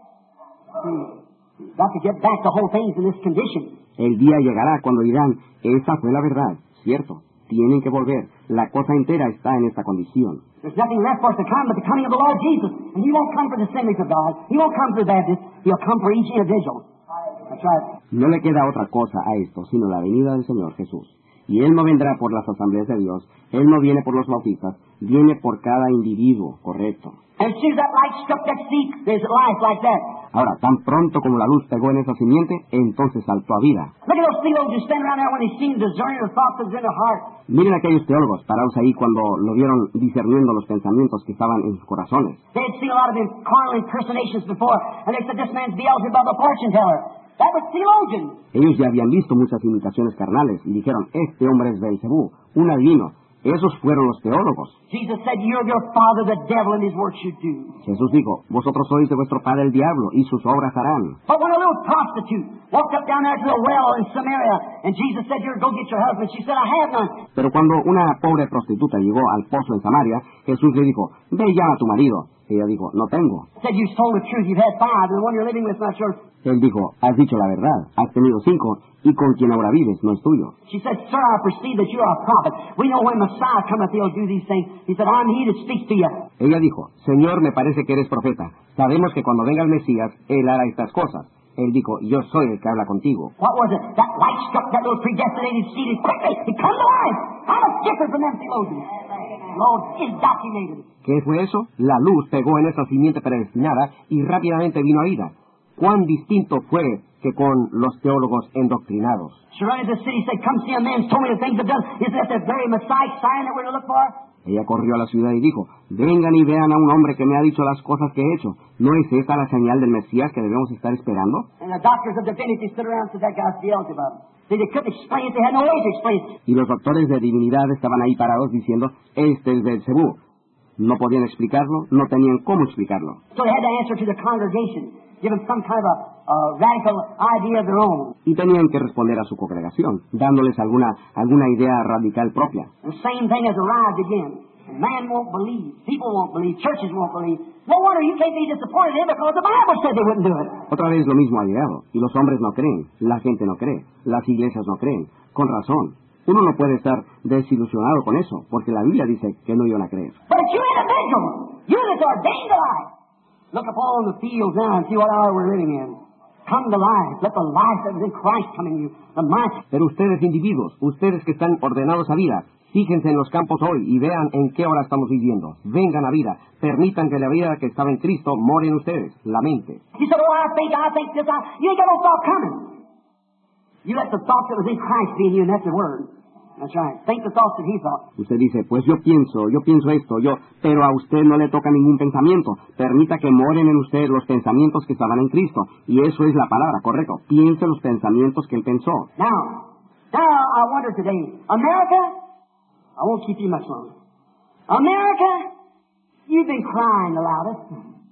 You've got to get back the whole thing's in this condition. El día llegará cuando dirán, esa fue la verdad, cierto. Tienen que volver. La cosa entera está en esta condición. There's nothing left for us to come but the coming of the Lord Jesus. And He won't come for the Assemblies of God. He won't come for the Baptists. He'll come for each individual. That's right. No le queda otra cosa a esto, sino la venida del Señor Jesús. Y Él no vendrá por las asambleas de Dios. Él no viene por los bautistas. Viene por cada individuo, correcto. And as soon as that light struck that seed, there's life like that. Ahora, tan pronto como la luz pegó en esa simiente, entonces saltó a vida. Look at those theologians standing around there when they seen discerning the thoughts that was in their heart. Miren aquellos teólogos parados ahí cuando lo vieron discerniendo los pensamientos que estaban en sus corazones. They had seen a lot of carnal impersonations before, and they said, this man's Beelzebub, the fortune teller. That was theologians. Ellos ya habían visto muchas imitaciones carnales y dijeron, este hombre es Beelzebú, un adivino. Esos fueron los teólogos. Jesus said, you're of your father the devil, and his works you do. Jesús dijo, vosotros sois de vuestro padre el diablo, y sus obras harán. But when a little prostitute walked up down there to the well in Samaria, and Jesus said, here, go get your husband, she said, I have none. Pero cuando una pobre prostituta llegó al pozo en Samaria, Jesús le dijo, ve y llama a tu marido. Ella dijo, no tengo. Said, you told the truth, you've had five, and the one you're living with is not yours. Él dijo, has dicho la verdad, has tenido cinco, y con quien ahora vives no es tuyo. She said, sir, I perceive that you are a prophet. We know when Messiah cometh, he'll do these things. He said, I'm he that speaks to you. Ella dijo, Señor, me parece que eres profeta. Sabemos que cuando venga el Mesías, él hará estas cosas. Él dijo, yo soy el que habla contigo. What was it? That light struck that little predestinated seed, and quickly, it come to life. How much different from them theologians? Lord, indoctrinated. ¿Qué fue eso? La luz pegó en esa simiente predestinada y rápidamente vino a vida. ¿Cuán distinto fue que con los teólogos endoctrinados? She ran into the city, said, come see a man, told me the things I've done. Is that the very Messiah sign that we're to look for? Ella corrió a la ciudad y dijo, vengan y vean a un hombre que me ha dicho las cosas que he hecho. ¿No es esa la señal del Mesías que debemos estar esperando? And the doctors of divinity stood around and said, that guy's Beelzebub. They couldn't explain it, they had no way to explain it. Y los doctores de divinidad estaban ahí parados diciendo, este es Beelzebú. No podían explicarlo, no tenían cómo explicarlo. So they had to answer to the congregation, give them some kind of a, a radical idea of their own. Y tenían que responder a su congregación, dándoles alguna alguna idea radical propia. The same thing has arrived again. Man won't believe, people won't believe, churches won't believe. No wonder you can't be disappointed in because the Bible said they wouldn't do it. Otra vez lo mismo ha llegado, y los hombres no creen, la gente no cree, las iglesias no creen, con razón. Uno no puede estar desilusionado con eso, porque la Biblia dice que no iban a creer. But you individuals, you that's ordained to life, look upon the fields now and see what hour we're living in. Come to life. Let the life that is in Christ come in you. The mind. Pero ustedes individuos, ustedes que están ordenados a vida, fíjense en los campos hoy y vean en qué hora estamos viviendo. Vengan a vida. Permitan que la vida que estaba en Cristo more en ustedes, la mente. You said, oh, I think, I think this, I... You ain't got no thought coming. You let the thought that was in Christ be in you, and that's the word. That's right. Think the thoughts that he thought. Usted dice, pues yo pienso, yo pienso esto, yo, pero a usted no le toca ningún pensamiento. Permita que moren en usted los pensamientos que estaban en Cristo. Y eso es la palabra, correcto. Piense los pensamientos que él pensó. Now, now I wonder today, America, I won't keep you much longer. America, you've been crying the loudest.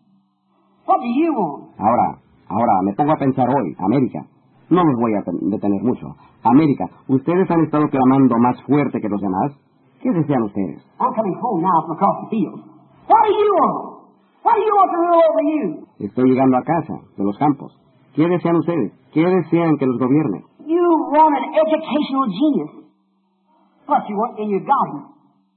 What do you want? Ahora, ahora, me pongo a pensar hoy, América. No los voy a detener mucho. América, ¿ustedes han estado clamando más fuerte que los demás? ¿Qué desean ustedes? I'm coming home now from across the field. What do you want? What do you want to rule over you? Estoy llegando a casa, de los campos. ¿Qué desean ustedes? ¿Qué desean que los gobierne? You want an educational genius. What you want, and you got him.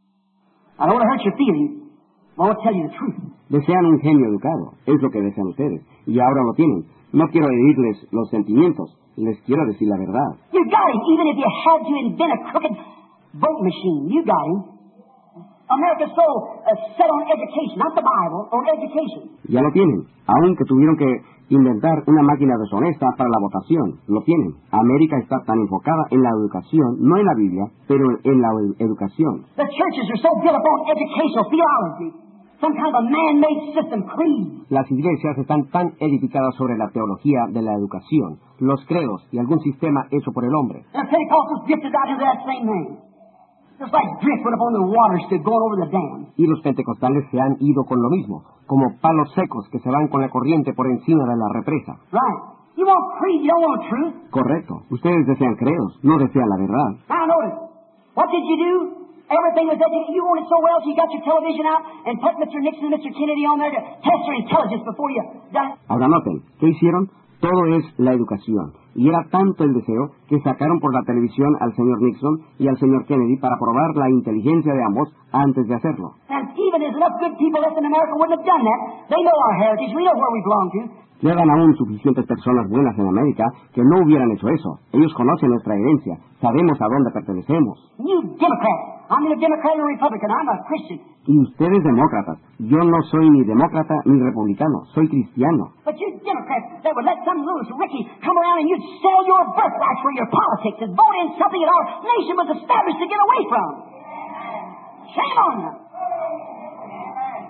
I don't want to hurt your feelings, but I want to tell you the truth. Desean un genio educado, es lo que desean ustedes, y ahora lo tienen. No quiero herirles los sentimientos, les quiero decir la verdad. You got him, even if you had to invent a crooked boat machine. You got him. America's so uh, set on education, not the Bible, on education. Ya lo tienen, aunque tuvieron que inventar una máquina deshonesta para la votación, lo tienen. América está tan enfocada en la educación, no en la Biblia, pero en la educación. The churches are so built upon educational theology, some kind of a man-made system, creed. Las iglesias están tan edificadas sobre la teología de la educación, los credos y algún sistema hecho por el hombre. And Pentecostals drifted out into that same thing. Just like driftwood upon the water stood going over the dam. Y los pentecostales se han ido con lo mismo, como palos secos que se van con la corriente por encima de la represa. Right. You want creed, you don't want truth. Correcto. Ustedes desean credos, no desean la verdad. Now notice, what did you do? Everything was educated. You want it so well, so you got your television out and put Mister Nixon and Mister Kennedy on there to test their intelligence before you done. Ahora noten, ¿qué hicieron? Todo es la educación. Y era tanto el deseo que sacaron por la televisión al señor Nixon y al señor Kennedy para probar la inteligencia de ambos antes de hacerlo. And even as enough good people left in America wouldn't have done that. They know our heritage. We know where we belong to. Quedan aún suficientes personas buenas en América que no hubieran hecho eso. Ellos conocen nuestra herencia. Sabemos a dónde pertenecemos. You Democrats. I'm a Democrat and a Republican. I'm a Christian. Y ustedes demócratas. Yo no soy ni demócrata ni republicano. Soy cristiano. But you Democrats that would let some loose Ricky come around and you'd sell your birthrights for your politics and vote in something that our nation was established to get away from. Shame on you.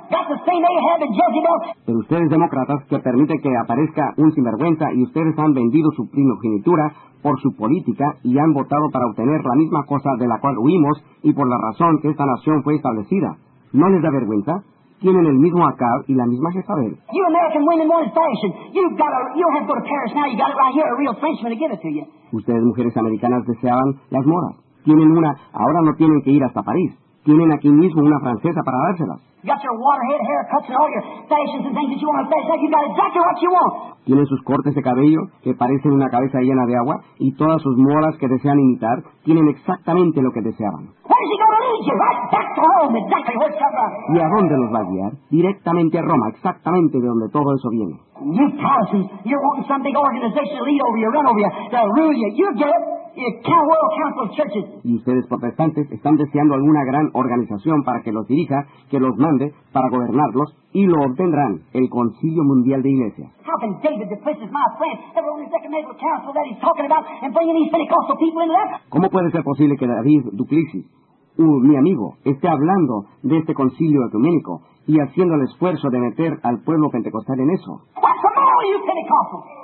got the same Ahab and Jezebel. Pero ustedes demócratas que permiten que aparezca un sinvergüenza y ustedes han vendido su primogenitura por su política y han votado para obtener la misma cosa de la cual huimos y por la razón que esta nación fue establecida. ¿No les da vergüenza? Tienen el mismo Acab y la misma Jezabel. You American women wanted fashion. You've got a, you don't have to go to Paris now. You got it right here. A real Frenchman to give it to you. Ustedes, mujeres americanas, deseaban las modas. Tienen una, ahora no tienen que ir hasta París. Tienen aquí mismo una francesa para dárselas. You got your waterhead haircuts and all your fashions and things that you want to fashion. You got exactly what you want. Tienen sus cortes de cabello que parecen una cabeza llena de agua y todas sus modas que desean imitar tienen exactamente lo que deseaban. Where's he going to lead you? Right back to home. Exactly where it's come from. ¿Y a dónde los va a guiar? Directamente a Roma, exactamente de donde todo eso viene. You Protestants, you're wanting some big organization to lead over you, run over you, to rule you. You get it. World Council of Churches. Y ustedes protestantes están deseando alguna gran organización para que los dirija, que los mande para gobernarlos, y lo obtendrán, el Concilio Mundial de Iglesias. How can David, the Prince, my friend, ever on his ecumenical council that he's talking about and bringing these Pentecostal people into that? ¿Cómo puede ser posible que David Duplessis, uh, mi amigo, esté hablando de este concilio ecuménico y haciendo el esfuerzo de meter al pueblo pentecostal en eso? What's the matter with you Pentecostals?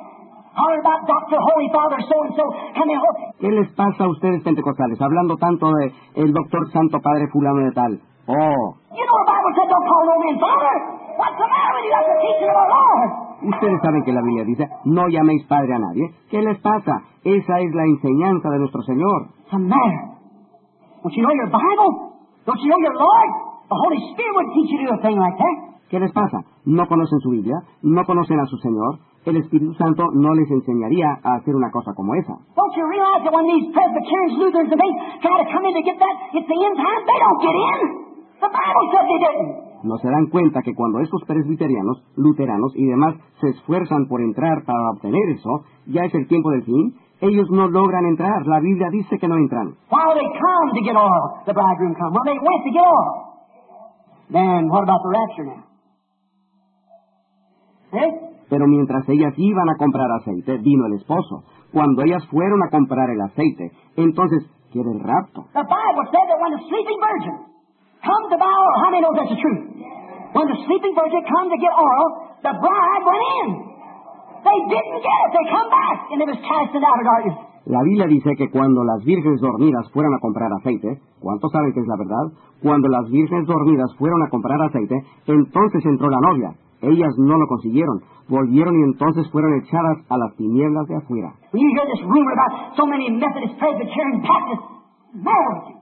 About Doctor Holy Father so and so. ¿Qué les pasa a ustedes pentecostales? Hablando tanto de el doctor Santo Padre fulano de tal. Oh. You know the Bible said don't call no man father. What's the matter with you? That's the teaching of our Lord. Ustedes saben que la Biblia dice, no llaméis padre a nadie. ¿Qué les pasa? Esa es la enseñanza de nuestro Señor. What's the matter? Don't you know your Bible? Don't you know your Lord? The Holy Spirit would teach you to do a thing like that. ¿Qué les pasa? ¿No conocen su Biblia? ¿No conocen a su Señor? El Espíritu Santo no les enseñaría a hacer una cosa como esa. Don't you realize that when these Presbyterians, Lutherans, and they try to come in to get that, it's the end time, they don't get in. The Bible said they didn't. ¿No se dan cuenta que cuando estos presbiterianos, luteranos y demás se esfuerzan por entrar para obtener eso, ya es el tiempo del fin? Ellos no logran entrar. La Biblia dice que no entran. While they come to get oil, the bridegroom come. When they went to get oil, then what about the rapture now? Eh? Pero mientras ellas iban a comprar aceite, vino el esposo. Cuando ellas fueron a comprar el aceite, entonces, ¿qué era el rapto? The Bible said that when the sleeping virgin come to buy oil, how many know that's the truth? When the sleeping virgin come to get oil, the bride went in. They didn't get it. They come back, and it was cast out of darkness. La Biblia dice que cuando las vírgenes dormidas fueron a comprar aceite, ¿cuántos saben que es la verdad? Cuando las vírgenes dormidas fueron a comprar aceite, entonces entró la novia. Ellas no lo consiguieron. Volvieron y entonces fueron echadas a las tinieblas de afuera. When you hear this rumor about so many Methodist, Presbyterian, Baptists, marriage,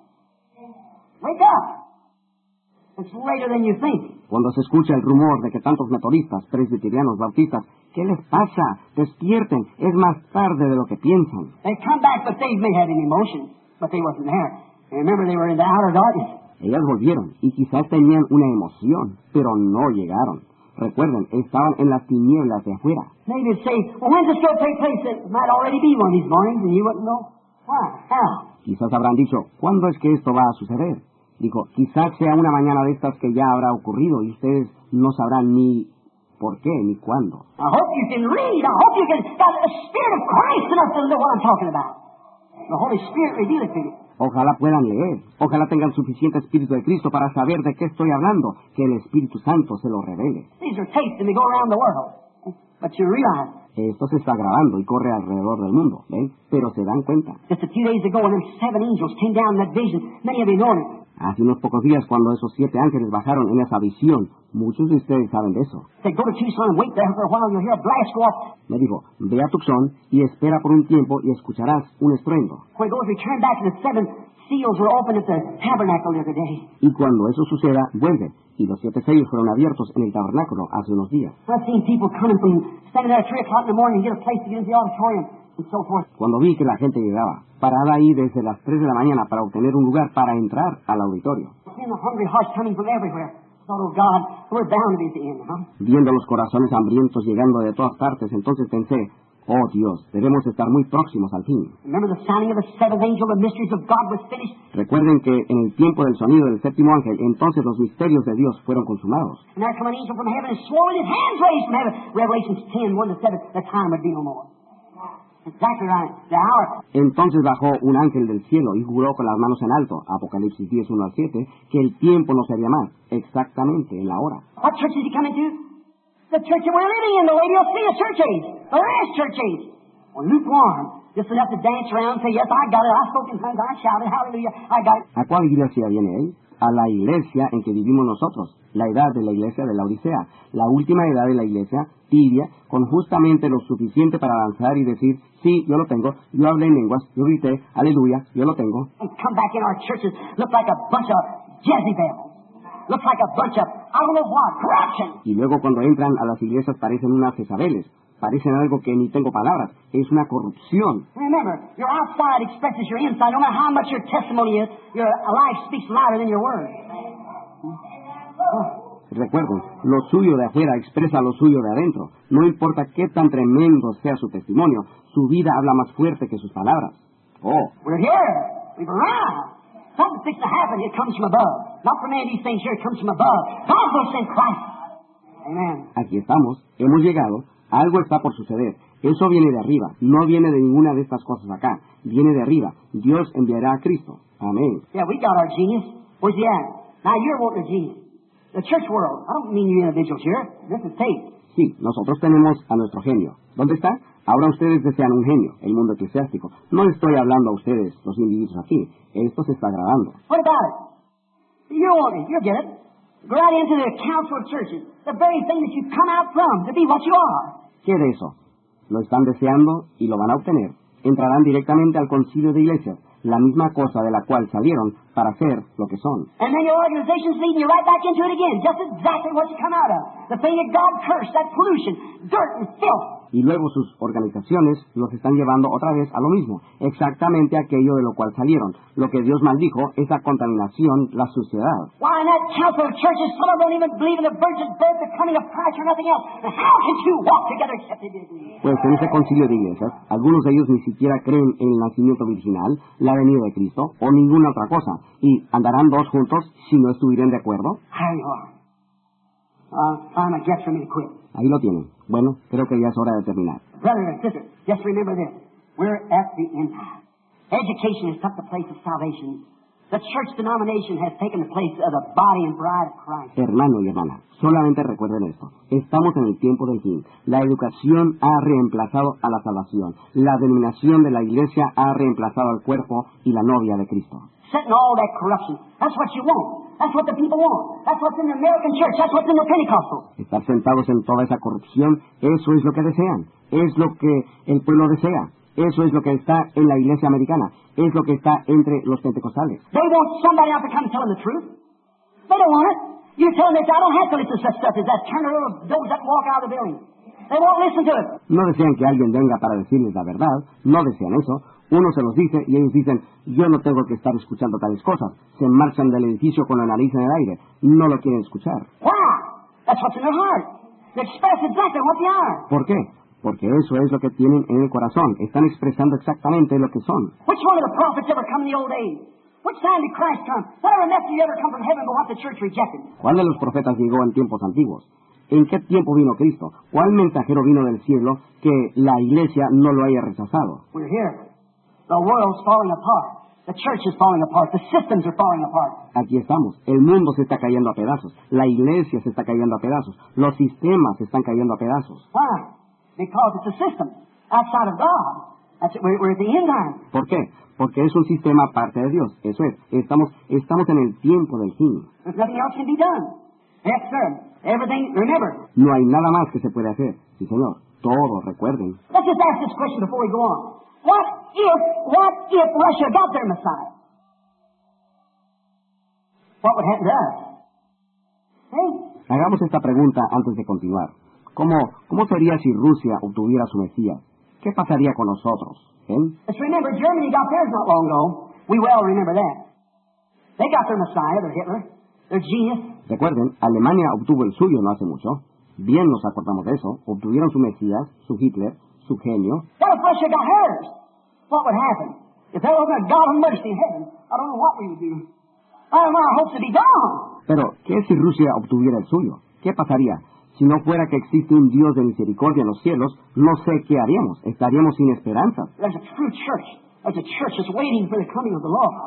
wake up. It's later than you think. Cuando se escucha el rumor de que tantos metodistas, presbiterianos, bautistas, ¿qué les pasa? Despierten. Es más tarde de lo que piensan. They come back, but they may have an emotion, but they wasn't there. And remember, they were in the outer darkness. Ellas volvieron y quizás tenían una emoción, pero no llegaron. Recuerden, estaban en las tinieblas de afuera. Maybe say, well, when's this going to take place? It might already be one of these mornings, and you wouldn't know. Why? How? Quizás habrán dicho, ¿cuándo es que esto va a suceder? Dijo, quizás sea una mañana de estas que ya habrá ocurrido y ustedes no sabrán ni por qué ni cuándo. I hope you can read. I hope you can got the Spirit of Christ enough to know what I'm talking about. The Holy Spirit revealed it to you. Ojalá puedan leer, ojalá tengan suficiente Espíritu de Cristo para saber de qué estoy hablando, que el Espíritu Santo se lo revele. These are taped and they go around the world. But you realize. Esto se está grabando y corre alrededor del mundo, ¿ven? Pero se dan cuenta. Just a few days ago when them seven angels came down in that vision, many of you know it. Hace unos pocos días cuando esos siete ángeles bajaron en esa visión, muchos de ustedes saben de eso. Said, go to Tucson and wait there for a while, you'll hear a blast go off. Me dijo, ve a Tucson y espera por un tiempo y escucharás un estruendo. When it goes, return back to the seven seals were open at the tabernacle the other day. Y cuando eso suceda, vuelve. Y los siete sellos fueron abiertos en el tabernáculo hace unos días. I've seen people coming from standing there at three o'clock in the morning and get a place to get into the auditorium and so forth. Cuando vi que la gente llegaba, parada ahí desde las tres de la mañana para obtener un lugar para entrar al auditorio. Seeing the hungry hearts coming from everywhere. Thought, oh God, we're bound to be at the end, huh? Viendo los corazones hambrientos llegando de todas partes, entonces pensé, oh Dios, debemos estar muy próximos al fin. Remember the sounding of the seventh angel, the mysteries of God was finished. Recuerden que en el tiempo del sonido del séptimo ángel, entonces los misterios de Dios fueron consumados. And there come an angel from heaven and swore with his hands raised from heaven. Revelations ten, one to seven, the time would be no more. Exactly right. The hour. Entonces bajó un ángel del cielo y juró con las manos en alto, Apocalipsis diez, uno al siete, que el tiempo no sería más, exactamente en la hora. What church is he coming to? The church that we're living in, the Laodicea church age. Well, there is church age. Well, lukewarm. Just enough to dance around and say, yes, I got it. I spoke in tongues. I shouted, hallelujah. I got it. ¿A cuál iglesia viene él? A la iglesia en que vivimos nosotros, la edad de la iglesia de la Odisea, la última edad de la iglesia tibia, con justamente lo suficiente para avanzar y decir, sí, yo lo tengo, yo hablé en lenguas, yo grité, aleluya, yo lo tengo. And come back in our churches, look like a bunch of Jezebels. Look like a bunch of, I don't know what, corruption. Y luego cuando entran a las iglesias parecen unas Jezabeles, parecen algo que ni tengo palabras, es una corrupción. Remember, your outside expresses your inside. No matter how much your testimony is, your life speaks louder than your words. Recuerden, lo suyo de afuera expresa lo suyo de adentro. No importa qué tan tremendo sea su testimonio, su vida habla más fuerte que sus palabras. Oh, We're here. We've arrived. Something's fixing to happen. It comes from above. Not from any of these things here. It comes from above. God will send Christ. Amen. aquí estamos, hemos llegado, algo está por suceder. Eso viene de arriba, no viene de ninguna de estas cosas acá, viene de arriba. Dios enviará a Cristo. Amén. Yeah, we got our genius. Where's he at? Now you're wanting a genius. The church world. I don't mean you individuals here. This is tape. Sí, nosotros tenemos a nuestro genio. ¿Dónde está? Ahora ustedes desean un genio, el mundo eclesiástico. No estoy hablando a ustedes, los individuos aquí. Esto se está grabando. What about it? You're wanting. You'll get it. Go right into the council of churches. The very thing that you come out from to be what you are. ¿Quiere eso? Lo están deseando y lo van a obtener. Entrarán directamente al concilio de iglesias, la misma cosa de la cual salieron para ser lo que son. And then your organization's leading you right back into it again. Just exactly what you come out of. The thing that God cursed, that pollution, dirt and filth. Y luego sus organizaciones los están llevando otra vez a lo mismo, exactamente aquello de lo cual salieron. Lo que Dios maldijo es la contaminación, la suciedad. Why, in that council of churches, some of them don't even believe in the virgin birth, the coming of Christ, or nothing else. And how can two walk together except they be? Pues en ese concilio de iglesias, algunos de ellos ni siquiera creen en el nacimiento virginal, la venida de Cristo, o ninguna otra cosa. ¿Y andarán dos juntos si no estuvieran de acuerdo? There you are. Uh, time I guess for me to quit. Ahí lo tienen. Bueno, creo que ya es hora de terminar. Brother and sister, just remember this. We're at the end time. Education has took the place of salvation. The church denomination has taken the place of the body and bride of Christ. Hermano y hermana, solamente recuerden esto. Estamos en el tiempo del fin. La educación ha reemplazado a la salvación. La denominación de la iglesia ha reemplazado al cuerpo y la novia de Cristo. Setting all that corruption. That's what you want. That's what the people want. That's what's in the American church. That's what's in the Pentecostal. Estar sentados en toda esa corrupción, eso es lo que desean. Es lo que el pueblo desea. Eso es lo que está en la iglesia americana. Es lo que está entre los pentecostales. They want somebody out to come tell them the truth. They don't want it. You tell them that I don't have to listen to such stuff as that. Turn the little those that walk out of the building. They won't listen to it. No desean que alguien venga para decirles la verdad. No desean eso. Uno se los dice y ellos dicen, yo no tengo que estar escuchando tales cosas. Se marchan del edificio con la nariz en el aire. No lo quieren escuchar. Why? That's what's in their heart. They express exactly what they are. ¿Por qué? Porque eso es lo que tienen en el corazón. Están expresando exactamente lo que son. Which one of the prophets ever come in the old days? Which time did Christ come? Whatever message ever come from heaven but what the church rejected? ¿Cuál de los profetas llegó en tiempos antiguos? ¿En qué tiempo vino Cristo? ¿Cuál mensajero vino del cielo que la iglesia no lo haya rechazado? We're here. The world's falling apart. The church is falling apart. The systems are falling apart. Aquí estamos. El mundo se está cayendo a pedazos. La iglesia se está cayendo a pedazos. Los sistemas se están cayendo a pedazos. Why? Because it's a system outside of God. That's it. We're, we're at the end time. ¿Por qué? Porque es un sistema aparte de Dios. Eso es. Estamos, estamos en el tiempo del fin. There's nothing else can be done. Yes, sir. Everything, remember. No hay nada más que se puede hacer. Sí, señor. Todo, recuerden. Let's just ask this question before we go on. What if, what if Russia got their Messiah? What would happen to us? See? Hagamos esta pregunta antes de continuar. ¿Cómo, cómo sería si Rusia obtuviera su Mesías? ¿Qué pasaría con nosotros? ¿Eh? Let's remember, Germany got theirs not long ago. We well remember that. They got their Messiah, their Hitler, their genius. Recuerden, Alemania obtuvo el suyo no hace mucho. Bien nos acordamos de eso. Obtuvieron su Mesías, su Hitler, su genio. What if Russia got hers? What would happen? If there wasn't a God of mercy in heaven, I don't know what we would do. I don't know, our hopes would be gone. Pero, ¿qué si Rusia obtuviera el suyo? ¿Qué pasaría? Si no fuera que existe un Dios de misericordia en los cielos, no sé qué haríamos. Estaríamos sin esperanza. There's a true church. There's a church that's waiting for the coming of the Lord.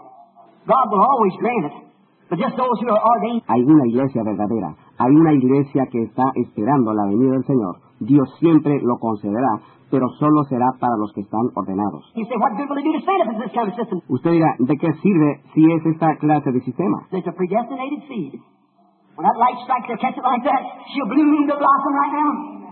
God will always grant it. But just those who are ordained. Hay una iglesia verdadera. Hay una iglesia que está esperando la venida del Señor. Dios siempre lo concederá, pero solo será para los que están ordenados. You say, what good will it do to stand up in this kind of system? Usted dirá, ¿de qué sirve si es esta clase de sistema? There's a predestinated seed. When that light strikes her, catch it like that, she'll bloom to blossom right now.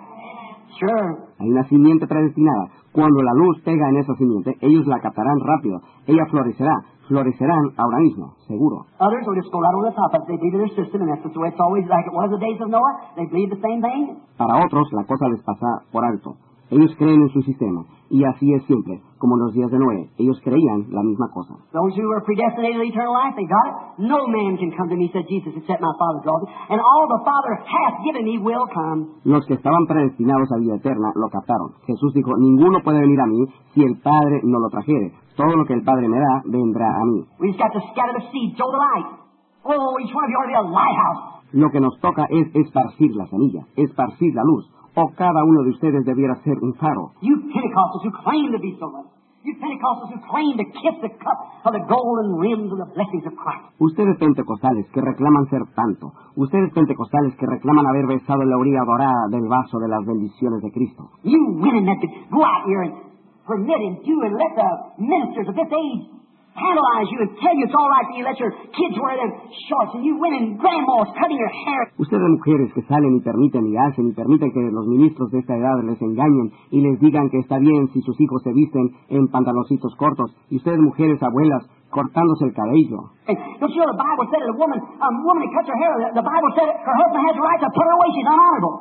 Sure. Hay una simiente predestinada. Cuando la luz pega en esa simiente, ellos la captarán rápido. Ella florecerá. Florecerán ahora mismo, seguro. Others will just go right over the top of it. They believe in their system, and that's the way it's always like it was the days of Noah. They believe the same thing. Para otros, la cosa les pasa por alto. Ellos creen en su sistema, y así es siempre, como en los días de Noé. Ellos creían la misma cosa. Those who were predestinated to eternal life, they got it. No man can come to me, said Jesus, except my Father draws me. And all the Father hath given me will come. Los que estaban predestinados a vida eterna lo captaron. Jesús dijo, ninguno puede venir a mí si el Padre no lo trajere. Todo lo que el Padre me da, vendrá a mí. We just got to scatter the seed, sow the light. Oh, each one of you ought to be a lighthouse. Lo que nos toca es esparcir la semilla, esparcir la luz. O cada uno de ustedes debiera ser un faro. You Pentecostals who claim to be so much. You Pentecostals who claim to kiss the cup of the golden rims of the blessings of Christ. Ustedes pentecostales que reclaman ser tanto. Ustedes pentecostales que reclaman haber besado la orilla dorada del vaso de las bendiciones de Cristo. You women that could go out here and permit and do and let the ministers of this age analyze you and tell you it's all right that you let your kids wear them shorts and you women grandmas cutting your hair. Ustedes mujeres que salen y permiten y hacen y permiten que los ministros de esta edad les engañen y les digan que está bien si sus hijos se visten en pantaloncitos cortos y ustedes mujeres abuelas cortándose el cabello. And don't you know the Bible said that a woman, a woman that cuts her hair, the Bible said that her husband has the right to put her away, she's unhonorable.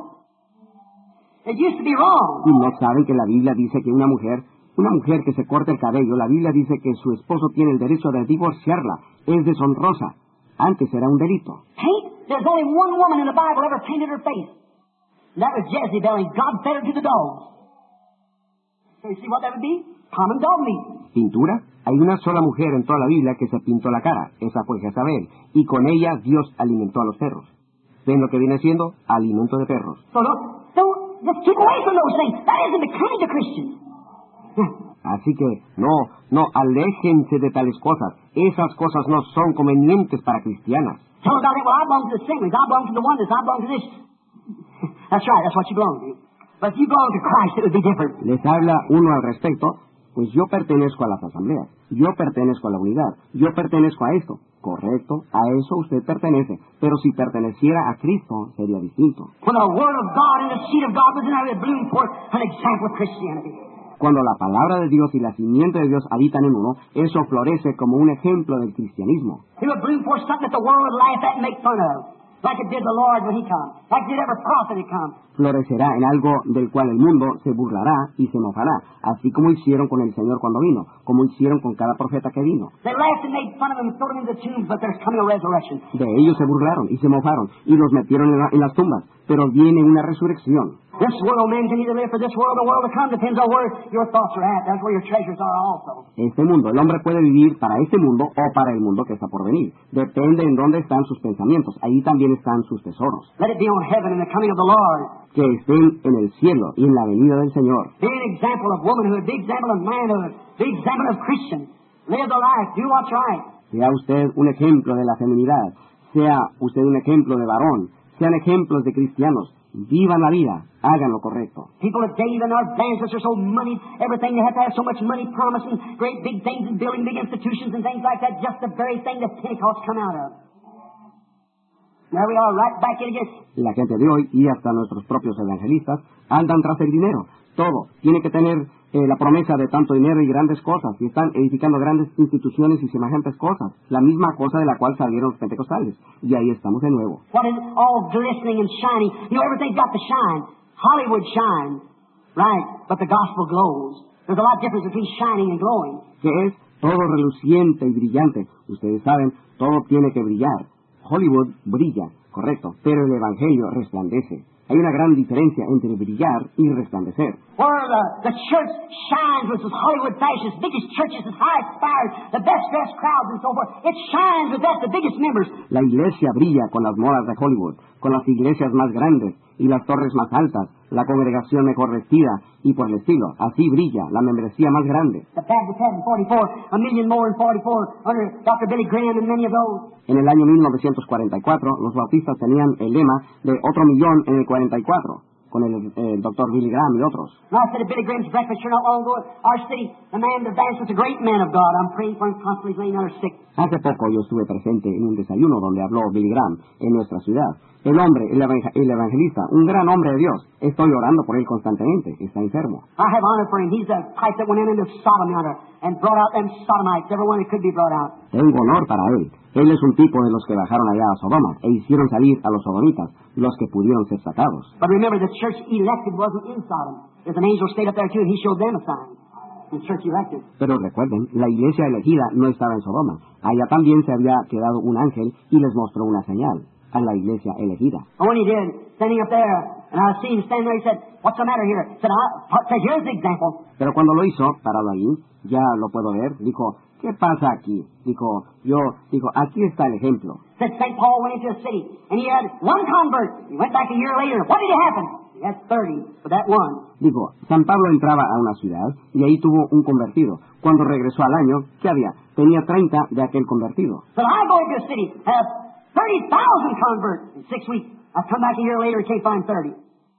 It used to be wrong. Y no saben que la Biblia dice que una mujer Una mujer que se corta el cabello, la Biblia dice que su esposo tiene el derecho de divorciarla. Es deshonrosa. Antes era un delito. Paint? There's only one woman in the Bible ever painted her face. And that was Jezebel, and God fed her to the dogs. So you see what that would be? Common dog meat. ¿Pintura? Hay una sola mujer en toda la Biblia que se pintó la cara. Esa fue Jezabel. Y con ella Dios alimentó a los perros. ¿Ven lo que viene siendo? Alimento de perros. So don't, don't, just keep away from those things. That isn't becoming to Christians. Así que, no, no, aléjense de tales cosas. Esas cosas no son convenientes para cristianas. Tell them about it. Well, I belong to the Assemblies. I belong to the Oneness. I belong to this. That's right. That's what you belong to. But if you belong to Christ, it would be different. Les habla uno al respecto. Pues yo pertenezco a las asambleas. Yo pertenezco a la unidad. Yo pertenezco a esto. Correcto, a eso usted pertenece. Pero si perteneciera a Cristo, sería distinto. When the Word of God and the seed of God was in there, it bloomed forth an example of Christianity. Cuando la palabra de Dios y la simiente de Dios habitan en uno, eso florece como un ejemplo del cristianismo. It would bloom forth something that the world would laugh at and make fun of, like it did the Lord when He come, like it did every prophet He come. Florecerá en algo del cual el mundo se burlará y se mofará, así como hicieron con el Señor cuando vino, como hicieron con cada profeta que vino. They laughed and made fun of Him and threw Him in the tombs, but there's coming a resurrection. De ellos se burlaron y se mofaron y los metieron en, la, en las tumbas, pero viene una resurrección. This world, man can either live for this world or the world to come. Depends on where your thoughts are at. That's where your treasures are also. Este mundo, el hombre puede vivir para este mundo o para el mundo que está por venir. Depende en dónde están sus pensamientos. Ahí también están sus tesoros. Let it be on heaven and the coming of the Lord. Que estén en el cielo y en la venida del Señor. Be an example of womanhood. Be an example of manhood. Be an example of Christian. Live the life. Do what's right. Sea usted un ejemplo de la feminidad. Sea usted un ejemplo de varón. Sean ejemplos de cristianos. Vivan la vida, hagan lo correcto. People today, even our advancements are so money, everything, they have to have so much money promising great big things and building big institutions and things like that, just the very thing that Pentecost come out of. There we are, right back in again. La gente de hoy, y hasta nuestros propios evangelistas, andan tras el dinero. Todo tiene que tener eh, la promesa de tanto dinero y grandes cosas, y están edificando grandes instituciones y semejantes cosas, la misma cosa de la cual salieron los pentecostales, y ahí estamos de nuevo. What is all glistening and shining? You know, everything's got to shine. Hollywood shines, right, but the gospel glows. There's a lot of difference between shining and glowing. ¿Qué es? Todo reluciente y brillante. Ustedes saben, todo tiene que brillar. Hollywood brilla, correcto, pero el evangelio resplandece. Hay una gran diferencia entre brillar y resplandecer. Where the, the church shines with its Hollywood fashions, biggest churches, the highest spires, the best dressed crowds and so forth. It shines with that, the biggest members. La iglesia brilla con las modas de Hollywood, con las iglesias más grandes y las torres más altas, la congregación mejor vestida y por el estilo. Así brilla la membresía más grande. The Baptist had in forty-four, a million more in forty-four, under Doctor Billy Graham and many of those. En el año mil novecientos cuarenta y cuatro, los bautistas tenían el lema de otro millón en el cuarenta y cuatro, con el, el doctor Billy Graham y otros. And I said at Billy Graham's breakfast here not long ago, our city, the man that advanced was a great man of God. I'm praying for him constantly, he's laying out sick. Hace poco yo estuve presente en un desayuno donde habló Billy Graham en nuestra ciudad. El hombre, el, evangel el evangelista, un gran hombre de Dios. Estoy orando por él constantemente. Está enfermo. I have honor for him. He's the type that went into Sodom yonder and brought out them Sodomites, everyone that could be brought out. Tengo honor para él. Él es un tipo de los que bajaron allá a Sodoma e hicieron salir a los sodomitas, los que pudieron ser sacados. But remember, the church elected wasn't in Sodom. There's an angel stayed up there too, and he showed them a sign. The church elected. Pero recuerden, la iglesia elegida no estaba en Sodoma. Allá también se había quedado un ángel y les mostró una señal a la iglesia elegida. And when he did, standing up there, and I see him standing there, he said, "What's the matter here?" I said, I said, "Here's the example." Pero cuando lo hizo, parado ahí, ya lo puedo ver, dijo, ¿qué pasa aquí? Dijo, yo, dijo, aquí está el ejemplo. Said Saint Paul went into a city, and he had one convert. He went back a year later. What did happen? He had thirty for that one. Dijo, San Pablo entraba a una ciudad y ahí tuvo un convertido. Cuando regresó al año, ¿qué había? Tenía treinta de aquel convertido. So I go into a city, have thirty thousand converts in six weeks. I come back a year later and can't find thirty.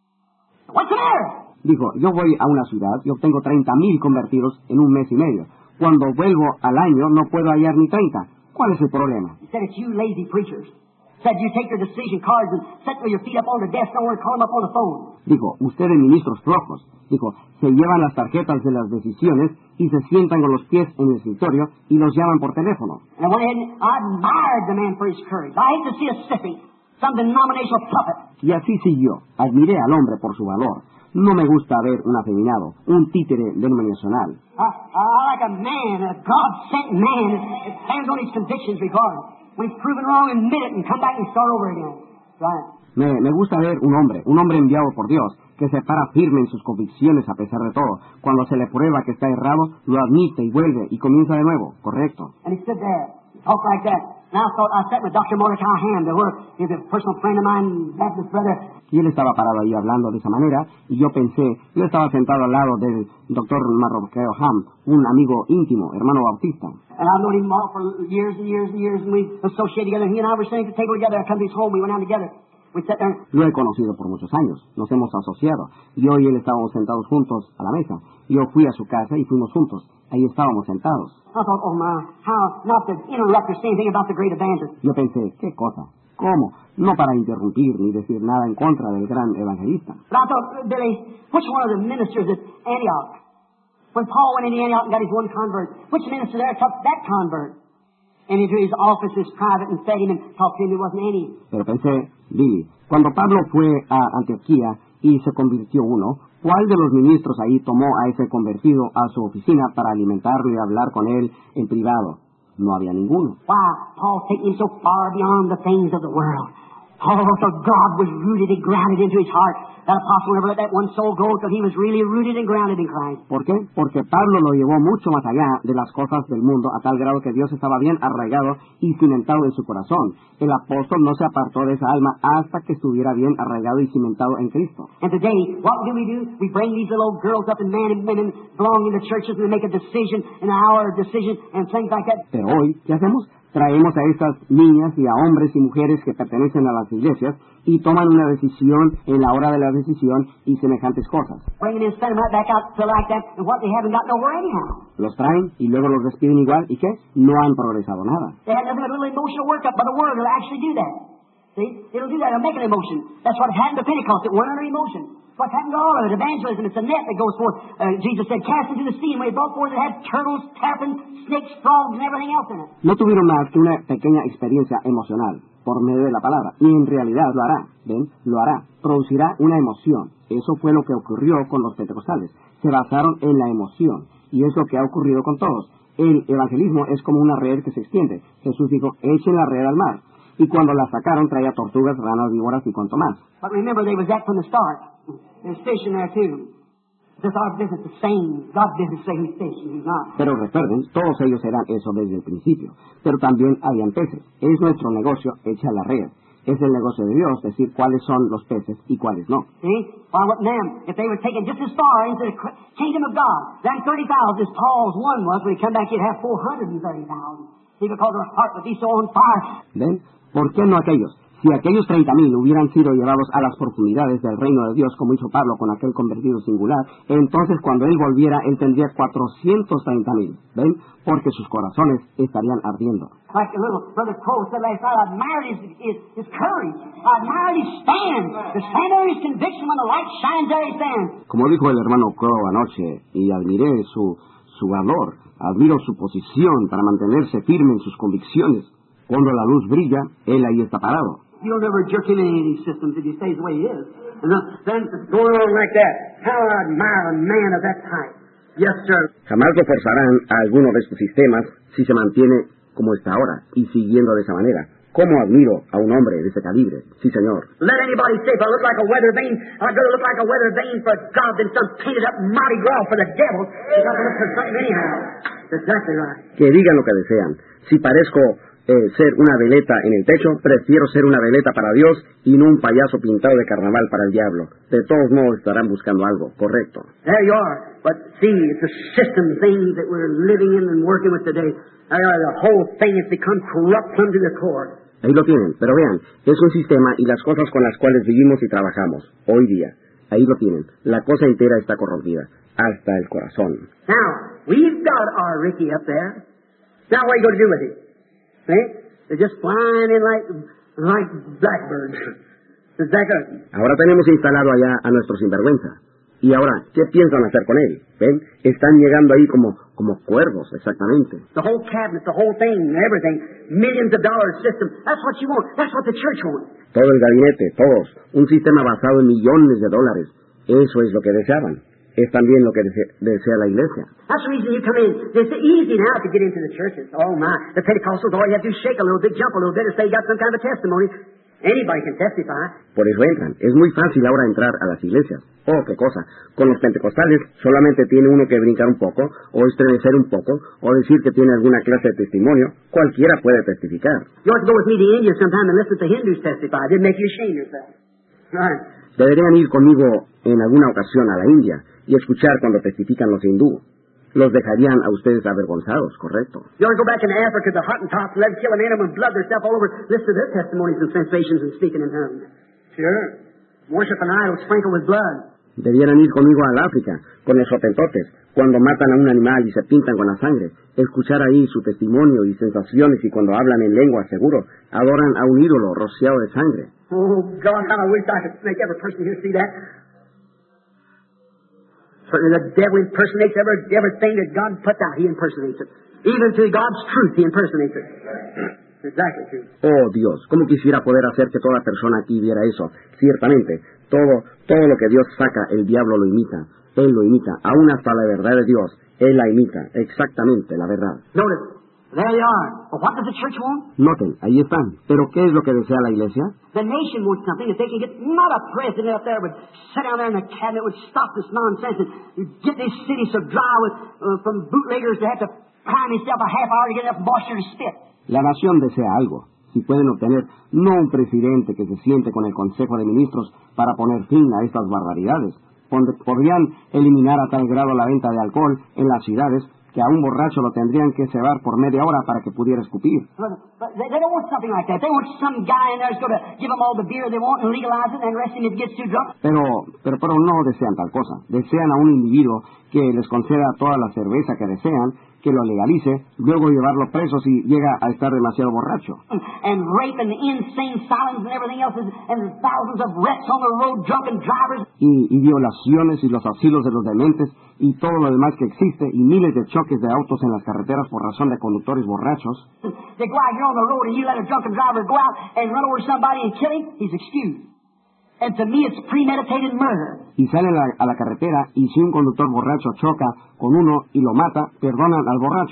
What's the matter? Dijo, yo voy a una ciudad y obtengo treinta mil convertidos en un mes y medio. Cuando vuelvo al año no puedo hallar ni treinta. ¿Cuál es el problema? He said, it's you lazy preachers. Said you take your decision cards and sit with your feet up on the desk somewhere and call them up on the phone. Dijo, ustedes ministros flojos. Dijo, se llevan las tarjetas de las decisiones y se sientan con los pies en el escritorio y los llaman por teléfono. And I went ahead and I admired the man for his courage. I hate to see a sissy, some denominational puppet. Y así siguió. Admiré al hombre por su valor. No me gusta ver un afeminado, un títere denominacional. I, I like a man, a God-sent man that stands on his convictions regardless. When he's proven wrong, admit it and come back and start over again. Right. Me, me gusta ver un hombre, un hombre enviado por Dios, que se para firme en sus convicciones a pesar de todo. Cuando se le prueba que está errado, lo admite y vuelve y comienza de nuevo. Correcto. And he stood there, he talked like that. And I thought, I sat with Doctor Mordecai Ham, the word, he's a personal friend of mine, Baptist brother. Y él estaba parado ahí hablando de esa manera, y yo pensé, yo estaba sentado al lado del doctor Mordecai Ham, un amigo íntimo, hermano bautista. And I've known him all for years and years and years, and we associated together. He and I were sitting at the table together. I come to his home, we went out together. We sat there. Lo he conocido por muchos años, nos hemos asociado, y hoy él estábamos sentados juntos a la mesa. Yo fui a su casa y fuimos juntos, ahí estábamos sentados. I thought, oh my, how not to interrupt or say anything about the great evangelist. Yo pensé, ¿qué cosa? ¿Cómo? No para interrumpir ni decir nada en contra del gran evangelista. But I thought, Billy, which one of the ministers at Antioch, when Paul went into Antioch and got his one convert, which minister there took that convert and into his office, his private, and fed him and talked to him? There wasn't any. Pero pensé, Billy, cuando Pablo fue a Antioquía y se convirtió uno, ¿cuál de los ministros ahí tomó a ese convertido a su oficina para alimentarlo y hablar con él en privado? No había ninguno. Why, Paul taking him so far beyond the things of the world. Paul thought God was rooted and grounded into his heart. That apostle never let that one soul go until he was really rooted and grounded in Christ. ¿Por qué? Porque Pablo lo llevó mucho más allá de las cosas del mundo, a tal grado que Dios estaba bien arraigado y cimentado en su corazón. El apóstol no se apartó de esa alma hasta que estuviera bien arraigado y cimentado en Cristo. And today, what do we do? We bring these little girls up and men and women belonging to churches and they make a decision, an hour of decision and things like that. Pero hoy, ¿qué hacemos? Traemos a estas niñas y a hombres y mujeres que pertenecen a las iglesias y toman una decisión en la hora de la decisión y semejantes cosas. Bring them in, send them right back out to like that, and what they haven't got nowhere anyhow. Los traen y luego los despiden igual, ¿y qué? No han progresado nada. They have nothing but a little emotional workup, but the Word will actually do that. See? It'll do that. It'll make an emotion. That's what happened to Pentecost. It went under emotion. What's happened to all of it? Evangelism. It's a net that goes forth. Uh, Jesus said, cast into the sea. And when it brought forth, it had turtles, terrapins, snakes, frogs, and everything else in it. No tuvieron más que una pequeña experiencia emocional por medio de la palabra. Y en realidad lo hará. ¿Ven? Lo hará. Producirá una emoción. Eso fue lo que ocurrió con los pentecostales. Se basaron en la emoción. Y es lo que ha ocurrido con todos. El evangelismo es como una red que se extiende. Jesús dijo, echen la red al mar. y cuando la sacaron traía tortugas, ranas, víboras y cuanto más. But remember, they was that from the start. There's fish in there too. Just our business the same. God's business say He's fishing, He's not. Pero recuerden, todos ellos eran eso desde el principio. Pero también habían peces. Es nuestro negocio, echa la red. Es el negocio de Dios, decir cuáles son los peces y cuáles no. See? Why, what them? If they were taken just as far into the kingdom of God, then thirty thousand, as Paul's one was, when he come back, he'd have four hundred thirty thousand. See, because their heart would be so on fire. ¿Ven? ¿Por qué no aquellos? Si aquellos treinta mil hubieran sido llevados a las profundidades del reino de Dios, como hizo Pablo con aquel convertido singular, entonces cuando él volviera, él tendría cuatrocientos treinta mil. ¿Ven? Porque sus corazones estarían ardiendo. Like the little Brother Cole said last night, I admired his, his, his courage. I admired his stand. To stand there in his conviction when the light shines, there he stands. Como dijo el hermano Crow anoche, y admiré su, su valor, admiro su posición para mantenerse firme en sus convicciones. Cuando la luz brilla, él ahí está parado. You don't ever jerk him in any of these systems if he stays the way he is. And then going on like that, how I admire a man of that type. Yes, sir. Jamás lo forzarán a alguno de estos sistemas si se mantiene como está ahora y siguiendo de esa manera. ¿Cómo admiro a un hombre de ese calibre? Sí, señor. Let anybody say, if I look like a weather vane, I'd rather look like a weather vane for God than some painted up Mardi Gras for the devil. It's not going to look for something anyhow. That's exactly right. Que digan lo que desean. Si parezco Eh, ser una veleta en el techo, prefiero ser una veleta para Dios y no un payaso pintado de carnaval para el diablo. De todos modos estarán buscando algo, correcto. There you are. But see, it's a system thing that we're living in and working with today. Uh, the whole thing has become corrupt unto the core. Ahí lo tienen, pero vean, es un sistema y las cosas con las cuales vivimos y trabajamos hoy día. Ahí lo tienen, la cosa entera está corrompida, hasta el corazón. Now, we've got our Ricky up there. Now what are you going to do with it? See? They're just flying in like, like blackbirds. Is that good? Ahora tenemos instalado allá a nuestro sinvergüenza. Y ahora, ¿qué piensan hacer con él? ¿Ven? Están llegando ahí como, como cuervos, exactamente. The whole cabinet, the whole thing, everything, millions of dollars system. That's what you want. That's what the church wants. Todo el gabinete, todos. Un sistema basado en millones de dólares. Eso es lo que deseaban. Es también lo que desea, desea la iglesia. That's the reason you come in. It's easy now to get into the churches. Oh my, the Pentecostals, all you have to do is shake a little bit, jump a little bit, and say you got some kind of a testimony. Anybody can testify. Por eso entran. Es muy fácil ahora entrar a las iglesias. Oh, qué cosa. Con los pentecostales solamente tiene uno que brincar un poco, o estremecer un poco, o decir que tiene alguna clase de testimonio. Cualquiera puede testificar. You ought to go with me to India sometime and listen to Hindus testify. It'd make you ashamed yourself. Right. Deberían ir conmigo en alguna ocasión a la India y escuchar cuando testifican los hindú. Los dejarían a ustedes avergonzados, correcto. You ought to go back into Africa to Hottentots, let them kill a man with blood themselves all over. Listen to their testimonies and sensations and speaking in tongues. Sure. Worship an idol sprinkled with blood. Debieran ir conmigo al África, con los hotentotes, cuando matan a un animal y se pintan con la sangre. Escuchar ahí su testimonio y sensaciones y cuando hablan en lengua, seguro, adoran a un ídolo rociado de sangre. Oh, God, how I wish I could make every person here see that. Certainly the devil impersonates every, everything that God puts out. He impersonates it. Even to God's truth, he impersonates it. Exactly true. Oh, Dios, cómo quisiera poder hacer que toda persona aquí viera eso. Ciertamente, todo, todo lo que Dios saca, el diablo lo imita. Él lo imita, aún hasta la verdad de Dios. Él la imita, exactamente la verdad. Notice, there they are. But what does the church want? Noten, ahí están. ¿Pero qué es lo que desea la iglesia? The nation wants something that they can get. Not a president up there would sit down there in the cabinet would stop this nonsense and get this city so dry with uh, from bootleggers to have to prime himself a half hour to get enough moisture to spit. La nación desea algo. Si pueden obtener no un presidente que se siente con el Consejo de Ministros para poner fin a estas barbaridades, podrían eliminar a tal grado la venta de alcohol en las ciudades que a un borracho lo tendrían que cebar por media hora para que pudiera escupir. But, but they, they don't want something like that. They want some guy in there who's going to give them all the beer they want and legalize it and arrest him if he gets too drunk. Pero, pero, pero no desean tal cosa. Desean a un individuo que les conceda toda la cerveza que desean, que lo legalice, luego llevarlo preso si llega a estar demasiado borracho. And rape and insane silence and everything else, and thousands of wrecks on the road, drunken drivers. Y, y violaciones y los asilos de los dementes y todo lo demás que existe y miles de choques de autos en las carreteras por razón de conductores borrachos. They go out here on the road and you let a drunken driver go out and run over somebody and kill him, he's excused. And to me it's premeditated murder. Y sale a la, a la carretera y si un conductor borracho choca con uno y lo mata, perdonan al borracho.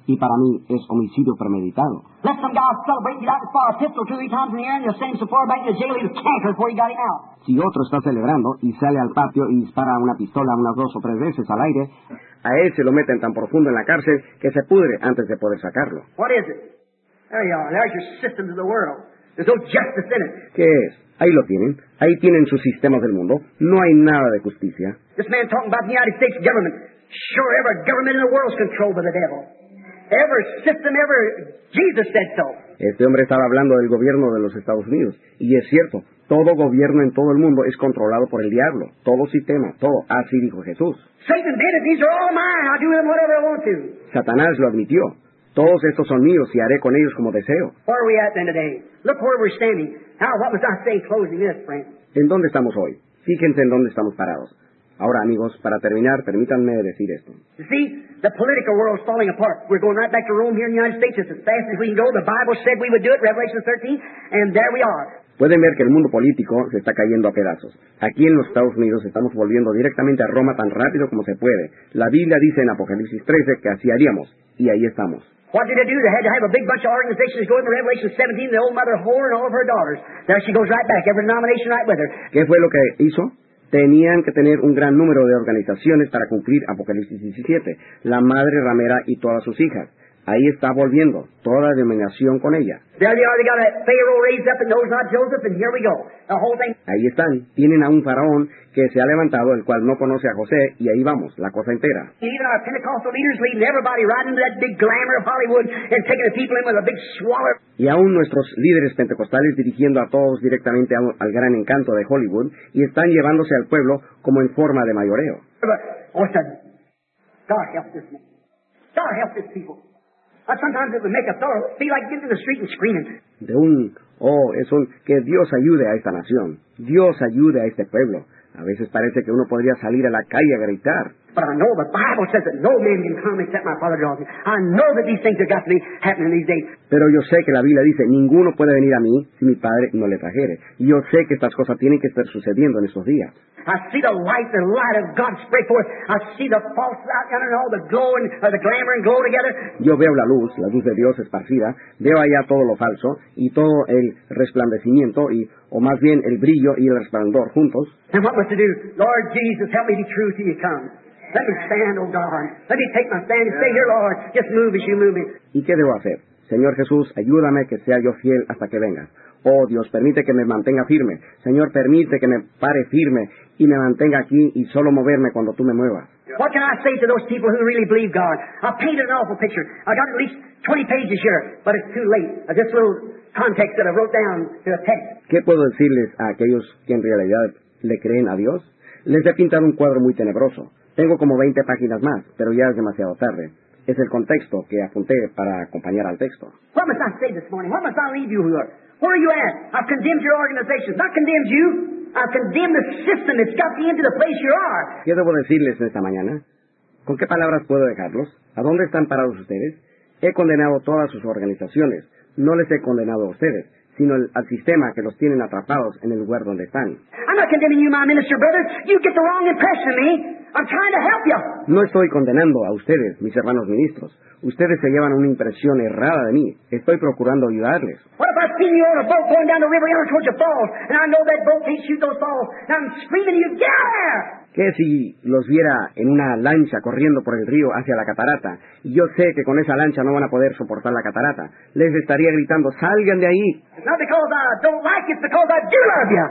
y para mí es homicidio premeditado. Let some guy celebrate, get out and fire a pistol two or three times in the air, and you'll send him so far back in the jail he was cankered before he got him out. Si otro está celebrando y sale al patio y dispara una pistola unas dos o tres veces al aire, a él se lo meten tan profundo en la cárcel que se pudre antes de poder sacarlo. What is it? There you are. There's your systems of the world. There's no justice in it. ¿Qué es? Ahí lo tienen. Ahí tienen sus sistemas del mundo. No hay nada de justicia. This man talking about the United States government. Sure, every government in the world is controlled by the devil. Every system, every... Jesus said so. Este hombre estaba hablando del gobierno de los Estados Unidos. Y es cierto, todo gobierno en todo el mundo es controlado por el diablo. Todo sistema, todo. Así dijo Jesús. Satan did it. These are all mine. I'll do with them whatever I want to. Satanás lo admitió. Todos estos son míos y haré con ellos como deseo. Where are we at then today? Look where we're standing. Now, what was I saying closing this, friend? ¿En dónde estamos hoy? Fíjense en dónde estamos parados. Ahora, amigos, para terminar, permítanme decir esto. You see, the political world's falling apart. We're going right back to Rome here in the United States just as fast as we can go. The Bible said we would do it, Revelation thirteen, and there we are. Pueden ver que el mundo político se está cayendo a pedazos. Aquí en los Estados Unidos estamos volviendo directamente a Roma tan rápido como se puede. La Biblia dice en Apocalipsis trece que así haríamos, y ahí estamos. What did they do? They had to have a big bunch of organizations going to Revelation seventeen, the old mother whore and all of her daughters. There she goes right back, every denomination right with her. ¿Qué fue lo que hizo? Tenían que tener un gran número de organizaciones para cumplir Apocalipsis diecisiete, la madre ramera y todas sus hijas. Ahí está volviendo, toda denominación con ella. There they are, they got a Pharaoh raised up and knows not Joseph, and here we go. The whole thing. Ahí están, tienen a un faraón que se ha levantado, el cual no conoce a José, y ahí vamos, la cosa entera. Even our Pentecostal leaders leading everybody right into that big glamour of Hollywood and taking the people in with a big swaller. Y aún nuestros líderes pentecostales dirigiendo a todos directamente a- al gran encanto de Hollywood, y están llevándose al pueblo como en forma de mayoreo. Oh, son, God help this man. God help this people. Uh, sometimes it would make a fellow feel like getting in the street and screaming. De un, oh, es un, que Dios ayude a esta nación, Dios ayude a este pueblo. A veces parece que uno podría salir a la calle a gritar. But I know the Bible says that no man can come except my Father draws him. I know that these things have got to be happening these days. Pero yo sé que la Biblia dice, ninguno puede venir a mí si mi Padre no le trajere. Y yo sé que estas cosas tienen que estar sucediendo en estos días. I see the light, the light of God spread forth. I see the false light and all the glow and uh, the glamour and glow together. Yo veo la luz, la luz de Dios esparcida, veo allá todo lo falso y todo el resplandecimiento, y, o más bien el brillo y el resplandor juntos. And what was to do? Lord Jesus, help me be true till you come. Let me stand, oh God. Let me take my stand and stay here, Lord. Just move as you move me. ¿Y qué debo hacer? Señor Jesús, ayúdame que sea yo fiel hasta que vengas. Oh Dios, permite que me mantenga firme. Señor, permite que me pare firme y me mantenga aquí y solo moverme cuando tú me muevas. What can I say to those people who really believe God? I painted an awful picture. I got at least twenty pages here, but it's too late. Uh, This little context that I wrote down to a text. ¿Qué puedo decirles a aquellos que en realidad le creen a Dios? Les he pintado un cuadro muy tenebroso. Tengo como veinte páginas más, pero ya es demasiado tarde. Es el contexto que apunté para acompañar al texto. What must I say this morning? What must I leave you with? Where are you at? I've condemned your organizations. Not condemned you. I've condemned the system that's got you into the place you are. ¿Qué debo decirles esta mañana? ¿Con qué palabras puedo dejarlos? ¿A dónde están parados ustedes? He condenado todas sus organizaciones. No les he condenado a ustedes, sino el- al sistema que los tienen atrapados en el lugar donde están. I'm not condemning you, my minister brother. You get the wrong impression of me. I'm trying to help you. No estoy condenando a ustedes, mis hermanos ministros. Ustedes se llevan una impresión errada de mí. Estoy procurando ayudarles. What if I see you on a boat going down the river yonder towards the falls, and I know that boat can't shoot those falls, and I'm screaming to you, get out there! ¿Qué si los viera en una lancha corriendo por el río hacia la catarata? Y yo sé que con esa lancha no van a poder soportar la catarata. Les estaría gritando, ¡salgan de ahí! It's not because I don't like it, it's because I do love you.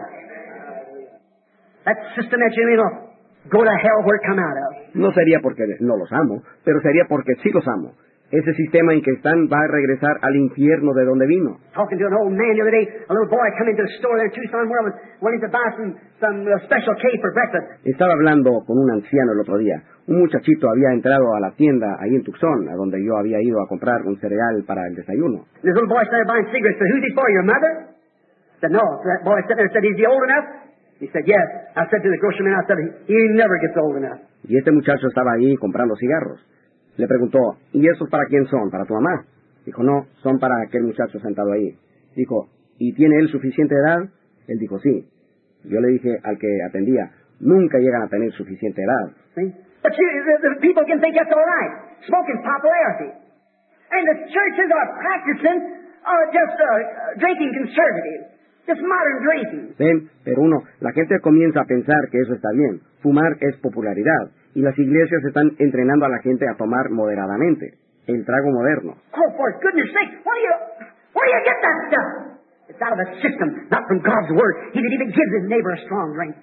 That system that you're in will go to hell where it come out of. No sería porque no los amo, pero sería porque sí los amo. Ese sistema en que están va a regresar al infierno de donde vino. Talking to an old man the other day, a little boy come into the store there in Tucson where I was wanting to buy some, some uh, special cake for breakfast. Estaba hablando con un anciano el otro día. Un muchachito había entrado a la tienda ahí en Tucson, a donde yo había ido a comprar un cereal para el desayuno. And this little boy started buying cigarettes. Said, who's he for, your mother? I said, no. So that boy sitting there said, is he old enough? He said, yes. I said to the groceryman, I said, he never gets old enough. Y este muchacho estaba ahí comprando cigarros. Le preguntó, ¿y esos para quién son? ¿Para tu mamá? Dijo, no, son para aquel muchacho sentado ahí. Dijo, ¿y tiene él suficiente edad? Él dijo, sí. Yo le dije al que atendía, nunca llegan a tener suficiente edad. See? But you, the, the people can think that's all right. Smoking's popularity. And the churches are practicing uh, just uh, drinking conservative. Just modern drinking. Ven, pero uno, la gente comienza a pensar que eso está bien. Fumar es popularidad. Y las iglesias están entrenando a la gente a tomar moderadamente. El trago moderno. Oh, for goodness sake, where do you, where do you get that stuff? It's out of the system, not from God's Word. He that even gives his neighbor a strong drink.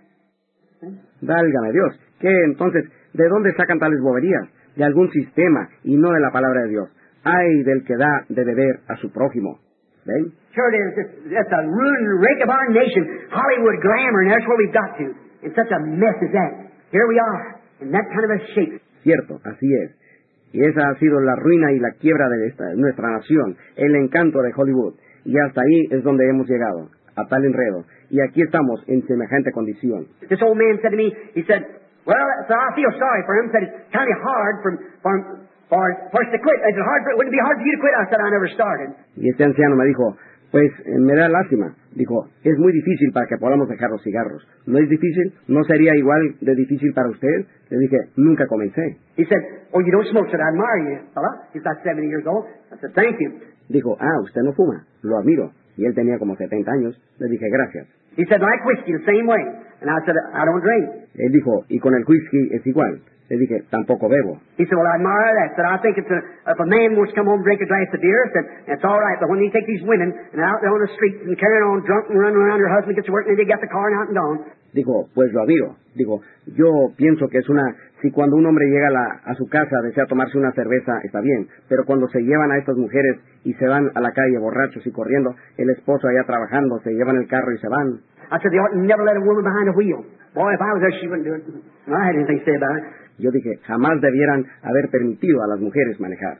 Válgame Dios. ¿Qué entonces? ¿De dónde sacan tales boberías? De algún sistema y no de la palabra de Dios. Ay del que da de beber a su prójimo. ¿Ven? Sure it is. It's, it's a ruin and rake of our nation. Hollywood glamour, and that's where we've got to. And such a mess as that. Here we are, in that kind of a shape. Cierto, así es. Y esa ha sido la ruina y la quiebra de esta, nuestra nación, el encanto de Hollywood. Y hasta ahí es donde hemos llegado, a tal enredo. Y aquí estamos en semejante condición. This old man said to me, he said, well, so I feel sorry for him. He said, it's kind of hard for, for, for, for us to quit. Is it hard for, would it be hard for you to quit? I said, I never started. Y este anciano me dijo, pues eh, me da lástima. Dijo, es muy difícil para que podamos dejar los cigarros. ¿No es difícil? ¿No sería igual de difícil para usted? Le dije, nunca comencé. He said, oh, you don't smoke? I said, I admire you, fella. He's about seventy years old. I said, thank you. Dijo, ah, usted no fuma. Lo admiro. Y él tenía como setenta años. Le dije, gracias. He said, like whiskey, the same way. And I said, I don't drink. Él dijo, y con el whisky es igual. Le dije, tampoco bebo. He said, well, I admire that. Said, I think it's a, if a man wants to come home and drink a glass of beer, said, it's all right. But when you take these women and out there on the streets and carrying on drunk and running around, your husband gets to work and they get the car and out and gone. Dijo, pues lo admiro. Digo, yo pienso que es una... Si cuando un hombre llega a, la, a su casa desea tomarse una cerveza, está bien. Pero cuando se llevan a estas mujeres y se van a la calle borrachos y corriendo, el esposo allá trabajando, se llevan el carro y se van. I said, they ought to never let a woman behind a wheel. Boy, if I was there, she wouldn't do it. Well, I had anything to say about it. Yo dije, jamás debieran haber permitido a las mujeres manejar.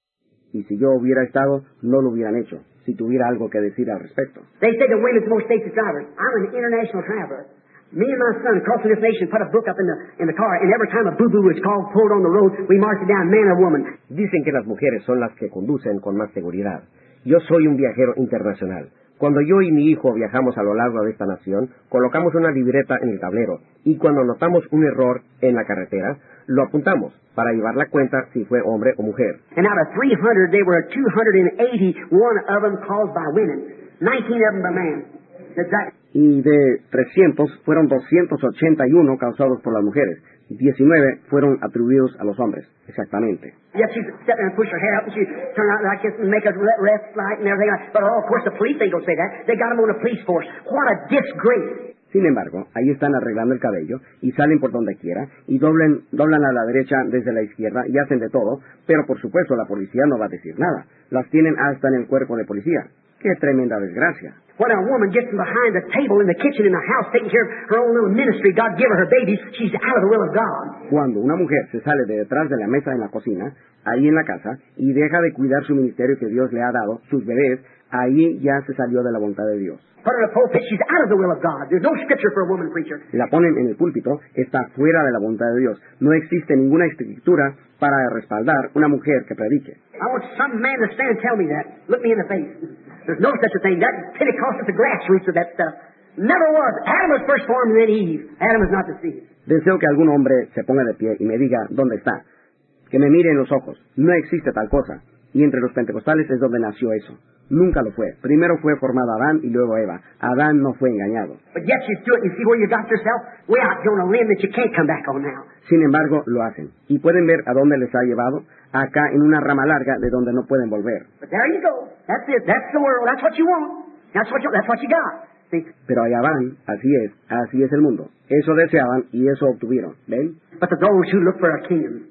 Y si yo hubiera estado, no lo hubieran hecho, si tuviera algo que decir al respecto. They say the women's the most safest drivers. I'm an international traveler. Me and my son crossing this nation put a book up in the in the car, and every time a boo-boo is called, pulled on the road, we march it down, man or woman. Dicen que las mujeres son las que conducen con más seguridad. Yo soy un viajero internacional. Cuando yo y mi hijo viajamos a lo largo de esta nación, colocamos una libreta en el tablero y cuando notamos un error en la carretera, lo apuntamos para llevar la cuenta si fue hombre o mujer. And out of three hundred, they were two hundred eighty-one of them caused by women, nineteen of them by men. Exactly. Y de trescientos fueron doscientos ochenta y uno causados por las mujeres. diecinueve fueron atribuidos a los hombres, exactamente. Yes, she'd sit there and push her hair up and she'd turn out like this and make a left light and everything. But oh, of course the police ain't gonna say that. They got them on a police force. What a disgrace. Sin embargo, ahí están arreglando el cabello y salen por donde quiera y doblen, doblan a la derecha desde la izquierda y hacen de todo, pero por supuesto la policía no va a decir nada. Las tienen hasta en el cuerpo de policía. ¡Qué tremenda desgracia! When a woman gets behind the table in the kitchen in the house taking care of her own little ministry, God give her her babies, she's out of the will of God. Cuando una mujer se sale de detrás de la mesa en la cocina, ahí en la casa, y deja de cuidar su ministerio que Dios le ha dado, sus bebés, ahí ya se salió de la voluntad de Dios. Put her in a pulpit, she's out of the will of God. There's no scripture for a woman preacher. La ponen en el púlpito, está fuera de la voluntad de Dios. No existe ninguna escritura para respaldar una mujer que predique. I want some man to stand and tell me that. Look me in the face. There's no such a thing. That Pentecost is the grassroots of that stuff. Never was. Adam was first formed and then Eve. Adam was not deceived. Deseo que algún hombre se ponga de pie y me diga dónde está. Que me mire en los ojos. No existe tal cosa. Y entre los pentecostales es donde nació eso. Nunca lo fue. Primero fue formado Adán y luego Eva. Adán no fue engañado. But yet you do it and you see where you got yourself? Way out on a limb that you can't come back on now. Sin embargo, lo hacen. Y pueden ver a dónde les ha llevado. Acá en una rama larga de donde no pueden volver. But there you go. That's it. That's the world. That's what you want. That's what you, that's what you got. See? Pero allá van. Así es. Así es el mundo. Eso deseaban y eso obtuvieron. ¿Ven? But to those who look for a kingdom,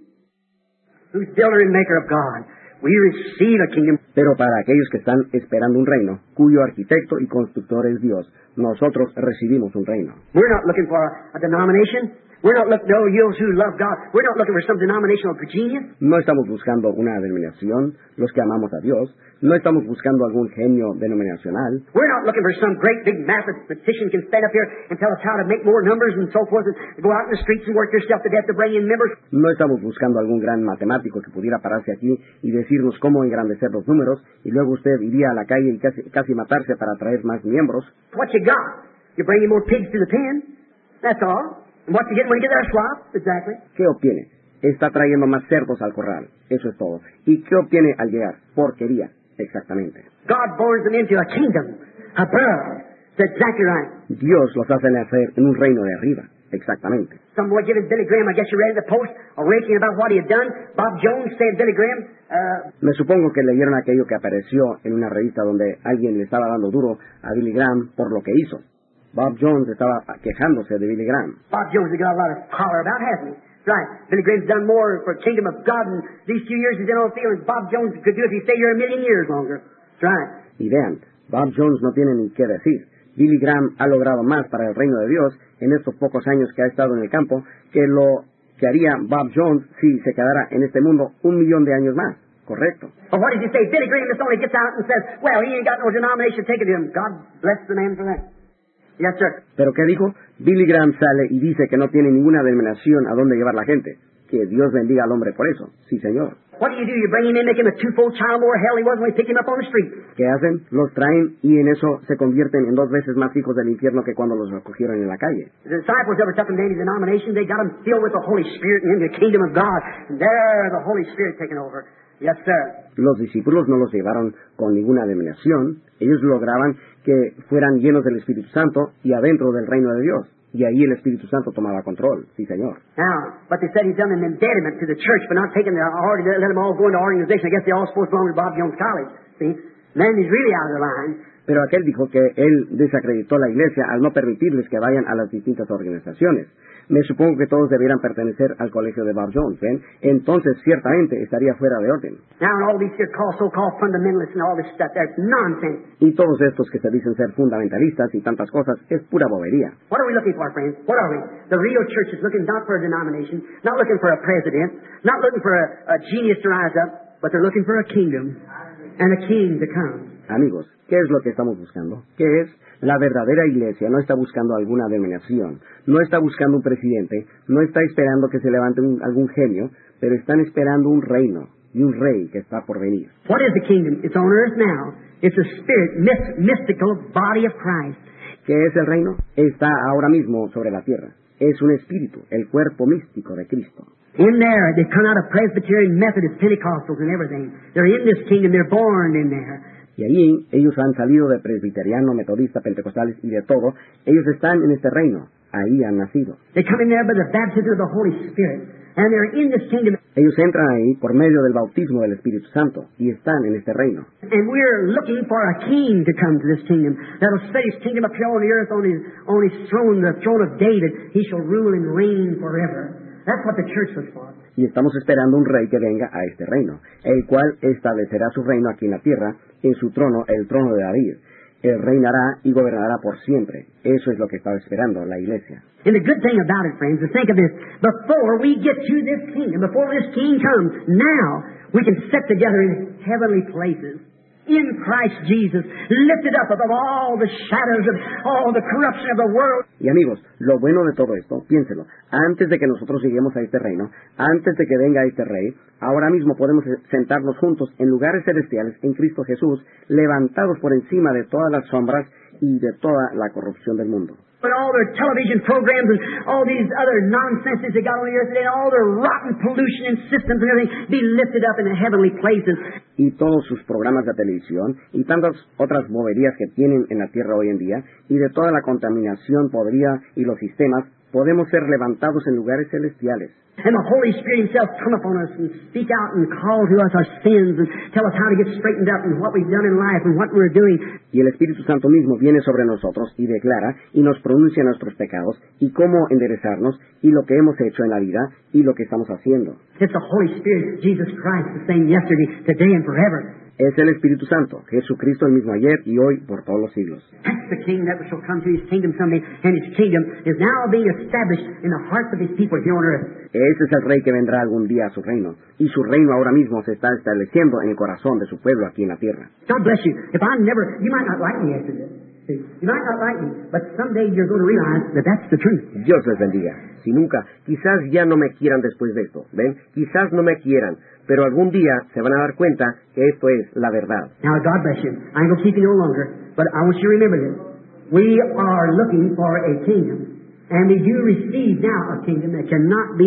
who's builder and maker of God, we receive a kingdom. Pero para aquellos que están esperando un reino, cuyo arquitecto y constructor es Dios, nosotros recibimos un reino. We're not looking for a, a denomination. We're not looking, no, those who love God. We're not looking for some denominational genius. No estamos buscando una denominación, los que amamos a Dios. No estamos buscando algún genio denominacional. We're not looking for some great big mathematician can stand up here and tell us how to make more numbers and so forth and go out in the streets and work yourself to death to bring in members. No estamos buscando algún gran matemático que pudiera pararse aquí y decirnos cómo engrandecer los números y luego usted iría a la calle y casi, casi matarse para traer más miembros. What you got? You bring in more pigs to the pen. That's all. And what you get when you get there, swap? Exactly. ¿Qué obtiene? está trayendo más cerdos al corral. Eso es todo. ¿Y qué obtiene al llegar? Porquería. Exactamente. God borns them into a kingdom above. That's exactly right. Dios los hace nacer en un reino de arriba. Exactamente. Some boy giving Billy Graham, I guess you read in the Post, a raking about what he had done. Bob Jones said Billy Graham... Uh, Me supongo que leyeron aquello que apareció en una revista donde alguien le estaba dando duro a Billy Graham por lo que hizo. Bob Jones estaba quejándose de Billy Graham. Bob Jones has got a lot of power about, hasn't he? Right. Billy Graham's done more for the kingdom of God in these few years he's been on the field as Bob Jones could do if he stayed here a million years longer. That's right. Y vean, Bob Jones no tiene ni qué decir. Billy Graham ha logrado más para el reino de Dios en estos pocos años que ha estado en el campo que lo que haría Bob Jones si se quedara en este mundo un millón de años más. Correcto. But what did you say? Billy Graham just only gets out and says, well, he ain't got no denomination taken to him. God bless the man for that. Yes, sir. ¿Pero qué dijo? Billy Graham sale y dice que no tiene ninguna denominación a dónde llevar la gente. Que Dios bendiga al hombre por eso. Sí, señor. What do you do? You bring him in, make him a twofold child more hell he was when we picked him up on the street. ¿Qué hacen? Los traen y en eso se convierten en dos veces más hijos del infierno que cuando los recogieron en la calle. The disciples ever took them to any denomination, they got them filled with the Holy Spirit and in the kingdom of God. And there the Holy Spirit taking over. Yes, sir. Los discípulos no los llevaron con ninguna denominación. Ellos lograban que fueran llenos del Espíritu Santo y adentro del reino de Dios. Y ahí el Espíritu Santo tomaba control. Sí, señor. Now, but they said he's done an impediment to the church for not taking the authority, let them all go into organization. I guess they all supposed to belong to Bob Jones College. See? Then he's really out of the line. Pero aquel dijo que él desacreditó la iglesia al no permitirles que vayan a las distintas organizaciones. Me supongo que todos debieran pertenecer al colegio de Bob Jones, ¿ven? Entonces, ciertamente, estaría fuera de orden. Now, and all these so-called, so-called fundamentalists and all this stuff, that's nonsense. Y todos estos que se dicen ser fundamentalistas y tantas cosas, es pura bobería. What are we looking for, friends? What are we? The real church is looking not for a denomination, not looking for a president, not looking for a, a genius to rise up, but they're looking for a kingdom and a king to come. Amigos, ¿qué es lo que estamos buscando? ¿Qué es? La verdadera iglesia no está buscando alguna denominación, no está buscando un presidente, no está esperando que se levante un, algún genio, pero están esperando un reino y un rey que está por venir. What is the kingdom? It's on earth now. It's a spirit, myst- mystical body of Christ. ¿Qué es el reino? Está ahora mismo sobre la tierra. Es un espíritu, el cuerpo místico de Cristo. In there, they come out of Presbyterian, Methodist, Pentecostals and everything. They're in this kingdom. They're born in there. Y allí ellos han salido de presbiteriano, metodista, pentecostales y de todo. Ellos están en este reino. Ahí han nacido. They come in there by the baptism of the Holy Spirit. And they're in this kingdom. Ellos entran ahí por medio del bautismo del Espíritu Santo y están en este reino. And we're looking for a king to come to this kingdom. That'll set his kingdom up here on the earth on his, on his throne, the throne of David. He shall rule and reign forever. That's what the church was for. Y estamos esperando un rey que venga a este reino, el cual establecerá su reino aquí en la tierra, en su trono, el trono de David. Él reinará y gobernará por siempre. Eso es lo que estaba esperando la iglesia. And the good thing about it, friends, is think of this. Before we get to this kingdom, before this king comes, now we can sit together in heavenly places. In Christ Jesus, lifted up above all the shadows of all the corruption of the world. Y amigos, lo bueno de todo esto, piénselo, antes de que nosotros lleguemos a este reino, antes de que venga este rey, ahora mismo podemos sentarnos juntos en lugares celestiales en Cristo Jesús, levantados por encima de todas las sombras y de toda la corrupción del mundo. But all their television programs and all these other nonsenses they got on the earth today, all their rotten pollution and systems and everything, be lifted up in the heavenly places. Y todos sus programas de televisión y tantas otras boberías que tienen en la tierra hoy en día, y de toda la contaminación podrida y los sistemas, podemos ser levantados en lugares celestiales. And the Holy Spirit Himself come upon us and speak out and call to us our sins and tell us how to get straightened up and what we've done in life and what we're doing. Y el Espíritu Santo mismo viene sobre nosotros y declara y nos pronuncia nuestros pecados y cómo enderezarnos y lo que hemos hecho en la vida y lo que estamos haciendo. It's the Holy Spirit, Jesus Christ, the same yesterday, today and forever. Es el Espíritu Santo, Jesucristo el mismo ayer y hoy por todos los siglos. That's the King that shall come to His kingdom someday, and His kingdom is now being established in the hearts of His people here on earth. Ese es el Rey que vendrá algún día a su reino, y su reino ahora mismo se está estableciendo en el corazón de su pueblo aquí en la tierra. God bless you. If I never, you might not like me after this. See, you might not like me, but someday you're going to realize that that's the truth. Dios les bendiga. Si nunca, quizás ya no me quieran después de esto, ¿ven? Quizás no me quieran, pero algún día se van a dar cuenta que esto es la verdad. Now, God bless you. I ain't going to keep you no longer, but I want you to remember this. We are looking for a kingdom, and we do receive now a kingdom that cannot be moved.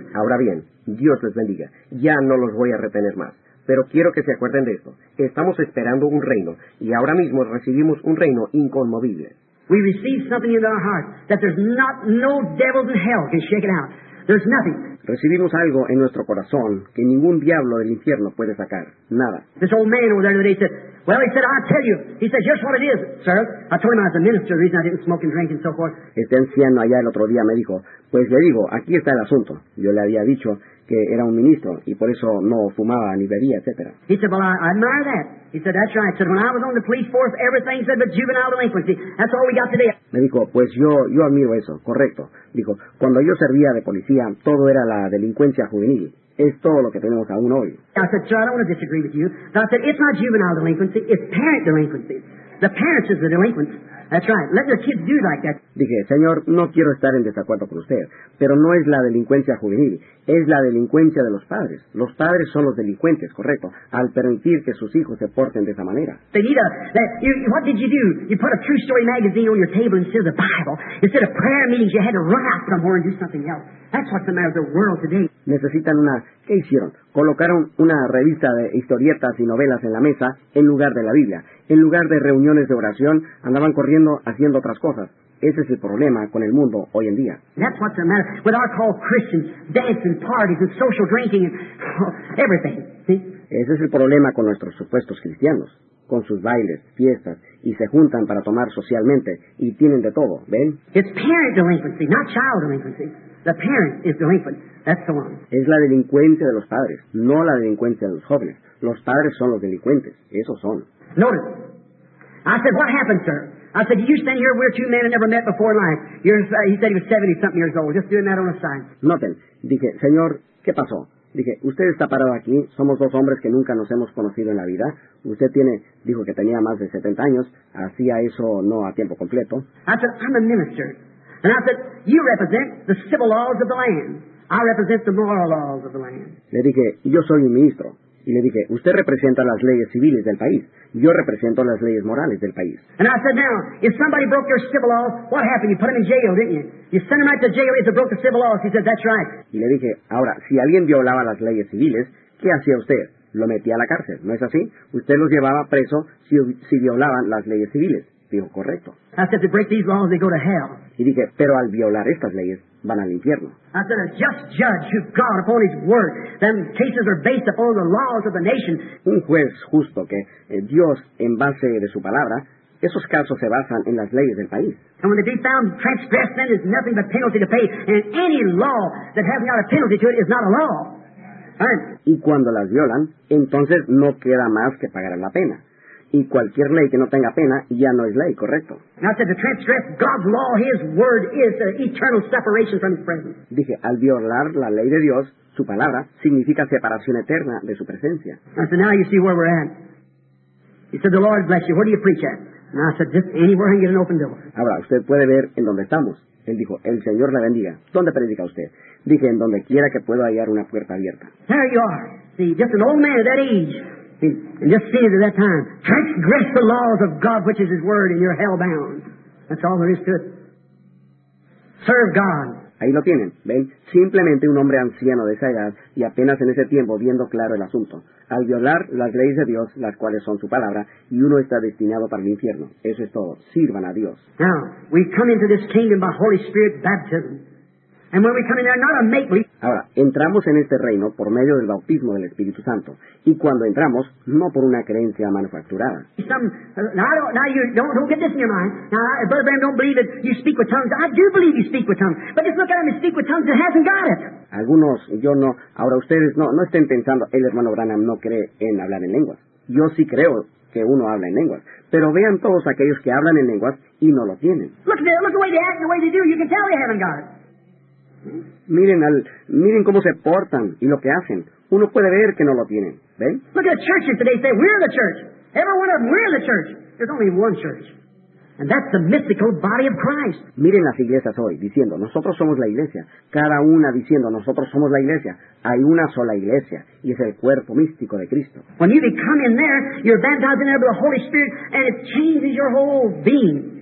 Ahora bien, Dios les bendiga. Ya no los voy a retener más. Pero quiero que se acuerden de esto. Estamos esperando un reino, y ahora mismo recibimos un reino inconmovible. We receive something in our heart that there's not no devils in hell can shake it out. There's nothing. Recibimos algo en nuestro corazón que ningún diablo del infierno puede sacar. Nada. This old man over there today said, well, he said, I'll tell you. He said, here's what it is, sir. I told him I was a minister, the reason I didn't smoke and drink and so forth. Este anciano allá el otro día me dijo, pues le digo, aquí está el asunto. Yo le había dicho que era un ministro y por eso no fumaba ni bebía, etcétera. He said, well, I, I admire that. He said, that's right. He said, when I was on the police force, everything said but juvenile delinquency. That's all we got today. Me dijo, pues yo, yo admiro eso, correcto. Dijo, cuando yo servía de policía, todo era la delincuencia juvenil. Es todo lo que tenemos aún hoy. I said, sir, I don't want to disagree with you. But I said, it's not juvenile delinquency, it's parent delinquency. The parents is the delinquents. That's right. Let their kids do like that. Dije, señor, no quiero estar en desacuerdo con usted, pero no es la delincuencia juvenil, es la delincuencia de los padres. Los padres son los delincuentes, correcto, al permitir que sus hijos se porten de esa manera. They need a, that, you, what did you do? You put a true story magazine on your table instead of the Bible. Instead of prayer meetings, you had to run out somewhere and do something else. That's what's the matter with the world today. Necesitan una... ¿Qué hicieron? Colocaron una revista de historietas y novelas en la mesa en lugar de la Biblia. En lugar de reuniones de oración, andaban corriendo haciendo otras cosas. Ese es el problema con el mundo hoy en día. That's what's the matter with our called Christians, dancing, parties, and social drinking, and everything. See? Ese es el problema con nuestros supuestos cristianos, con sus bailes, fiestas, y se juntan para tomar socialmente, y tienen de todo, ¿ven? It's parent delinquency, not child delinquency. The parent is delinquent. That's the one. Es la delincuencia de los padres, no la delincuencia de los jóvenes. Los padres son los delincuentes, esos son. Notice, I said, what happened, sir? I said, you stand here, we're two men who never met before in life. You're, uh, he said he was seventy-something years old, just doing that on the side. Noten, dije, señor, ¿qué pasó? Dije, usted está parado aquí, somos dos hombres que nunca nos hemos conocido en la vida. Usted tiene, dijo que tenía más de setenta años, hacía eso no a tiempo completo. I said, I'm a minister. And I said, you represent the civil laws of the land. I represent the moral laws of the land. Le dije, yo soy un ministro. Y le dije, usted representa las leyes civiles del país. Yo represento las leyes morales del país. And I said, now, if somebody broke your civil laws, what happened? You put them in jail, didn't you? You sent them right to jail if they broke the civil laws. He said, that's right. Y le dije, ahora, si alguien violaba las leyes civiles, ¿qué hacía usted? Lo metía a la cárcel, ¿no es así? Usted los llevaba preso si, si violaban las leyes civiles. Dijo, correcto. I said, if they break these laws, they go to hell. Y dije, pero al violar estas leyes, van al infierno. I said, a just judge who's God upon his word. Them cases are based upon the laws of the nation. Un juez justo que eh, Dios, en base de su palabra, esos casos se basan en las leyes del país. And when they be found transgressed, then there's nothing but penalty to pay. And any law that has not a penalty to it is not a law. Right? Y cuando las violan, entonces no queda más que pagar la pena. Y cualquier ley que no tenga pena ya no es ley, correcto. And I said, to transgress God's law, His word is the eternal separation from His presence. Dije, al violar la ley de Dios, su palabra, significa separación eterna de su presencia. I said, now you see where we're at. He said, the Lord bless you. Where do you preach at? And I said, just anywhere I can get an open door. Ahora, usted puede ver en dónde estamos. Él dijo, el Señor le bendiga. ¿Dónde predica usted? Dije, en donde quiera que pueda hallar una puerta abierta. There you are. See, just an old man at that age. See, and just see it at that time. Transgress the laws of God, which is His word, and you're hell-bound. That's all there is to it. Serve God. Ahí lo tienen, ¿ven? Simplemente un hombre anciano de esa edad y apenas en ese tiempo viendo claro el asunto. Al violar las leyes de Dios, las cuales son su palabra, y uno está destinado para el infierno. Eso es todo. Sirvan a Dios. Now, we come into this kingdom by Holy Spirit baptism. And when we come in there, not a make-believe. Ahora, entramos en este reino por medio del bautismo del Espíritu Santo. Y cuando entramos, no por una creencia manufacturada. Some, uh, now, I don't, now you don't, don't get this in your mind. Now, I, Brother Branham don't believe that you speak with tongues. I do believe you speak with tongues. But just look at him and speak with tongues that hasn't got it. Algunos, yo no. Ahora ustedes no, no estén pensando, el hermano Branham no cree en hablar en lenguas. Yo sí creo que uno habla en lenguas. Pero vean todos aquellos que hablan en lenguas y no lo tienen. Look, look the way they act and the way they do. You can tell they haven't got it. Miren al, miren cómo se portan y lo que hacen. Uno puede ver que no lo tienen. ¿Ven? Look at the churches today. Say, we're the church. Every one of them, we're the church. There's only one church. And that's the mystical body of Christ. Miren las iglesias hoy diciendo, nosotros somos la iglesia. Cada una diciendo, nosotros somos la iglesia. Hay una sola iglesia y es el cuerpo místico de Cristo. When you become in there, you're baptized in there by the Holy Spirit and it changes your whole being.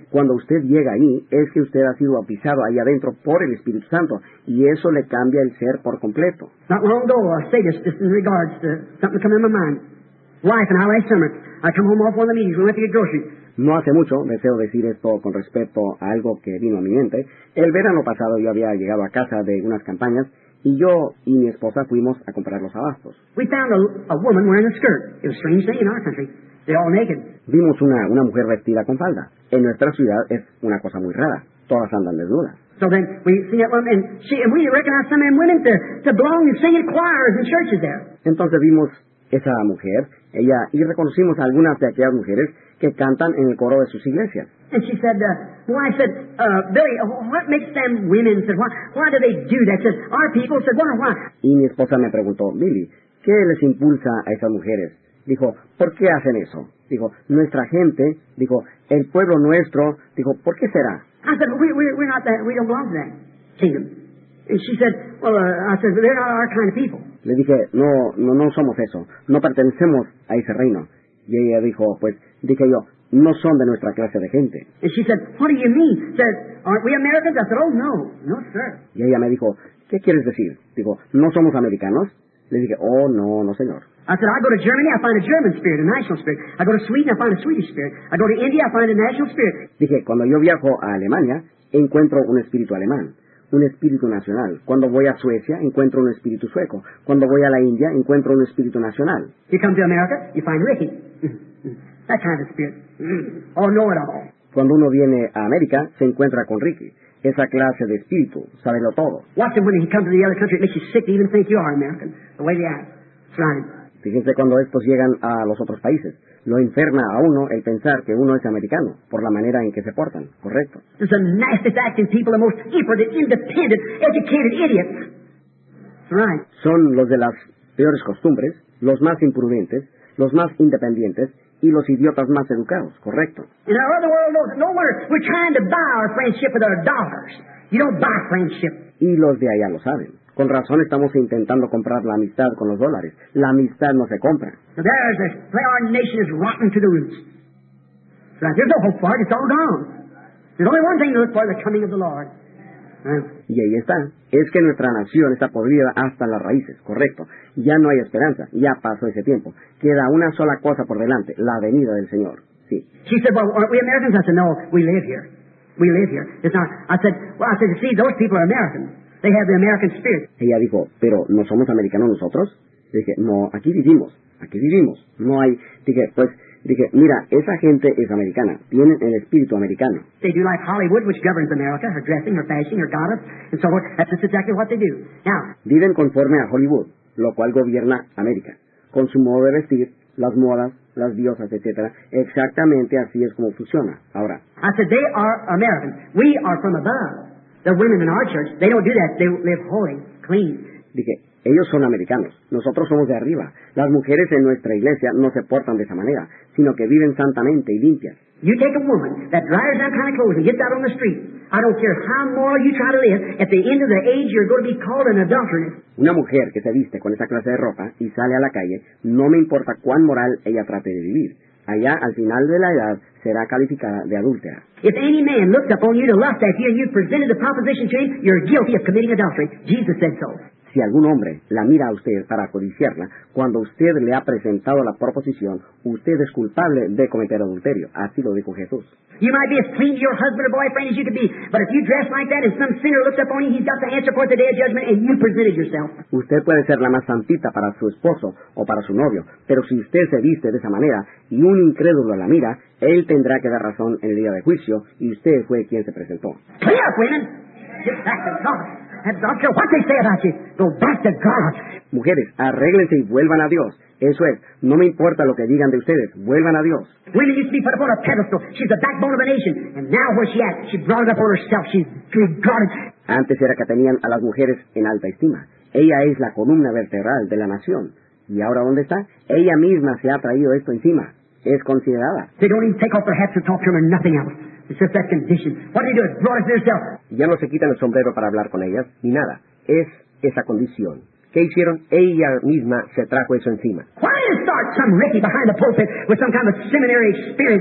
cuando usted llega ahí, es que usted ha sido bautizado ahí adentro por el Espíritu Santo, y eso le cambia el ser por completo. Not long ago, I say this just in regards to something that come in my mind. Wife and I last summer, I come home off one of the meetings, we went to get groceries. No hace mucho, deseo decir esto con respecto a algo que vino a mi mente. El verano pasado yo había llegado a casa de unas campañas, y yo y mi esposa fuimos a comprar los abastos. We found a, a woman wearing a skirt. It was a strange thing in our country. They're all naked. Vimos una, una mujer vestida con falda. En nuestra ciudad es una cosa muy rara. Todas andan desnudas. So then we see that woman, and, she, and we recognize some of them women to, to belong and sing in choirs and churches there. Entonces vimos esa mujer, ella, y reconocimos a algunas de aquellas mujeres que cantan en el coro de sus iglesias. And she said, uh, well, I said, uh, Billy, what makes them women? Said, why, why do they do that? Said, our people said, why, why? Y mi esposa me preguntó, Billy, ¿qué les impulsa a esas mujeres? Dijo, ¿por qué hacen eso? Dijo, nuestra gente, dijo, el pueblo nuestro, dijo, ¿por qué será? I said, we, we, we're not that, we don't belong to that kingdom. And she said, well, uh, I said, they're not our kind of people. Le dije, no, no, no somos eso, no pertenecemos a ese reino. Y ella dijo, pues, dije yo, no son de nuestra clase de gente. And she said, what do you mean? Said, aren't we Americans? I said, oh, no, no, sir. Y ella me dijo, ¿qué quieres decir? Dijo, ¿no somos americanos? Le dije, oh, no, no, señor. I said, I go to Germany, I find a German spirit, a national spirit. I go to Sweden, I find a Swedish spirit. I go to India, I find a national spirit. Dije, cuando yo viajo a Alemania, encuentro un espíritu alemán, un espíritu nacional. Cuando voy a Suecia, encuentro un espíritu sueco. Cuando voy a la India, encuentro un espíritu nacional. You come to America, you find Ricky. That kind of spirit. Oh, know it all. Cuando uno viene a América, se encuentra con Ricky. Esa clase de espíritu, sábelo todo. Watch him when he comes to the other country. It makes you sick to even think you are American. The way they act. That's right. Fíjense cuando estos llegan a los otros países. Lo enferma a uno el pensar que uno es americano, por la manera en que se portan, ¿correcto? There's the nastiest acting people, the most impudent, independent, educated idiots. That's right. Son los de las peores costumbres, los más imprudentes, los más independientes y los idiotas más educados, ¿correcto? And our other world knows no wonder we're trying to buy our friendship with our dollars. You don't buy friendship. Y los de allá lo saben. Con razón estamos intentando comprar la amistad con los dólares. La amistad no se compra. So there's this, our nation is rotten to the roots. So there's no hope for it. It's all gone. There's only one thing to look for, the coming of the Lord. Right? Y ahí está. Es que nuestra nación está podrida hasta las raíces, correcto. Ya no hay esperanza. Ya pasó ese tiempo. Queda una sola cosa por delante, la venida del Señor. Sí. She said, well, aren't we Americans? I said, no, we live here. We live here. It's not. I said, well, I said, see, those people are Americans. They have the American spirit. Ella dijo, pero ¿no somos americanos nosotros? Le dije, no, aquí vivimos, aquí vivimos. No hay, dije, pues, dije, mira, esa gente es americana, tienen el espíritu americano. They do like Hollywood, which governs America, her dressing, her fashion, her goddess, and so forth. That's just exactly what they do. Now, viven conforme a Hollywood, lo cual gobierna América, con su modo de vestir, las modas, las diosas, etcétera. Exactamente así es como funciona. Ahora, I said, they are Americans. We are from above. The women in our church, they don't do that. They live holy, clean. Dije, ellos son americanos, nosotros somos de arriba. Las mujeres en nuestra iglesia no se portan de esa manera, sino que viven santamente y limpias. You take a woman that drives that kind of clothes and gets out on the street. I don't care how moral you try to live. At the end of the age, you're going to be called an adulteress. Una mujer que se viste con esa clase de ropa y sale a la calle, no me importa cuán moral ella trate de vivir. Allá, al final de la edad, será calificada de adúltera. If any man looks upon you to lust after you and you've presented the proposition to him, you're guilty of committing adultery. Jesus said so. Si algún hombre la mira a usted para codiciarla, cuando usted le ha presentado la proposición, usted es culpable de cometer adulterio. Así lo dijo Jesús. You might be as clean to your husband or boyfriend as you could be, but if you dress like that and some sinner looks upon you, he's got to answer for it the day of judgment, and you presented yourself. Usted puede ser la más santita para su esposo o para su novio, pero si usted se viste de esa manera y un incrédulo la mira, él tendrá que dar razón en el día de juicio, y usted fue quien se presentó. Clear up, women! Get back to God. I don't care what they say about you. Go back to God. Mujeres, arréglense y vuelvan a Dios. Eso es, no me importa lo que digan de ustedes, vuelvan a Dios. Women used to be put up on a pedestal. She's the backbone of a nation. And now where's she at? She brought it up on herself. She's God. Antes era que tenían a las mujeres en alta estima. Ella es la columna vertebral de la nación. ¿Y ahora dónde está? Ella misma se ha traído esto encima. Es considerada. They don't even take off their hats to talk to them or nothing else. It's just that condition. What do you do? It's brought it to yourself. Ya no se quitan el sombrero para hablar con ellas, ni nada. Es esa condición. ¿Qué hicieron? Ella misma se trajo eso encima. Why did it start some Ricky behind the pulpit with some kind of seminary experience?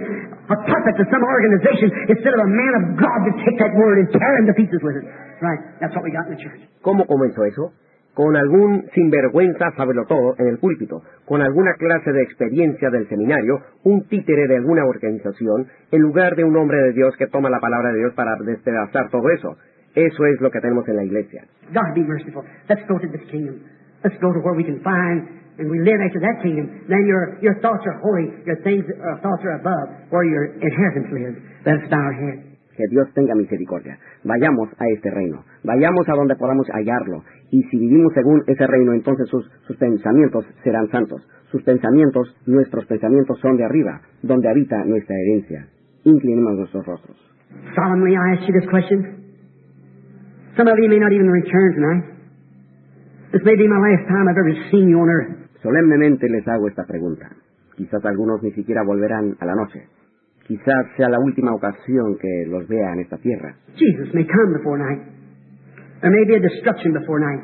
a puppet to some organization instead of a man of God to take that word and tear him to pieces with it. Right. That's what we got in the church. ¿Cómo comenzó eso? Con algún sinvergüenza todo en el púlpito, con alguna clase de experiencia del seminario, un títere de alguna organización, en lugar de un hombre de Dios que toma la palabra de Dios para despedazar todo eso. Eso es lo que tenemos en la iglesia. God be merciful. Let's go to this kingdom. Let's go to where we can find and we live after that kingdom. Then your your thoughts are holy, your things uh, thoughts are above, where your inheritance lives. Let's bow our heads. Que Dios tenga misericordia. Vayamos a este reino. Vayamos a donde podamos hallarlo. Y si vivimos según ese reino, entonces sus, sus pensamientos serán santos. Sus pensamientos, nuestros pensamientos son de arriba, donde habita nuestra herencia. Inclinemos nuestros rostros. Solemnly I ask you this question. Some of you may not even return tonight. This may be my last time I've ever seen you on earth. Solemnemente les hago esta pregunta. Quizás algunos ni siquiera volverán a la noche. Quizás sea la última ocasión que los vea en esta tierra. Jesus may come before night. There may be a destruction before night.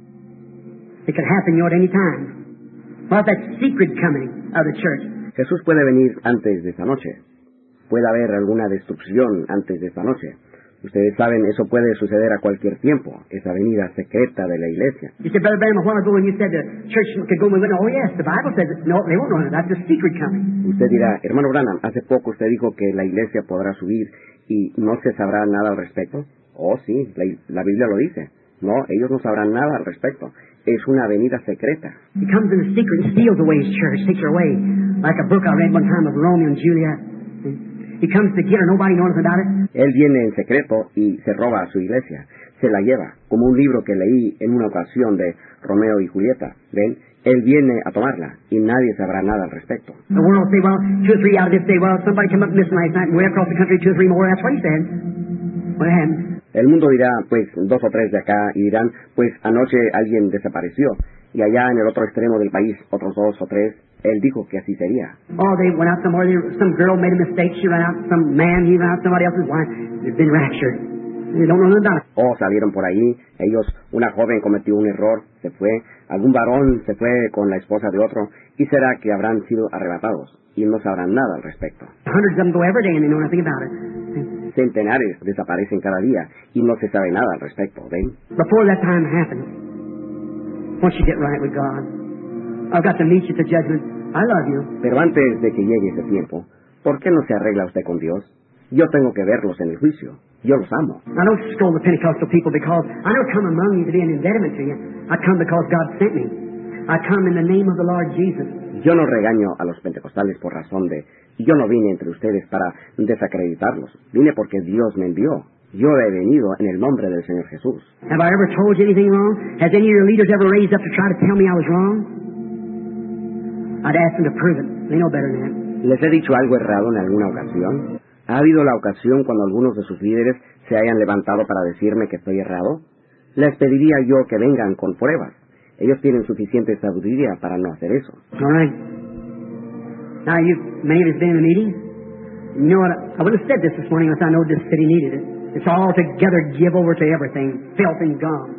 It could happen you at any time. What that secret coming of the church? Jesús puede venir antes de esta noche. Puede haber alguna destrucción antes de esta noche. Ustedes saben, eso puede suceder a cualquier tiempo, esa venida secreta de la iglesia. You said, Brother Branham, a while ago when you said the church could go, we went, oh yes, the Bible says it. No, they won't know. That's a secret coming. Usted dirá, hermano Branham, hace poco usted dijo que la iglesia podrá subir y no se sabrá nada al respecto. Oh sí, la, la Biblia lo dice. No, ellos no sabrán nada al respecto. Es una venida secreta. He comes in the secret and steals away his church, takes her away. Like a book I read one time of Romeo and Juliet. He comes to get her, nobody knows about it. Él viene en secreto y se roba a su iglesia. Se la lleva, como un libro que leí en una ocasión de Romeo y Julieta. ¿Ven? Él viene a tomarla y nadie sabrá nada al respecto. The world will say, well, two or three out of this say, well, somebody came up missing last night and way across the country, two or three more. That's what he said. What happened? El mundo dirá, pues, dos o tres de acá, y dirán, pues, anoche alguien desapareció. Y allá en el otro extremo del país, otros dos o tres. Él dijo que así sería. Oh, they went out somewhere, some girl made a mistake, she ran out, some man, he ran out, somebody else's wife, they've been raptured. They don't know nothing about it. Oh, salieron por ahí, ellos, una joven cometió un error, se fue, algún varón se fue con la esposa de otro, y será que habrán sido arrebatados, y no sabrán nada al respecto. Hundreds of them go every day and they know nothing about it. Centenares desaparecen cada día, y no se sabe nada al respecto, ¿ven? Before that time happens, once you get right with God, I've got to meet you at the judgment. I love you. Pero antes de que llegue ese tiempo, ¿por qué no se arregla usted con Dios? Yo tengo que verlos en el juicio. Yo los amo. I don't scold the Pentecostal people because I don't come among you to be an impediment to you. I come because God sent me. I come in the name of the Lord Jesus. Yo no regaño a los pentecostales por razón de... Yo no vine entre ustedes para desacreditarlos. Vine porque Dios me envió. Yo he venido en el nombre del Señor Jesús. Have I ever told you anything wrong? Has any of your leaders ever raised up to try to tell me I was wrong? I'd ask them to prove it. They know better than that. ¿Les he dicho algo errado en alguna ocasión? ¿Ha habido la ocasión cuando algunos de sus líderes se hayan levantado para decirme que estoy errado? Les pediría yo que vengan con pruebas. Ellos tienen suficiente sabiduría para no hacer eso. All right. Now, you, many of us been in a meeting. You know what? I would have said this this morning unless I know this city needed it. It's all together give over to everything, filth and gum.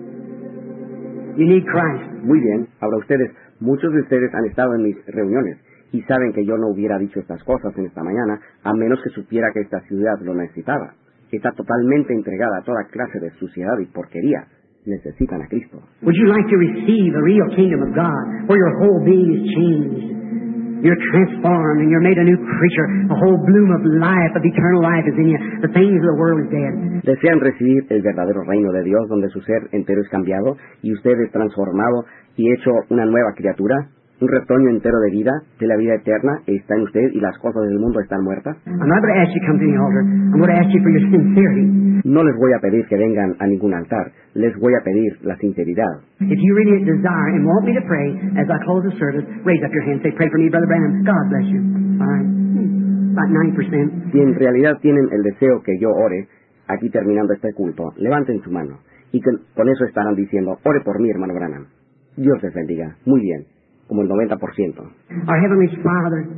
You need Christ. Muy bien. Ahora ustedes, muchos de ustedes han estado en mis reuniones y saben que yo no hubiera dicho estas cosas en esta mañana a menos que supiera que esta ciudad lo necesitaba. Está totalmente entregada a toda clase de suciedad y porquería. Necesitan a Cristo. Would you like to receive a real kingdom of God where your whole being is changed? You're transformed and you're made a new creature. A whole bloom of life, of eternal life is in you. The things of the world is dead. ¿Desean recibir el verdadero reino de Dios donde su ser entero es cambiado y usted es transformado y hecho una nueva criatura? Un retoño entero de vida, de la vida eterna, está en usted y las cosas del mundo están muertas. I'm not going to ask you to come to the altar. I'm going to ask you for your sincerity. No les voy a pedir que vengan a ningún altar. Les voy a pedir la sinceridad. If you really desire and want me to pray as I close the service, raise up your hand. Say, pray for me, Brother Branham. God bless you. Fine. About nine percent. Si en realidad tienen el deseo que yo ore, aquí terminando este culto, levanten su mano. Y con, con eso estarán diciendo, ore por mí, hermano Branham. Dios les bendiga. Muy bien. Como el noventa por ciento. Our Heavenly Father,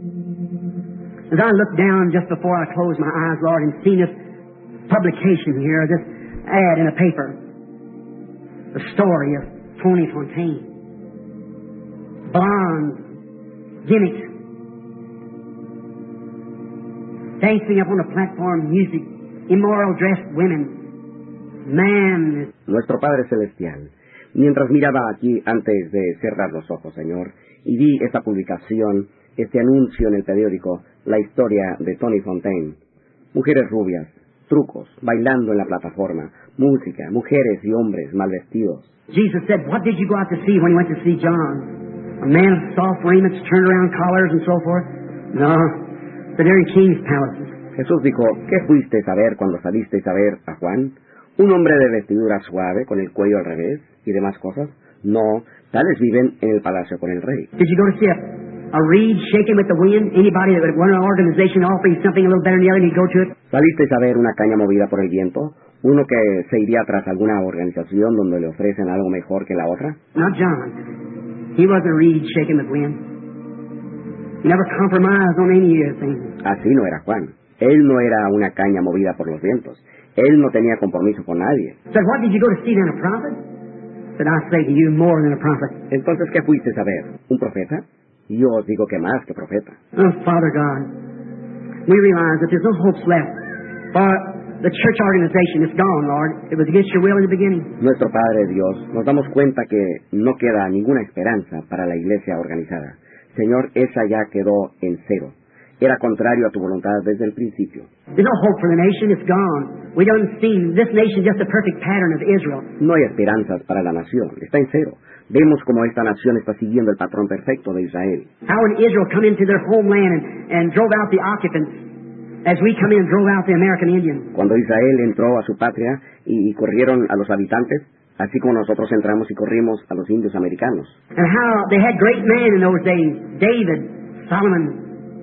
as I look down just before I close my eyes, Lord, and see this publication here, this ad in a paper, the story of Tony Fontaine, blonde, gimmicks, dancing up on the platform, music, immoral dressed women. Man, Nuestro Padre Celestial, mientras miraba aquí antes de cerrar los ojos, Señor, y vi esta publicación, este anuncio en el periódico, la historia de Tony Fontaine. Mujeres rubias, trucos, bailando en la plataforma, música, mujeres y hombres mal vestidos. Jesus said, what did you go out to see when you went to see John? A man of soft raiments, turned around collars and so forth? No, but they're in king's palaces. Jesús dijo, ¿qué fuisteis a ver cuando salisteis a ver a Juan? ¿Un hombre de vestidura suave, con el cuello al revés y demás cosas? No, tales viven en el palacio con el rey. Did you go to see a, a reed shaking with the wind? Anybody that would run an organization offering something a little better than the other, and you go to it? ¿Salisteis a ver una caña movida por el viento? ¿Uno que se iría tras alguna organización donde le ofrecen algo mejor que la otra? Not John. He wasn't a reed shaking with wind. He never compromised on any of the things. Así no era Juan. Él no era una caña movida por los vientos. Él no tenía compromiso con nadie. Said, what did you go to see then, a prophet? Said, I say to you, more than a prophet. Entonces, ¿qué fuisteis a ver? ¿Un profeta? Yo os digo que más que profeta. Oh, Father God, we realize that there's no hopes left for the church organization. It's gone, Lord. It was against your will in the beginning. Nuestro Padre Dios, nos damos cuenta que no queda ninguna esperanza para la iglesia organizada. Señor, esa ya quedó en cero. Era contrario a tu voluntad desde el principio. There's no hope for the nation. It's gone. We don't see this nation just a perfect pattern of Israel. No hay esperanzas para la nación. Está en cero. Vemos como esta nación está siguiendo el patrón perfecto de Israel. How when Israel come into their homeland and, and drove out the occupants, as we come in and drove out the American Indians. Cuando Israel entró a su patria y, y corrieron a los habitantes, así como nosotros entramos y corrimos a los indios americanos. And how they had great men in those days. David, Solomon,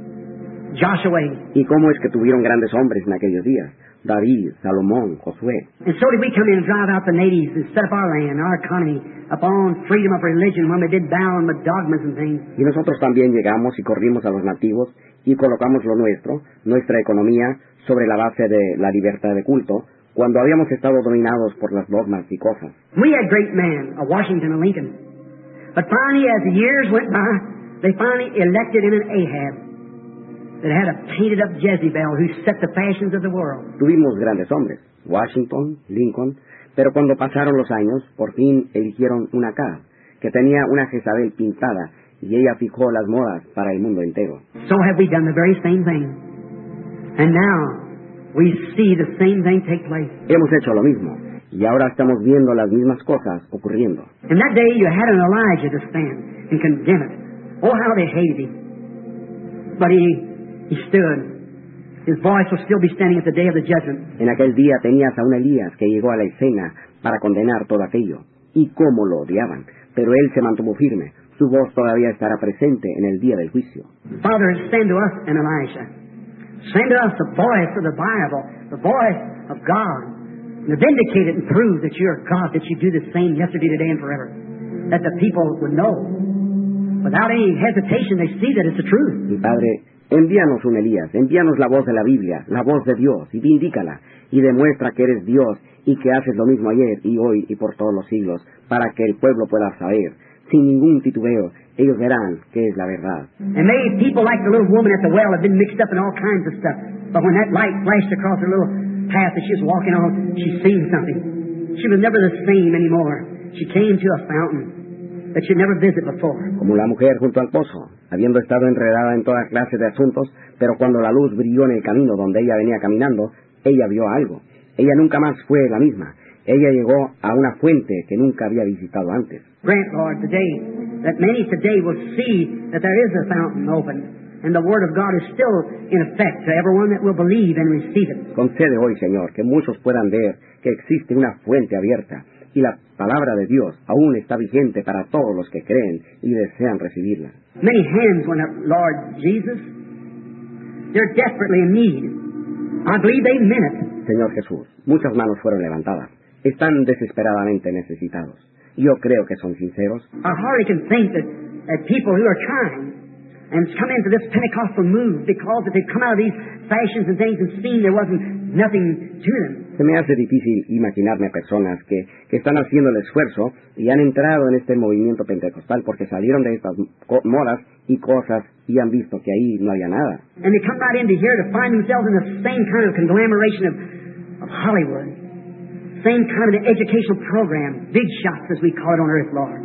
Joshua. Y cómo es que tuvieron grandes hombres en aquellos días. David, Salomón, Josué. And so did we come in and drive out the natives and set up our land, our economy, upon freedom of religion when we did bound with dogmas and things. Y nosotros también llegamos y corrimos a los nativos y colocamos lo nuestro, nuestra economía, sobre la base de la libertad de culto, cuando habíamos estado dominados por las dogmas y cosas. We had great men, a Washington and Lincoln. But finally, as the years went by, they finally elected in an Ahab that had a painted up Jezebel who set the fashions of the world. Tuvimos grandes hombres, Washington, Lincoln, pero cuando pasaron los años, por fin eligieron una Acab, que tenía una Jezabel pintada, y ella fijó las modas para el mundo entero. So have we done the very same thing. And now we see the same thing take place. Hemos hecho lo mismo, y ahora estamos viendo las mismas cosas ocurriendo. In that day you had an Elijah to stand and condemn it. Oh, how they hated him. But he, he stood. His voice will still be standing at the day of the judgment. En aquel día tenías a un Elías que llegó a la escena para condenar todo aquello. Y cómo lo odiaban. Pero él se mantuvo firme. Su voz todavía estará presente en el día del juicio. Father, send to us an Elijah. Send to us the voice of the Bible, the voice of God. And vindicate it and prove that you're God, that you do the same yesterday, today, and forever. That the people would know. Without any hesitation, they see that it's the truth. Mi Padre, envíanos un Elías, envíanos la voz de la Biblia, la voz de Dios, y vindícala, y demuestra que eres Dios, y que haces lo mismo ayer, y hoy, y por todos los siglos, para que el pueblo pueda saber, sin ningún titubeo, ellos verán que es la verdad. And maybe people like the little woman at the well have been mixed up in all kinds of stuff. But when that light flashed across her little path that she was walking on, she seen something. She was never the same anymore. She came to a fountain that she'd never visited before. Como la mujer junto al pozo, habiendo estado enredada en toda clase de asuntos, pero cuando la luz brilló en el camino donde ella venía caminando, ella vio algo. Ella nunca más fue la misma. Ella llegó a una fuente que nunca había visitado antes. Grant, Lord, today, that many today will see that there is a fountain open, and the Word of God is still in effect to everyone that will believe and receive it. Concede hoy, Señor, que muchos puedan ver que existe una fuente abierta, y la palabra de Dios aún está vigente para todos los que creen y desean recibirla. Many hands went up, Lord Jesus. They're desperately in need. I believe they meant it. Señor Jesús, muchas manos fueron levantadas. Están desesperadamente necesitados. Yo creo que son sinceros. I hardly can think that, that people who are trying and come into this Pentecostal move because if they've come out of these fashions and things and seen there wasn't nothing to them. Se me hace difícil imaginarme a personas que, que están haciendo el esfuerzo y han entrado en este movimiento pentecostal porque salieron de estas modas y cosas y han visto que ahí no había nada. And they come right into here to find themselves in the same kind of conglomeration of, of Hollywood. Same kind of an educational program. Big shots, as we call it on earth, Lord.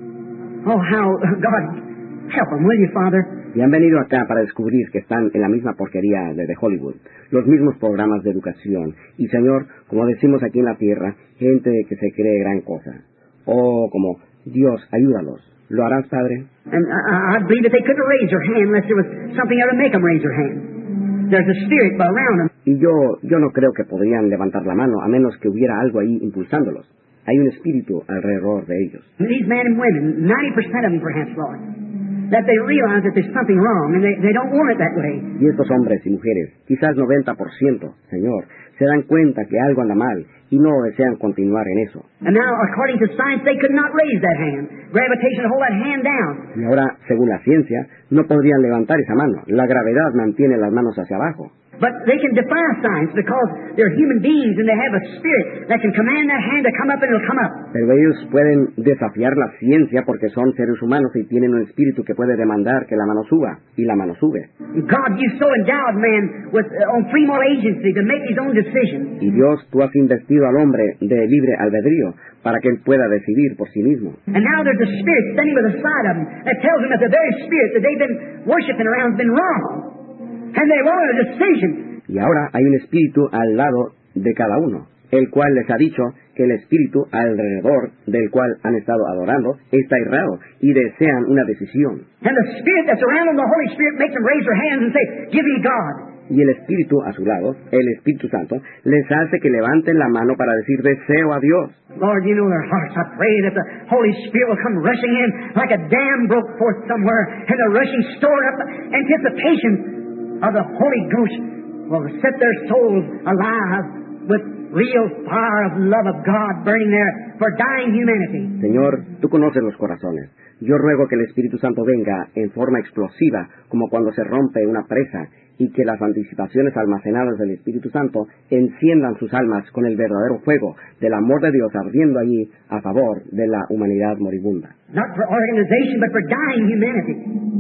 Oh, how, God, help them, will you, Father? Y han venido acá para descubrir que están en la misma porquería de, de Hollywood, los mismos programas de educación. Y, Señor, como decimos aquí en la tierra, gente que se cree gran cosa. Oh, como, Dios, ayúdalos. ¿Lo harás, Padre? And I, I believe that they couldn't raise their hand unless there was something there to make them raise their hand. There's a spirit around them. Y yo, yo no creo que podrían levantar la mano a menos que hubiera algo ahí impulsándolos. Hay un espíritu alrededor de ellos. And these men and women, ninety percent of them perhaps, Lord, that they realize that there's something wrong and they, they don't want it that way. Y estos hombres y mujeres, quizás noventa por ciento, Señor, se dan cuenta que algo anda mal y no desean continuar en eso. And now, according to science, they could not raise that hand. Gravitation hold that hand down. Y ahora, según la ciencia, no podrían levantar esa mano. La gravedad mantiene las manos hacia abajo. But they can defy science because they're human beings and they have a spirit that can command that hand to come up and it'll come up. Pero ellos pueden desafiar la ciencia porque son seres humanos y tienen un espíritu que puede demandar que la mano suba, y la mano sube. God, you so endowed man with uh, on free moral agency to make his own decisions. Y Dios, tú has investido al hombre de libre albedrío para que él pueda decidir por sí mismo. And now there's a spirit standing by the side of them that tells them that the very spirit that they've been worshiping around has been wrong. And they want a decision. Y ahora hay un espíritu al lado de cada uno, el cual les ha dicho que el espíritu alrededor del cual han estado adorando está errado y desean una decisión. And the spirit that's around them, the Holy Spirit, makes them raise their hands and say, "Give me God." Y el espíritu a su lado, el Espíritu Santo, les hace que levanten la mano para decir deseo a Dios. Lord, you know their hearts. I pray that the Holy Spirit will come rushing in like a dam broke forth somewhere, and the rushing stored up anticipation of the Holy Ghost will set their souls alive with real fire of love of God burning there for dying humanity. Señor, tú conoces los corazones. Yo ruego que el Espíritu Santo venga en forma explosiva, como cuando se rompe una presa, y que las anticipaciones almacenadas del Espíritu Santo enciendan sus almas con el verdadero fuego del amor de Dios ardiendo allí a favor de la humanidad moribunda. Not for organization, but for dying humanity.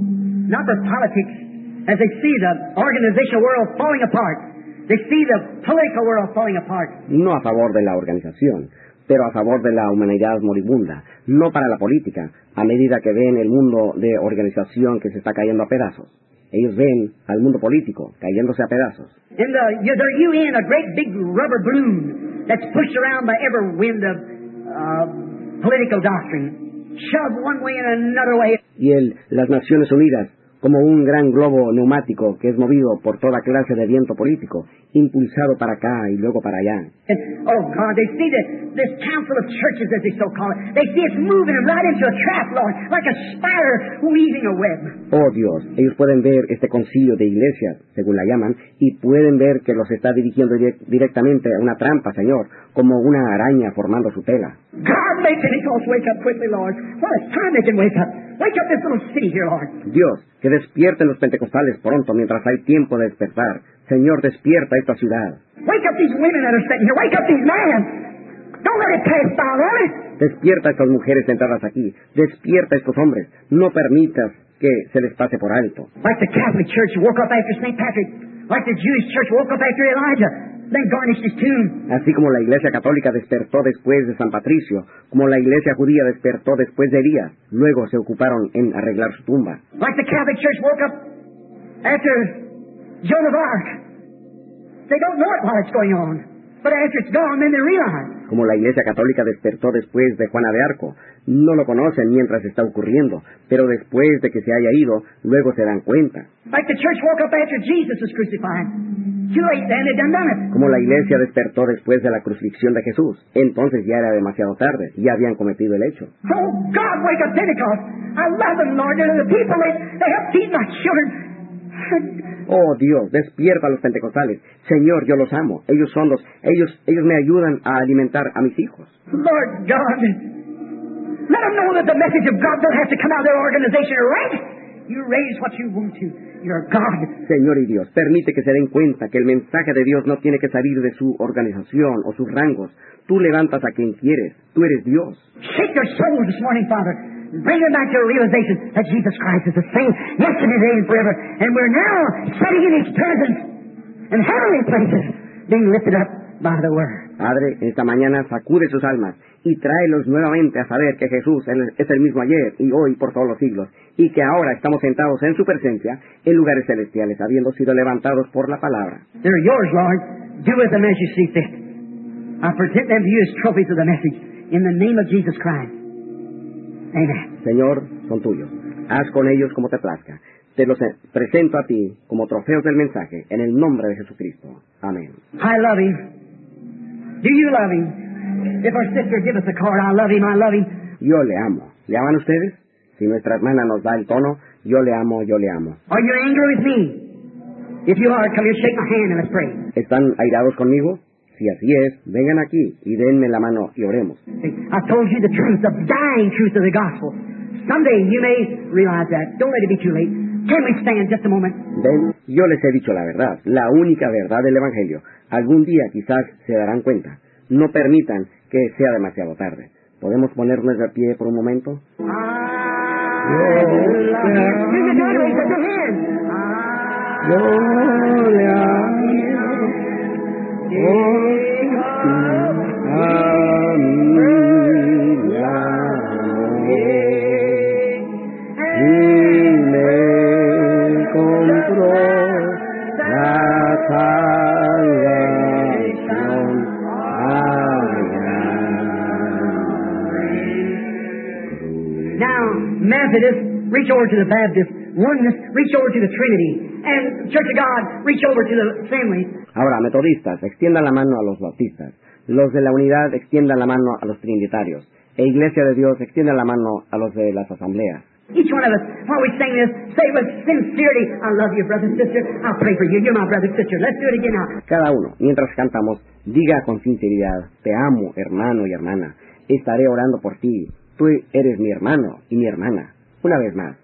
Not for politics. As they see the organizational world falling apart, they see the political world falling apart. No a favor de la organización, pero a favor de la humanidad moribunda, no para la política, a medida que ven el mundo de organización que se está cayendo a pedazos. Ellos ven al mundo político cayéndose a pedazos. In the, the U N, a great big rubber balloon that's pushed around by every wind of uh, political doctrine, shoved one way and another way. Y el, las Naciones Unidas, como un gran globo neumático que es movido por toda clase de viento político, impulsado para acá y luego para allá. And, oh God, they see this, this council of churches, as they so call it. They see it's moving them right into a trap, Lord, like a spider weaving a web. Oh Dios, ellos pueden ver este concilio de iglesias, según la llaman, y pueden ver que los está dirigiendo direct, directamente a una trampa, Señor, como una araña formando su tela. God, make Pentecost wake up quickly, Lord. Well, it's time they can wake up. Wake up this little city here, Lord. Dios, que despierten los pentecostales pronto mientras hay tiempo de despertar. Señor, despierta esta ciudad. Wake up these women that are sitting here. Wake up these men. Don't let it pass by, Lord. Despierta a estas mujeres sentadas aquí. Despierta a estos hombres. No permitas que se les pase por alto. Like the Catholic Church woke up after Saint Patrick. Like the Jewish Church woke up after Elijah. Then garnished his tomb. Así como la Iglesia Católica despertó después de San Patricio, como la Iglesia Judía despertó después de Elías, luego se ocuparon en arreglar su tumba. Like the Catholic Church woke up after Joan of Arc. They don't know it while it's going on, but after it's gone, then they realize. Como la Iglesia Católica despertó después de Juana de Arco, no lo conocen mientras está ocurriendo, pero después de que se haya ido, luego se dan cuenta. Like the church woke up after Jesus was crucified. Too late then, they done done it. Como la Iglesia despertó después de la crucifixión de Jesús, entonces ya era demasiado tarde, ya habían cometido el hecho. Oh God, wake up Pentecost! I love them, Lord. They're the people that they help feed my children. Oh Dios, despierta a los pentecostales. Señor, yo los amo. Ellos son los, ellos, ellos me ayudan a alimentar a mis hijos. Lord God, let them know that the message of God don't have to come out of their organization, right? You raise what you want to. You're God. Señor y Dios, permite que se den cuenta que el mensaje de Dios no tiene que salir de su organización o sus rangos. Tú levantas a quien quieres. Tú eres Dios. Shake their souls this morning, Father. bringing back to a realization that Jesus Christ is the same yesterday, today, and forever. And we're now sitting in His presence in heavenly places, being lifted up by the Word. Padre, esta mañana sacude sus almas y tráelos nuevamente a saber que Jesús es el mismo ayer y hoy por todos los siglos, y que ahora estamos sentados en su presencia en lugares celestiales, habiendo sido levantados por la palabra. They're yours, Lord. Do with them as you see fit. I present them to you as trophies of the message in the name of Jesus Christ. Amen. Señor, son tuyos. Haz con ellos como te plazca. Te los presento a ti como trofeos del mensaje en el nombre de Jesucristo. Amén. I love Him. Do you love Him? If our sister give us a card, I love Him, I love Him. Yo le amo. ¿Le aman ustedes? Si nuestra hermana nos da el tono, yo le amo, yo le amo. Are you angry with me? If you are, come here, shake my hand and let's pray. ¿Están airados conmigo? Si así es, vengan aquí y denme la mano y oremos. I told you the truth, the dying truth of the gospel. Someday you may realize that. Don't let it be too late. Can we stand just a moment? Ven, yo les he dicho la verdad, la única verdad del Evangelio. Algún día quizás se darán cuenta. No permitan que sea demasiado tarde. ¿Podemos ponernos de pie por un momento? Methodist, reach over to the Baptist. Oneness, reach over to the Trinity. And Church of God, reach over to the Assembly. Ahora, metodistas, extiendan la mano a los bautistas. Los de la unidad, extiendan la mano a los trinitarios. E Iglesia de Dios, extiendan la mano a los de las asambleas. Each one of us, while we sing this, say with sincerity, I love you, brother and sister. I'll pray for you. You're my brother and sister. Let's do it again now. Cada uno, mientras cantamos, diga con sinceridad, te amo, hermano y hermana. Estaré orando por ti. Tú eres mi hermano y mi hermana. Una vez más.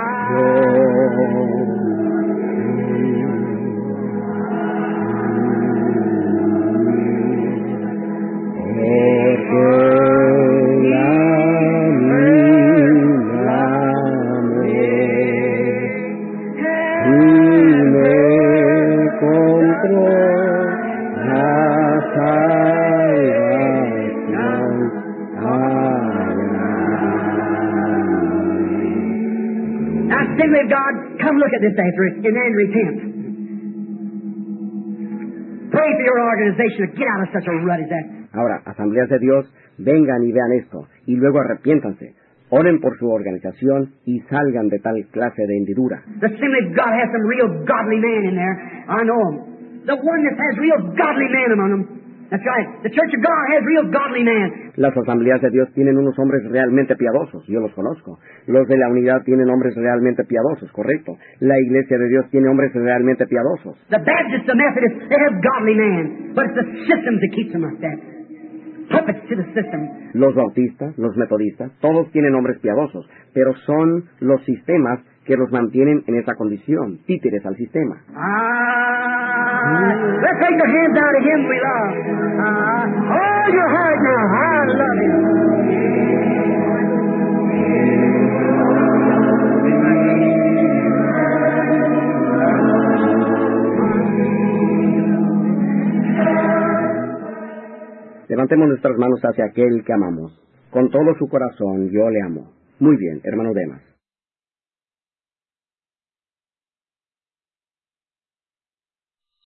Assembly of God, come look at this after it and then repent. Pray for your organization to get out of such a rut as that. Ahora, asambleas de Dios, vengan y vean esto, y luego arrepiéntanse. Oren por su organización y salgan de tal clase de hendidura. The Assembly of God has some real godly men in there. I know them. The Oneness has real godly men among them. That's right. The Church of God has real godly men. Las asambleas de Dios tienen unos hombres realmente piadosos, yo los conozco. Los de la unidad tienen hombres realmente piadosos, correcto. La Iglesia de Dios tiene hombres realmente piadosos. The Baptists, the Methodists, they have godly men, but it's the system that keeps them like that. Puppets to the system. Los bautistas, los metodistas, todos tienen hombres piadosos, pero son los sistemas que los mantienen en esa condición, títeres al sistema. Ah, let's take the hands out of Him we love. Ah, hold your heart now. I love Him. Levantemos nuestras manos hacia aquel que amamos. Con todo su corazón yo le amo. Muy bien, hermano Demas.